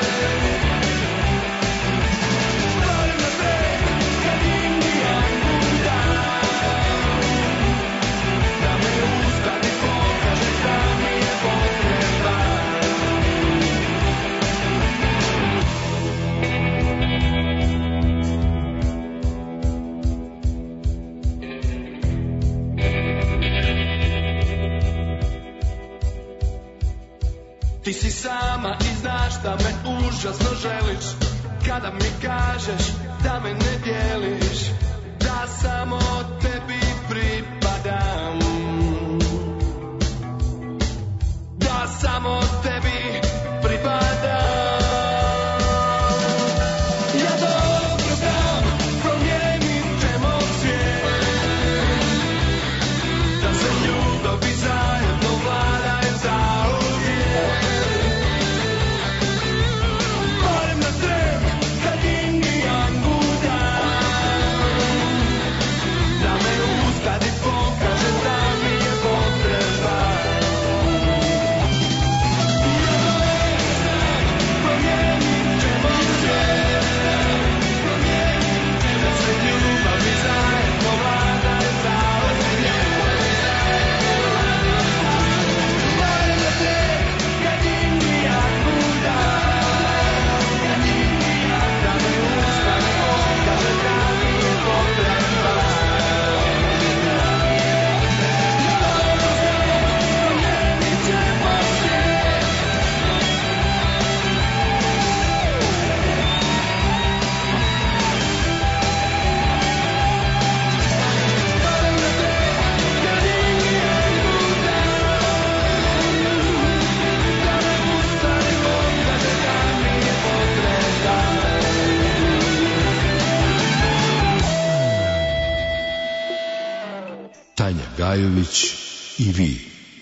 Barem na trep, kad Indijan gudam, da me uskladi, pokaže da mi je potreban. Ti si sama i znaš da me užasno želiš, kada mi kažeš da me ne dijeliš, da samo tebi pripadam. Da samo tebi pripadam. Ja dobro znam, promijenit ćemo svijet, da se ljubav i zajedno vladaju zauvijek. Barem na trep, kad Indijan gudam, da me uskladi, pokaže da mi je potreban. Promijenit ćemo svijet, da se ljubav i zajedno vladaju zauvijek. Barem na trep, kad Indijan gudam, da me uskladi, pokaže da mi je potreban. Promijenit ćemo svijet. Tanja Gajović i vi.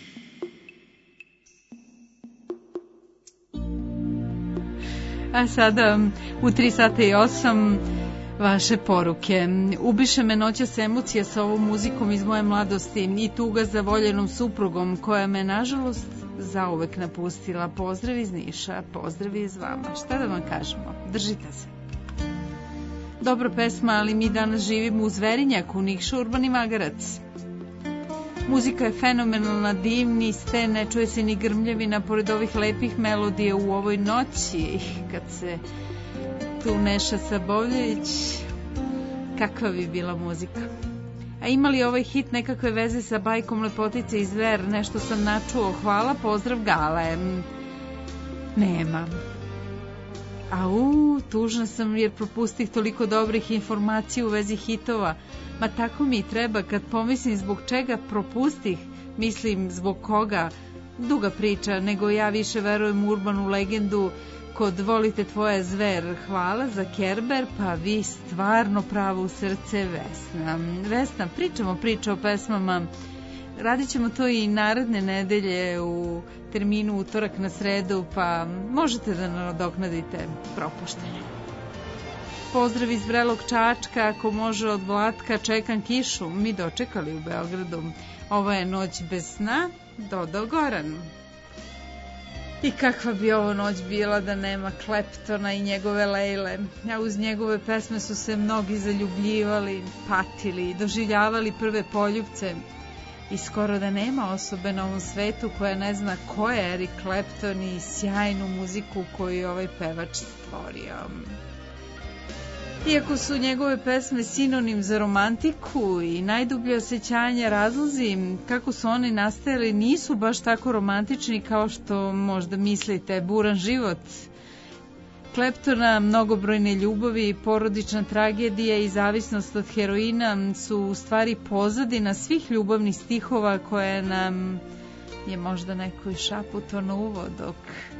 A sada u 3 sata i 8 vaše poruke. Ubiše me noćas emocija sa ovom muzikom iz moje mladosti i tuga za voljenom suprugom koja me nažalost zauvek napustila. Pozdrav iz Niša, pozdrav iz vama. Šta da vam kažemo? Držite se. Dobra pesma, ali mi danas živimo u Zverinjaku, Nikša Urbani Magarac. Muzika je fenomenalna, divni ste, ne čuje se ni grmljevina pored ovih lepih melodija u ovoj noći, kad se tu Neša Sabovljević, kakva bi bila muzika. A ima li ovaj hit nekakve veze sa bajkom Lepotice i zver? Nešto sam načuo, hvala, pozdrav Gale. Nema. Tužna sam jer propustih toliko dobrih informacija u vezi hitova. Ma tako mi i treba kad pomislim zbog čega propustih, mislim zbog koga. Duga priča, nego ja više verujem u urbanu legendu kod Volite tvoje zver. Hvala za Kerber, pa vi stvarno pravo u srce, Vesna. Vesna, pričamo priče o pesmama. Radit ćemo to i naredne nedelje u terminu utorak na sredu, pa možete da nadoknadite propuštene. Pozdrav iz Vrelog Čačka, ako može od Vlatka, čekam kišu. Mi dočekali u Beogradu. Ovo je noć bez sna, dodao Goran. I kakva bi ovo noć bila da nema Claptona i njegove Lejle. A uz njegove pesme su se mnogi zaljubljivali, patili, doživljavali prve poljubce. I skoro da nema osobe na ovom svetu koja ne zna ko je Eric Clapton i sjajnu muziku koju je ovaj pevač stvorio. Iako su njegove pesme sinonim za romantiku i najdublje osjećanja, razlozi kako su one nastajale nisu baš tako romantični kao što možda mislite. Buran život Claptona, mnogobrojne ljubavi, porodična tragedija i zavisnost od heroina su u stvari pozadina svih ljubavnih stihova koje nam je možda neko i šaputao na uvo dok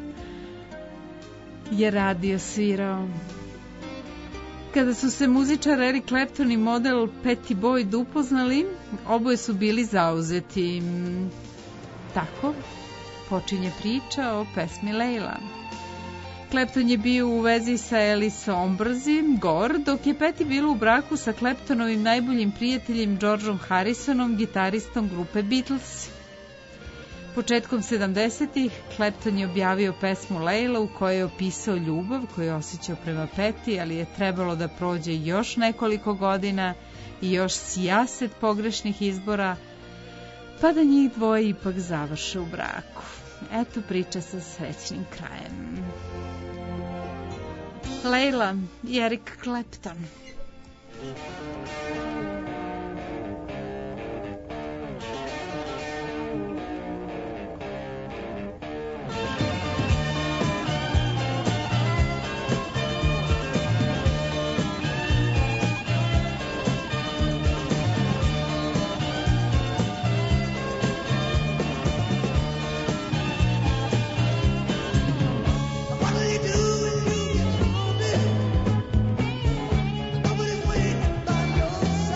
je radio svirao. Kada su se muzičar Eric Clapton i model Patty Boyd upoznali, oboje su bili zauzeti. Tako počinje priča o pesmi Leila. Clapton je bio u vezi sa Alice Ombrzi, Gore, dok je Patty bila u braku sa Claptonovim najboljim prijateljem Georgeom Harrisonom, gitaristom grupe Beatles. Početkom 70-ih Clapton je objavio pesmu Leila u kojoj je opisao ljubav koju je osjećao prema Patty, ali je trebalo da prođe još nekoliko godina i još sijaset pogrešnih izbora, pa da njih dvoje ipak završe u braku. Eto priča sa srećnim krajem. Leila i Eric Clapton. What do you do when you get loaded? Nobody's waiting by your side.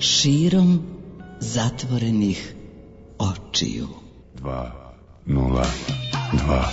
širom zatvorenih očiju. 202.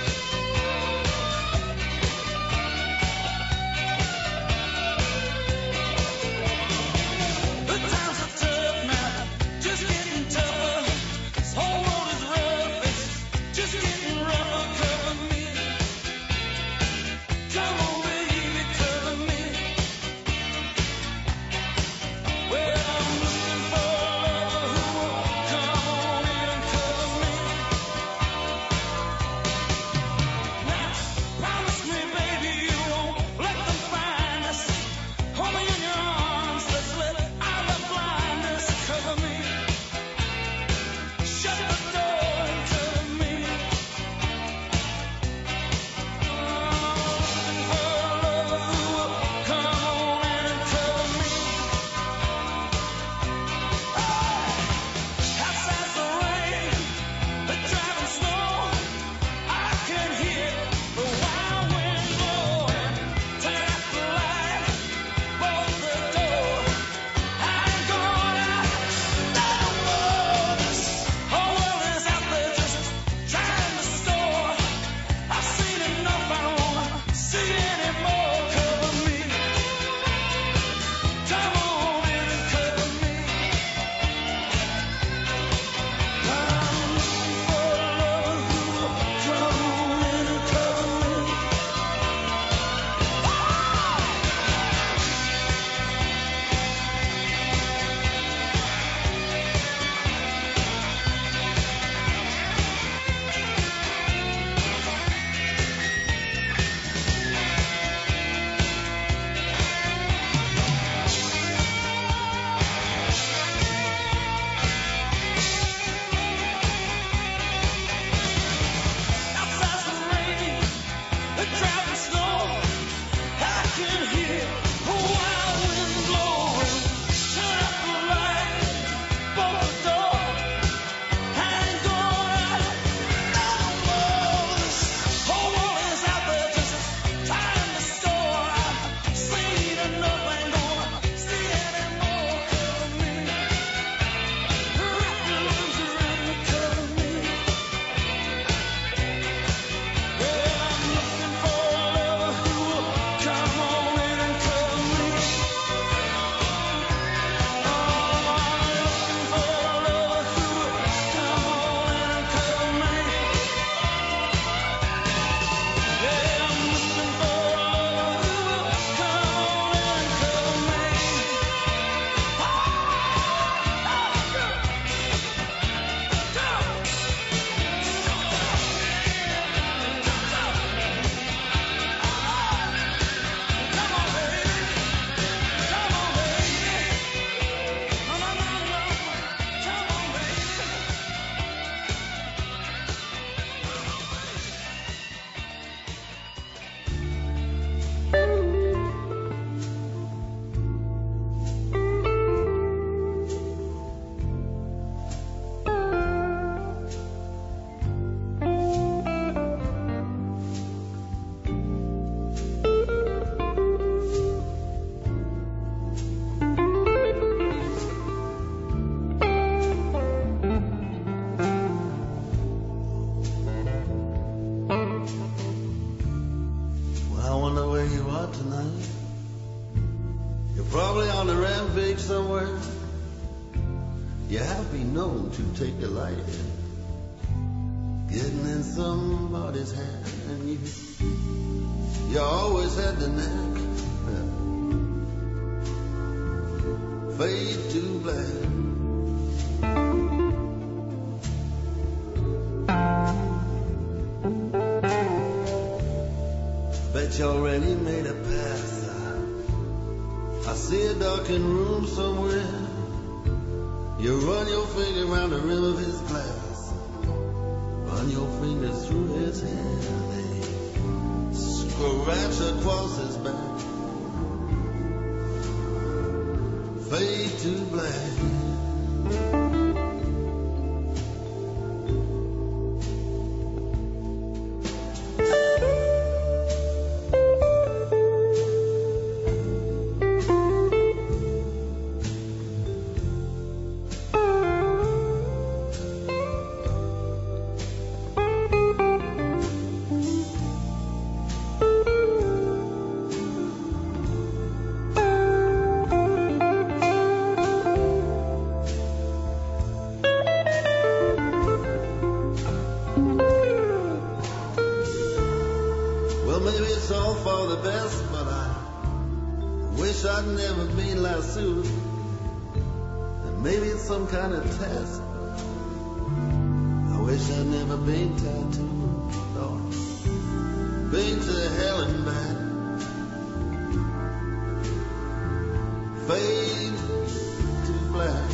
Somewhere you have been known to take delight in getting in somebody's hand, and you always had the knack. Fade to black. Bet you already made a pass. I see a darkened room somewhere. You run your finger around the rim of his glass. Run your fingers through his hair. They scratch across his back. Fade to black. wish I'd never been lassoed. And maybe it's some kind of test. I wish I'd never been tattooed. Or been to hell and back. Fade to black.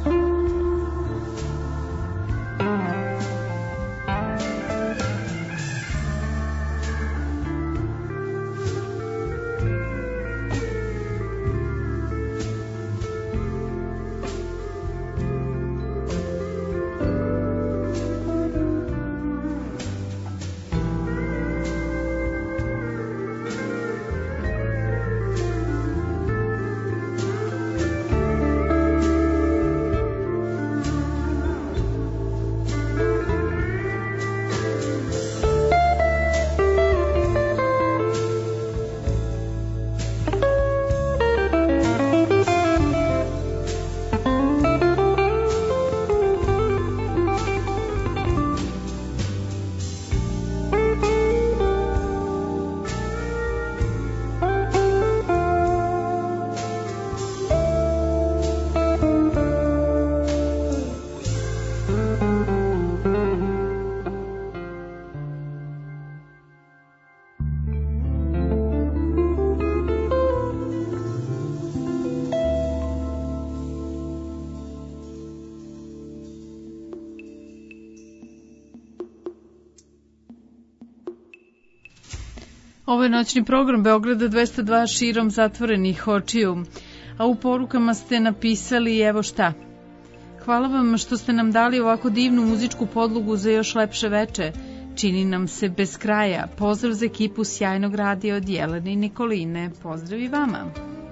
Ovo je noćni program Beograda 202 širom zatvorenih očiju, a u porukama ste napisali evo šta. Hvala vam što ste nam dali ovako divnu muzičku podlogu za još lepše veče. Čini nam se bez kraja. Pozdrav za ekipu sjajnog radija od Jelene i Nikoline. Pozdrav i vama.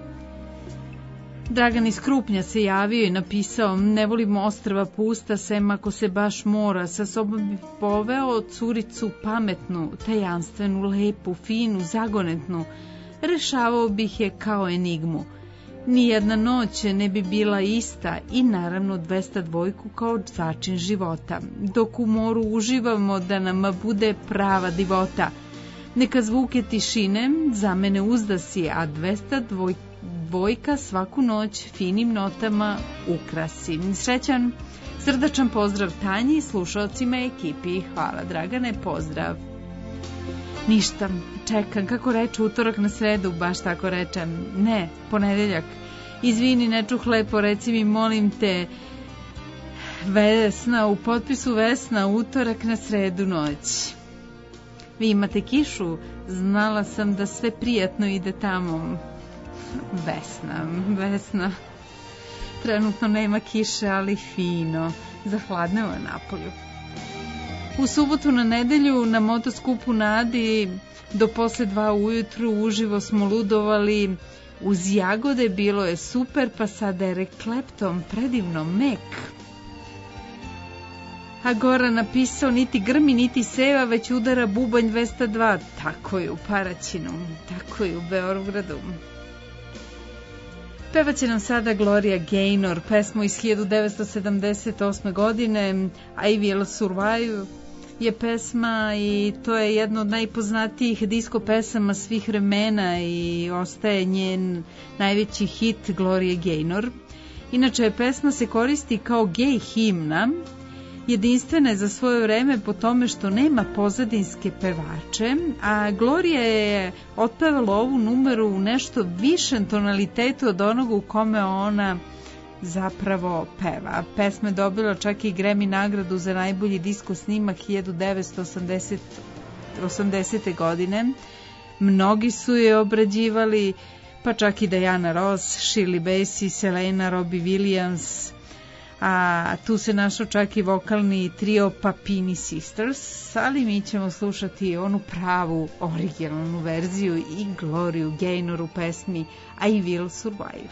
Dragan iz Krupnja se javio i napisao: ne volimo ostrva pusta, sem ako se baš mora, sa sobom bi poveo curicu pametnu, tajanstvenu, lepu, finu, zagonetnu, rešavao bih je kao enigmu. Nijedna noć ne bi bila ista i naravno 202 kao začin života, dok u moru uživamo da nam bude prava divota. Neka zvuke tišine za mene uzdasi, a 202 svaku noć finim notama ukrasi. Srećan, srdačan pozdrav Tanji, slušalcima ekipi. Hvala Dragane, pozdrav. Ništa, čekam, kako reče utorak na sredu, baš tako rečem. Ne, ponedeljak. Izvini, ne čuh lepo, reci mi, molim te, Vesna, u potpisu Vesna, utorak na sredu noć. Vi imate kišu, znala sam da sve prijatno ide tamo. Vesna. Trenutno nema kiše, ali fino. Zahladneo je napolju. U subotu na nedelju na motoskupu na Adi do posle 2 ujutru uživo smo ludovali. Uz jagode bilo je super, pa sada je rekleptom predivno mek. A Goran napisao: niti grmi, niti seva, već udara bubanj 202. Tako je u Paraćinu, tako je u Beogradu. Pevaće nam sada Gloria Gaynor, pesmu iz 1978. godine, I Will Survive je pesma i to je jedno od najpoznatijih disko pesama svih vremena i ostaje njen najveći hit Gloria Gaynor. Inače, pesma se koristi kao gej himna, jedinstvena je za svoje vreme po tome što nema pozadinske pevače, a Gloria je otpevala ovu numeru u nešto višem tonalitetu od onoga u kome ona zapravo peva. Pesma je dobila čak i Grammy nagradu za najbolji disko snimak 1980. godine. Mnogi su je obrađivali, pa čak i Diana Ross, Shirley Bassey, Selena, Robbie Williams, a tu se našao čak i vokalni trio Papini Sisters, ali mi ćemo slušati onu pravu originalnu verziju i Gloriu Gaynor u pesmi I Will Survive.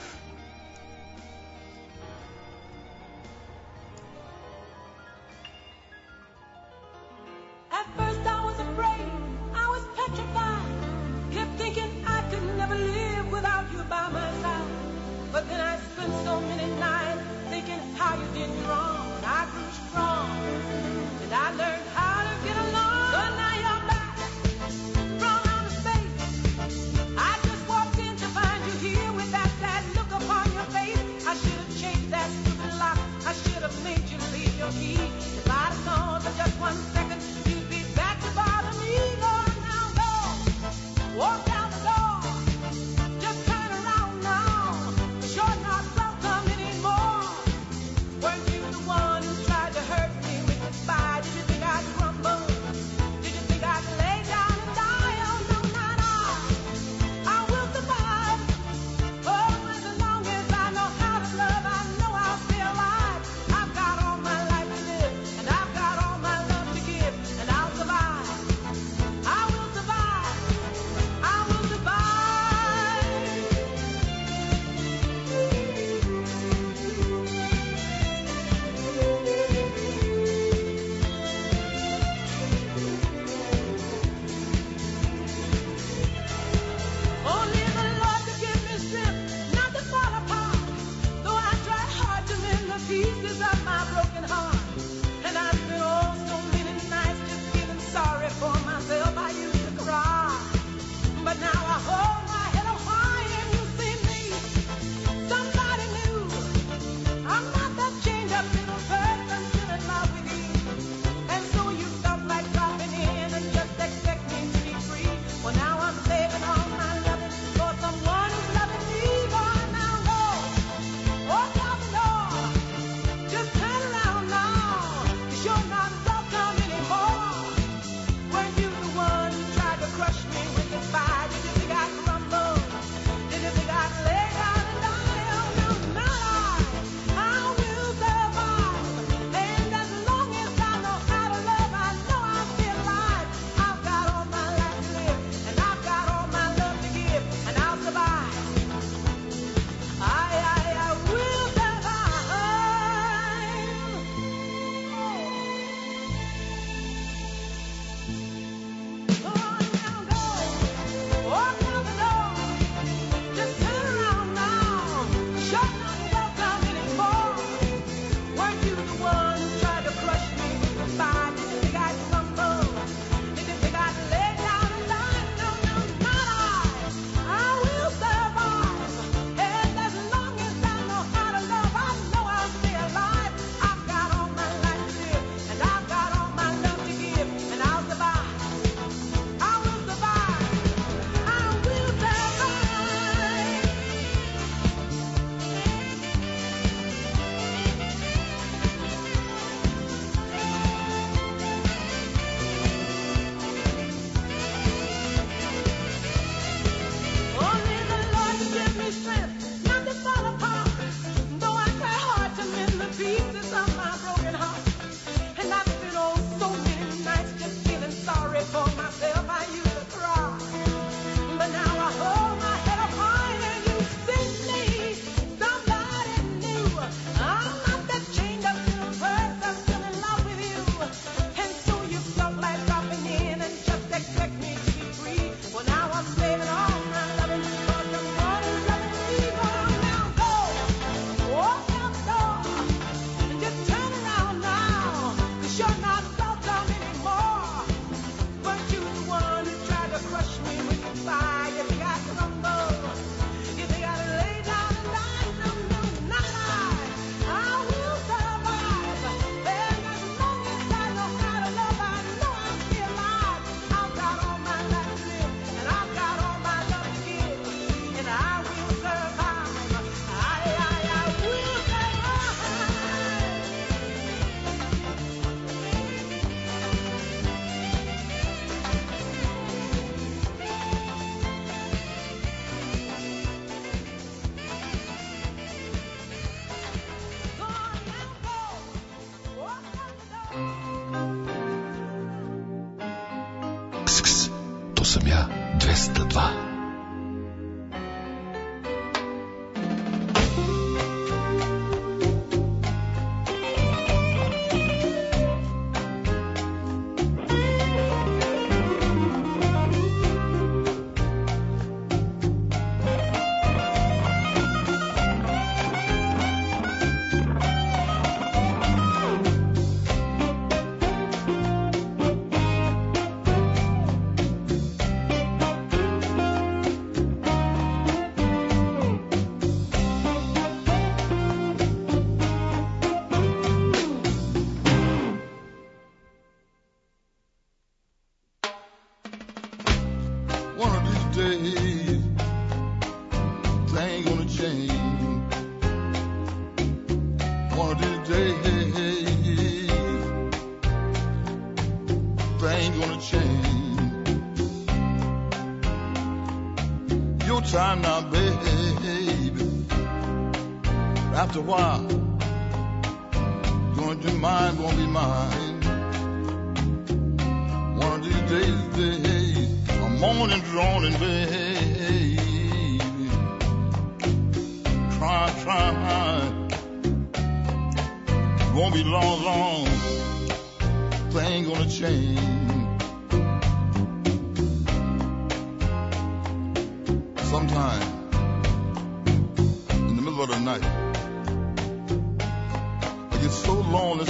With sam ja 202. Time now, baby. After a while, going to be mine, won't be mine. One of these days, I'm moaning, droning, baby. Trying. Won't be long. Thing gonna change. Sometime in the middle of the night, I get so lonely.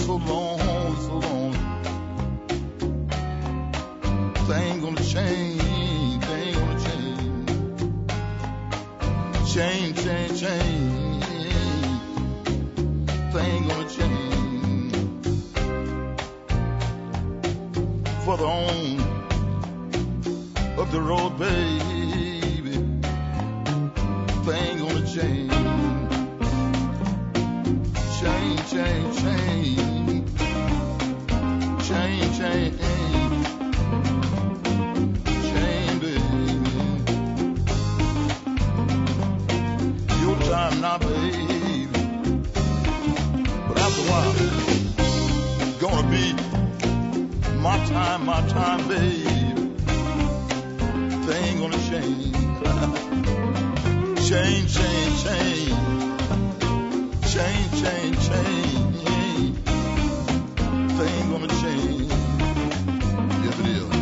Thing gonna change. Change. Thing gonna change. Further on up the road, baby. Thing gonna change. Change, baby. Your time now, baby. But after a while, it's gonna be my time, baby. Thing gonna change. Change. Thing gonna change. Yes, it is.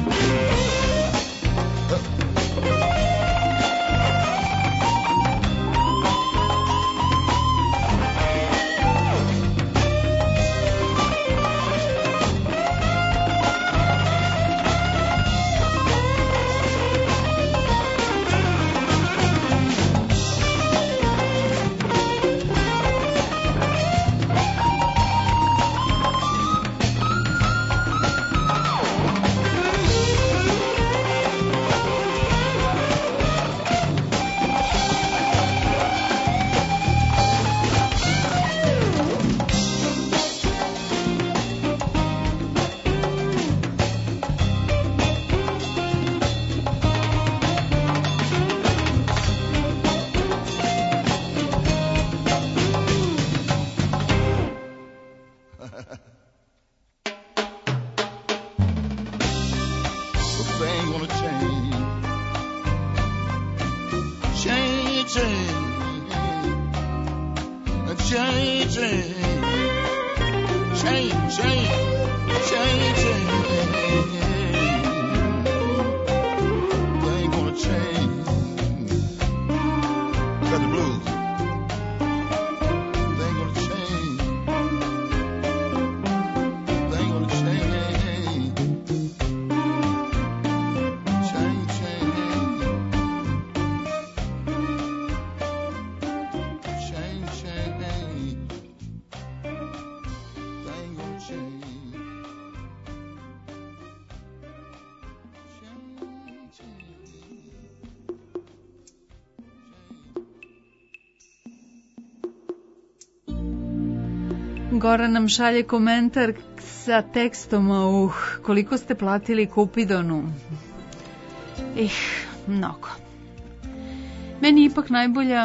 Goran nam šalje komentar sa tekstom, koliko ste platili Kupidonu? Mnogo. Meni ipak najbolja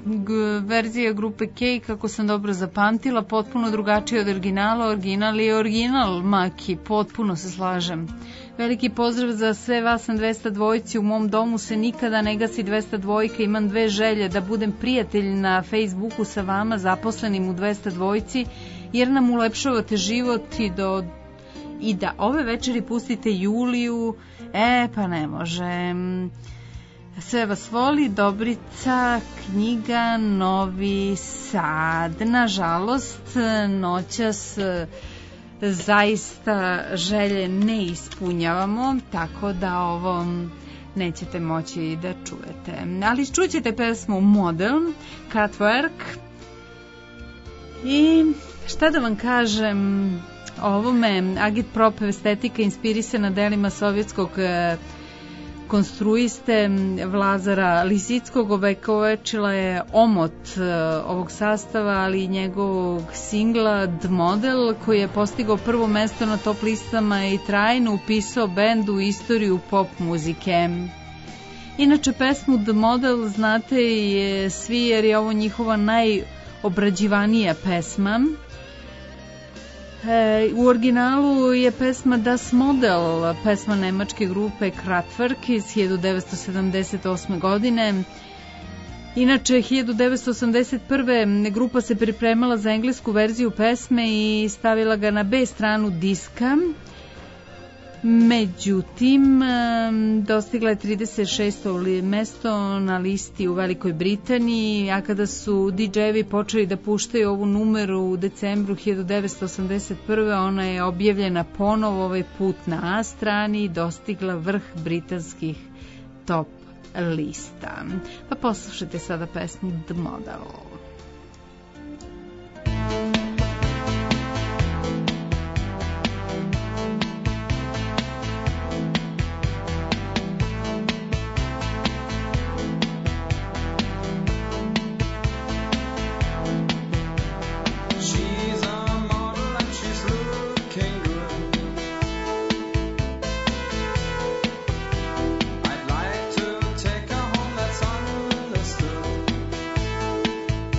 verzija grupe Kej, kako sam dobro zapamtila, potpuno drugačija od originala. Original je original, Maki, potpuno se slažem. Veliki pozdrav za sve vas na 202. U mom domu se nikada ne gasi 202. Imam dve želje, da budem prijatelj na Facebooku sa vama, zaposlenim u 202, jer nam ulepšavate život i da ove večeri pustite Juliju. Pa ne može. Sve vas voli, Dobrica, knjiga Novi Sad. Nažalost, noćas zaista želje ne ispunjavamo, tako da ovo nećete moći da čujete. Ali čućete pesmu Model, Kraftwerk. I šta da vam kažem o ovome, agitprop estetika inspirisana delima sovjetskog konstruiste Vlazara Lisickog, ovekovečila je omot ovog sastava, ali i njegovog singla The Model, koji je postigao prvo mesto na top listama i trajno upisao bend u istoriju pop muzike. Inače, pesmu The Model znate je svi, jer je ovo njihova najobrađivanija pesma. U originalu je pesma Das Model, pesma nemačke grupe Kraftwerk iz 1978. godine. Inače, 1981. grupa se pripremala za englesku verziju pesme i stavila ga na B stranu diska. Međutim, dostigla je 36. mesto na listi u Velikoj Britaniji, a kada su DJ-evi počeli da puštaju ovu numeru u decembru 1981. ona je objavljena ponovo, ovaj put na A strani, i dostigla vrh britanskih top lista. Pa poslušajte sada pesmu The Model. I'd like to take her home, that's understood.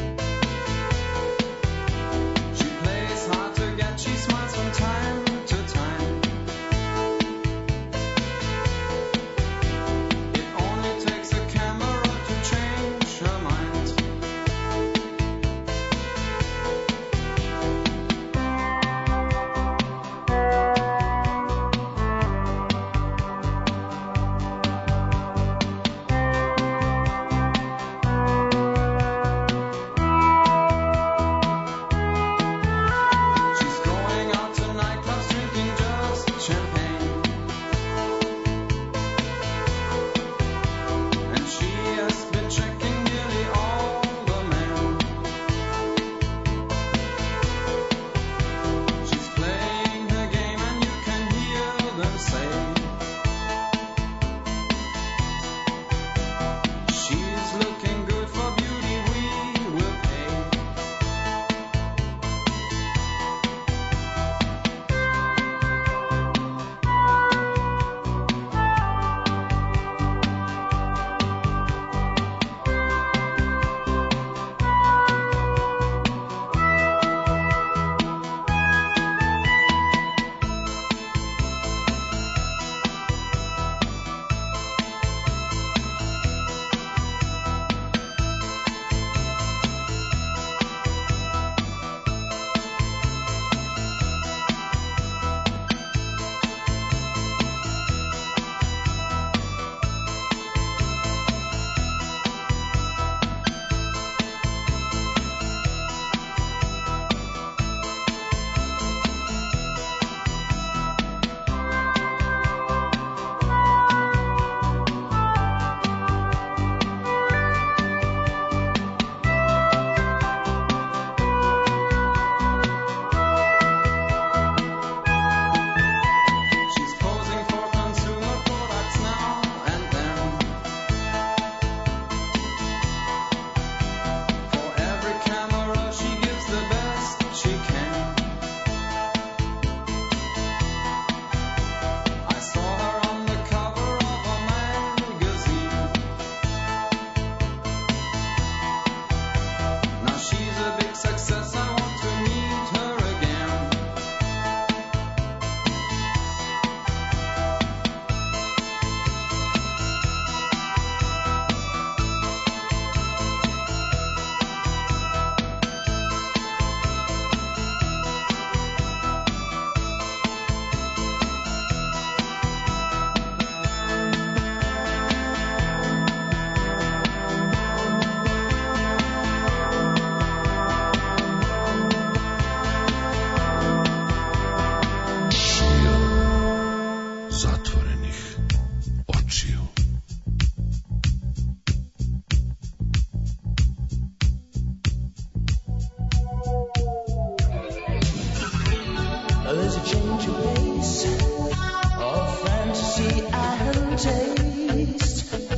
taste?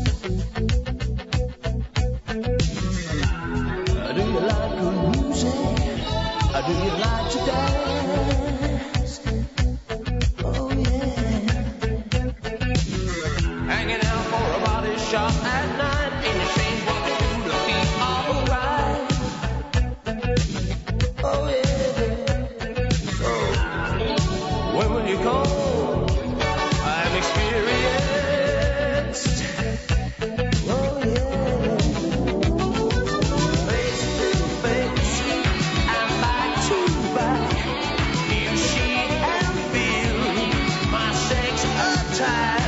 Do you like good music? Do you like to dance? Oh yeah. Hanging out for a body shop at night in the same what to do to be alright. Oh yeah. So when will you come? I'm experienced. Oh yeah. Face to face and back to back. You see and feel my sex attack.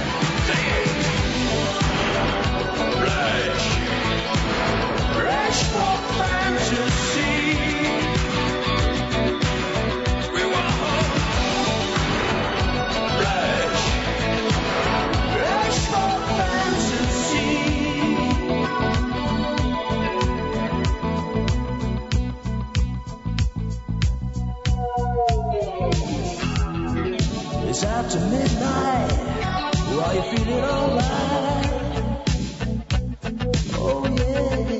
Blush, blush for fantasy. We want blush, blush for fantasy. It's after midnight. Are you feeling alright? Oh yeah.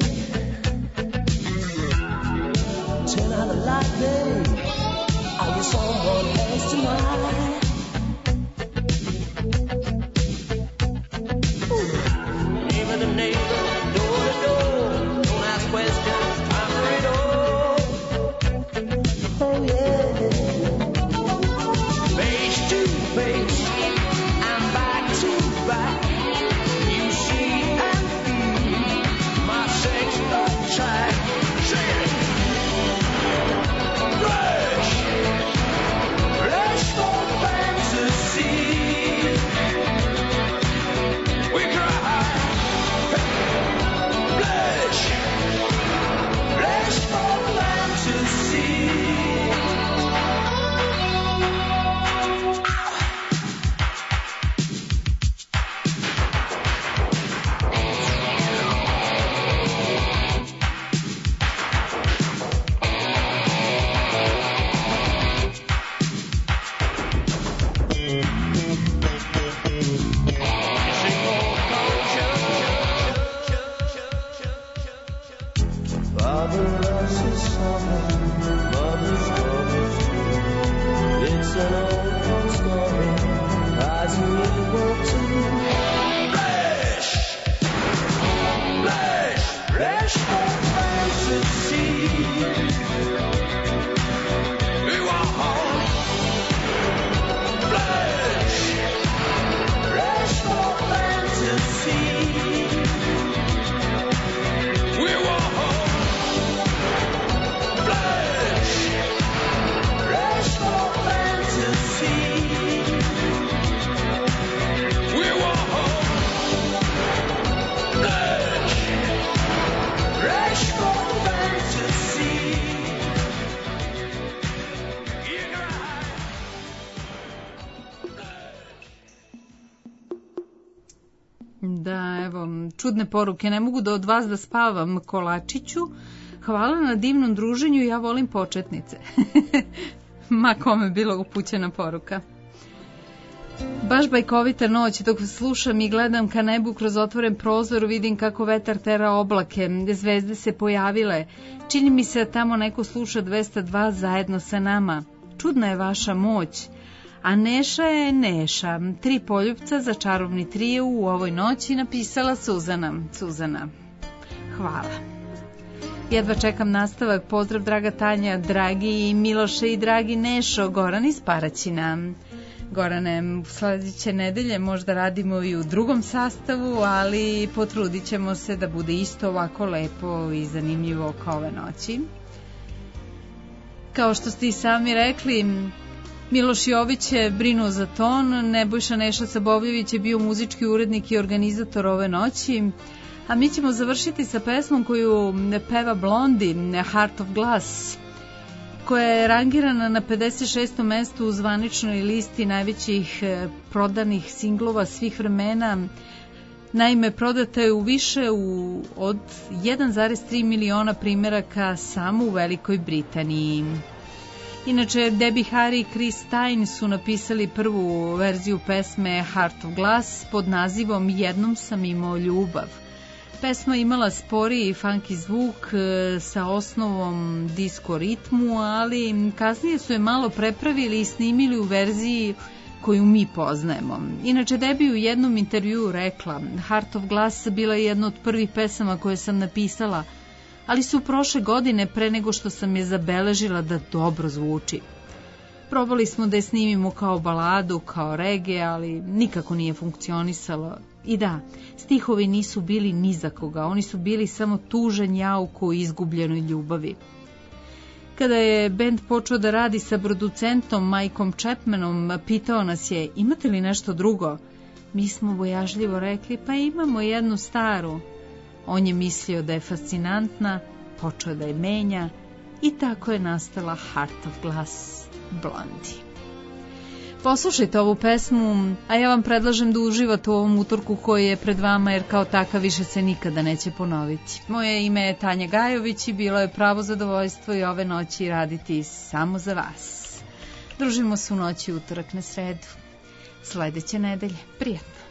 Turn out the light, babe. Are you someone else tonight? Even the neighbor, door to door. Don't ask questions, time for it all. Oh yeah. Face to face and back to back. You see and feel my sex attraction. Rush, rush for fantasy. We cry, blush, blush for fantasy. Father loves his son, mother's love is true. It's an old folk story, as you will too. Blush, blush, blush for fantasy. We want blush, blush for fantasy. We want blush, blush for fantasy. We want blush, blush for fantasy. Da, evo, čudne poruke. Ne mogu da od vas da spavam, Kolačiću. Hvala na divnom druženju, ja volim početnice. Ma kome bilo upućena poruka. Baš bajkovita noć, dok slušam i gledam ka nebu kroz otvoren prozor, vidim kako vetar tera oblake, zvezde se pojavile. Čini mi se da tamo neko sluša 202 zajedno sa nama. Čudna je vaša moć. A Neša je Neša. 3 poljupca za čarobni trio u ovoj noći napisala Suzana. Suzana, hvala. Jedva čekam nastavak. Pozdrav draga Tanja, dragi Miloše i dragi Nešo, Goran iz Paraćina. Gorane, sledeće nedelje možda radimo i u drugom sastavu, ali potrudit ćemo se da bude isto ovako lepo i zanimljivo kao ove noći. Kao što ste i sami rekli, Miloš Jović je brinuo za ton, Nebojša Neša Sabovljević je bio muzički urednik i organizator ove noći, a mi ćemo završiti sa pesmom koju peva Blondi, Heart of Glass, koja je rangirana na 56. mestu u zvaničnoj listi najvećih prodanih singlova svih vremena. Naime, prodata je u više od 1,3 miliona primjeraka samo u Velikoj Britaniji. Inače, Debbie Harry i Chris Stein su napisali prvu verziju pesme Heart of Glass pod nazivom Jednom sam imao ljubav. Pesma imala sporiji i funky zvuk sa osnovom disco ritmu, ali kasnije su je malo prepravili i snimili u verziji koju mi poznajemo. Inače, Debbie u jednom intervjuu rekla: Heart of Glass bila je jedna od prvih pesama koje sam napisala, ali su prošle godine pre nego što sam je zabeležila da dobro zvuči. Probali smo da je snimimo kao baladu, kao reggae, ali nikako nije funkcionisalo. I da, stihovi nisu bili ni za koga, oni su bili samo tužan jauk o izgubljenoj ljubavi. Kada je bend počeo da radi sa producentom Mikeom Chapmanom, pitao nas je: imate li nešto drugo? Mi smo bojažljivo rekli: pa imamo jednu staru. On je mislio da je fascinantna, počeo da je menja i tako je nastala Heart of Glass, Blondie. Poslušajte ovu pesmu, a ja vam predlažem da uživate u ovom utorku koji je pred vama, jer kao takav više se nikada neće ponoviti. Moje ime je Tanja Gajović i bilo je pravo zadovoljstvo i ove noći raditi samo za vas. Družimo se u noći utorak na sredu. Sledeće nedelje. Prijatno.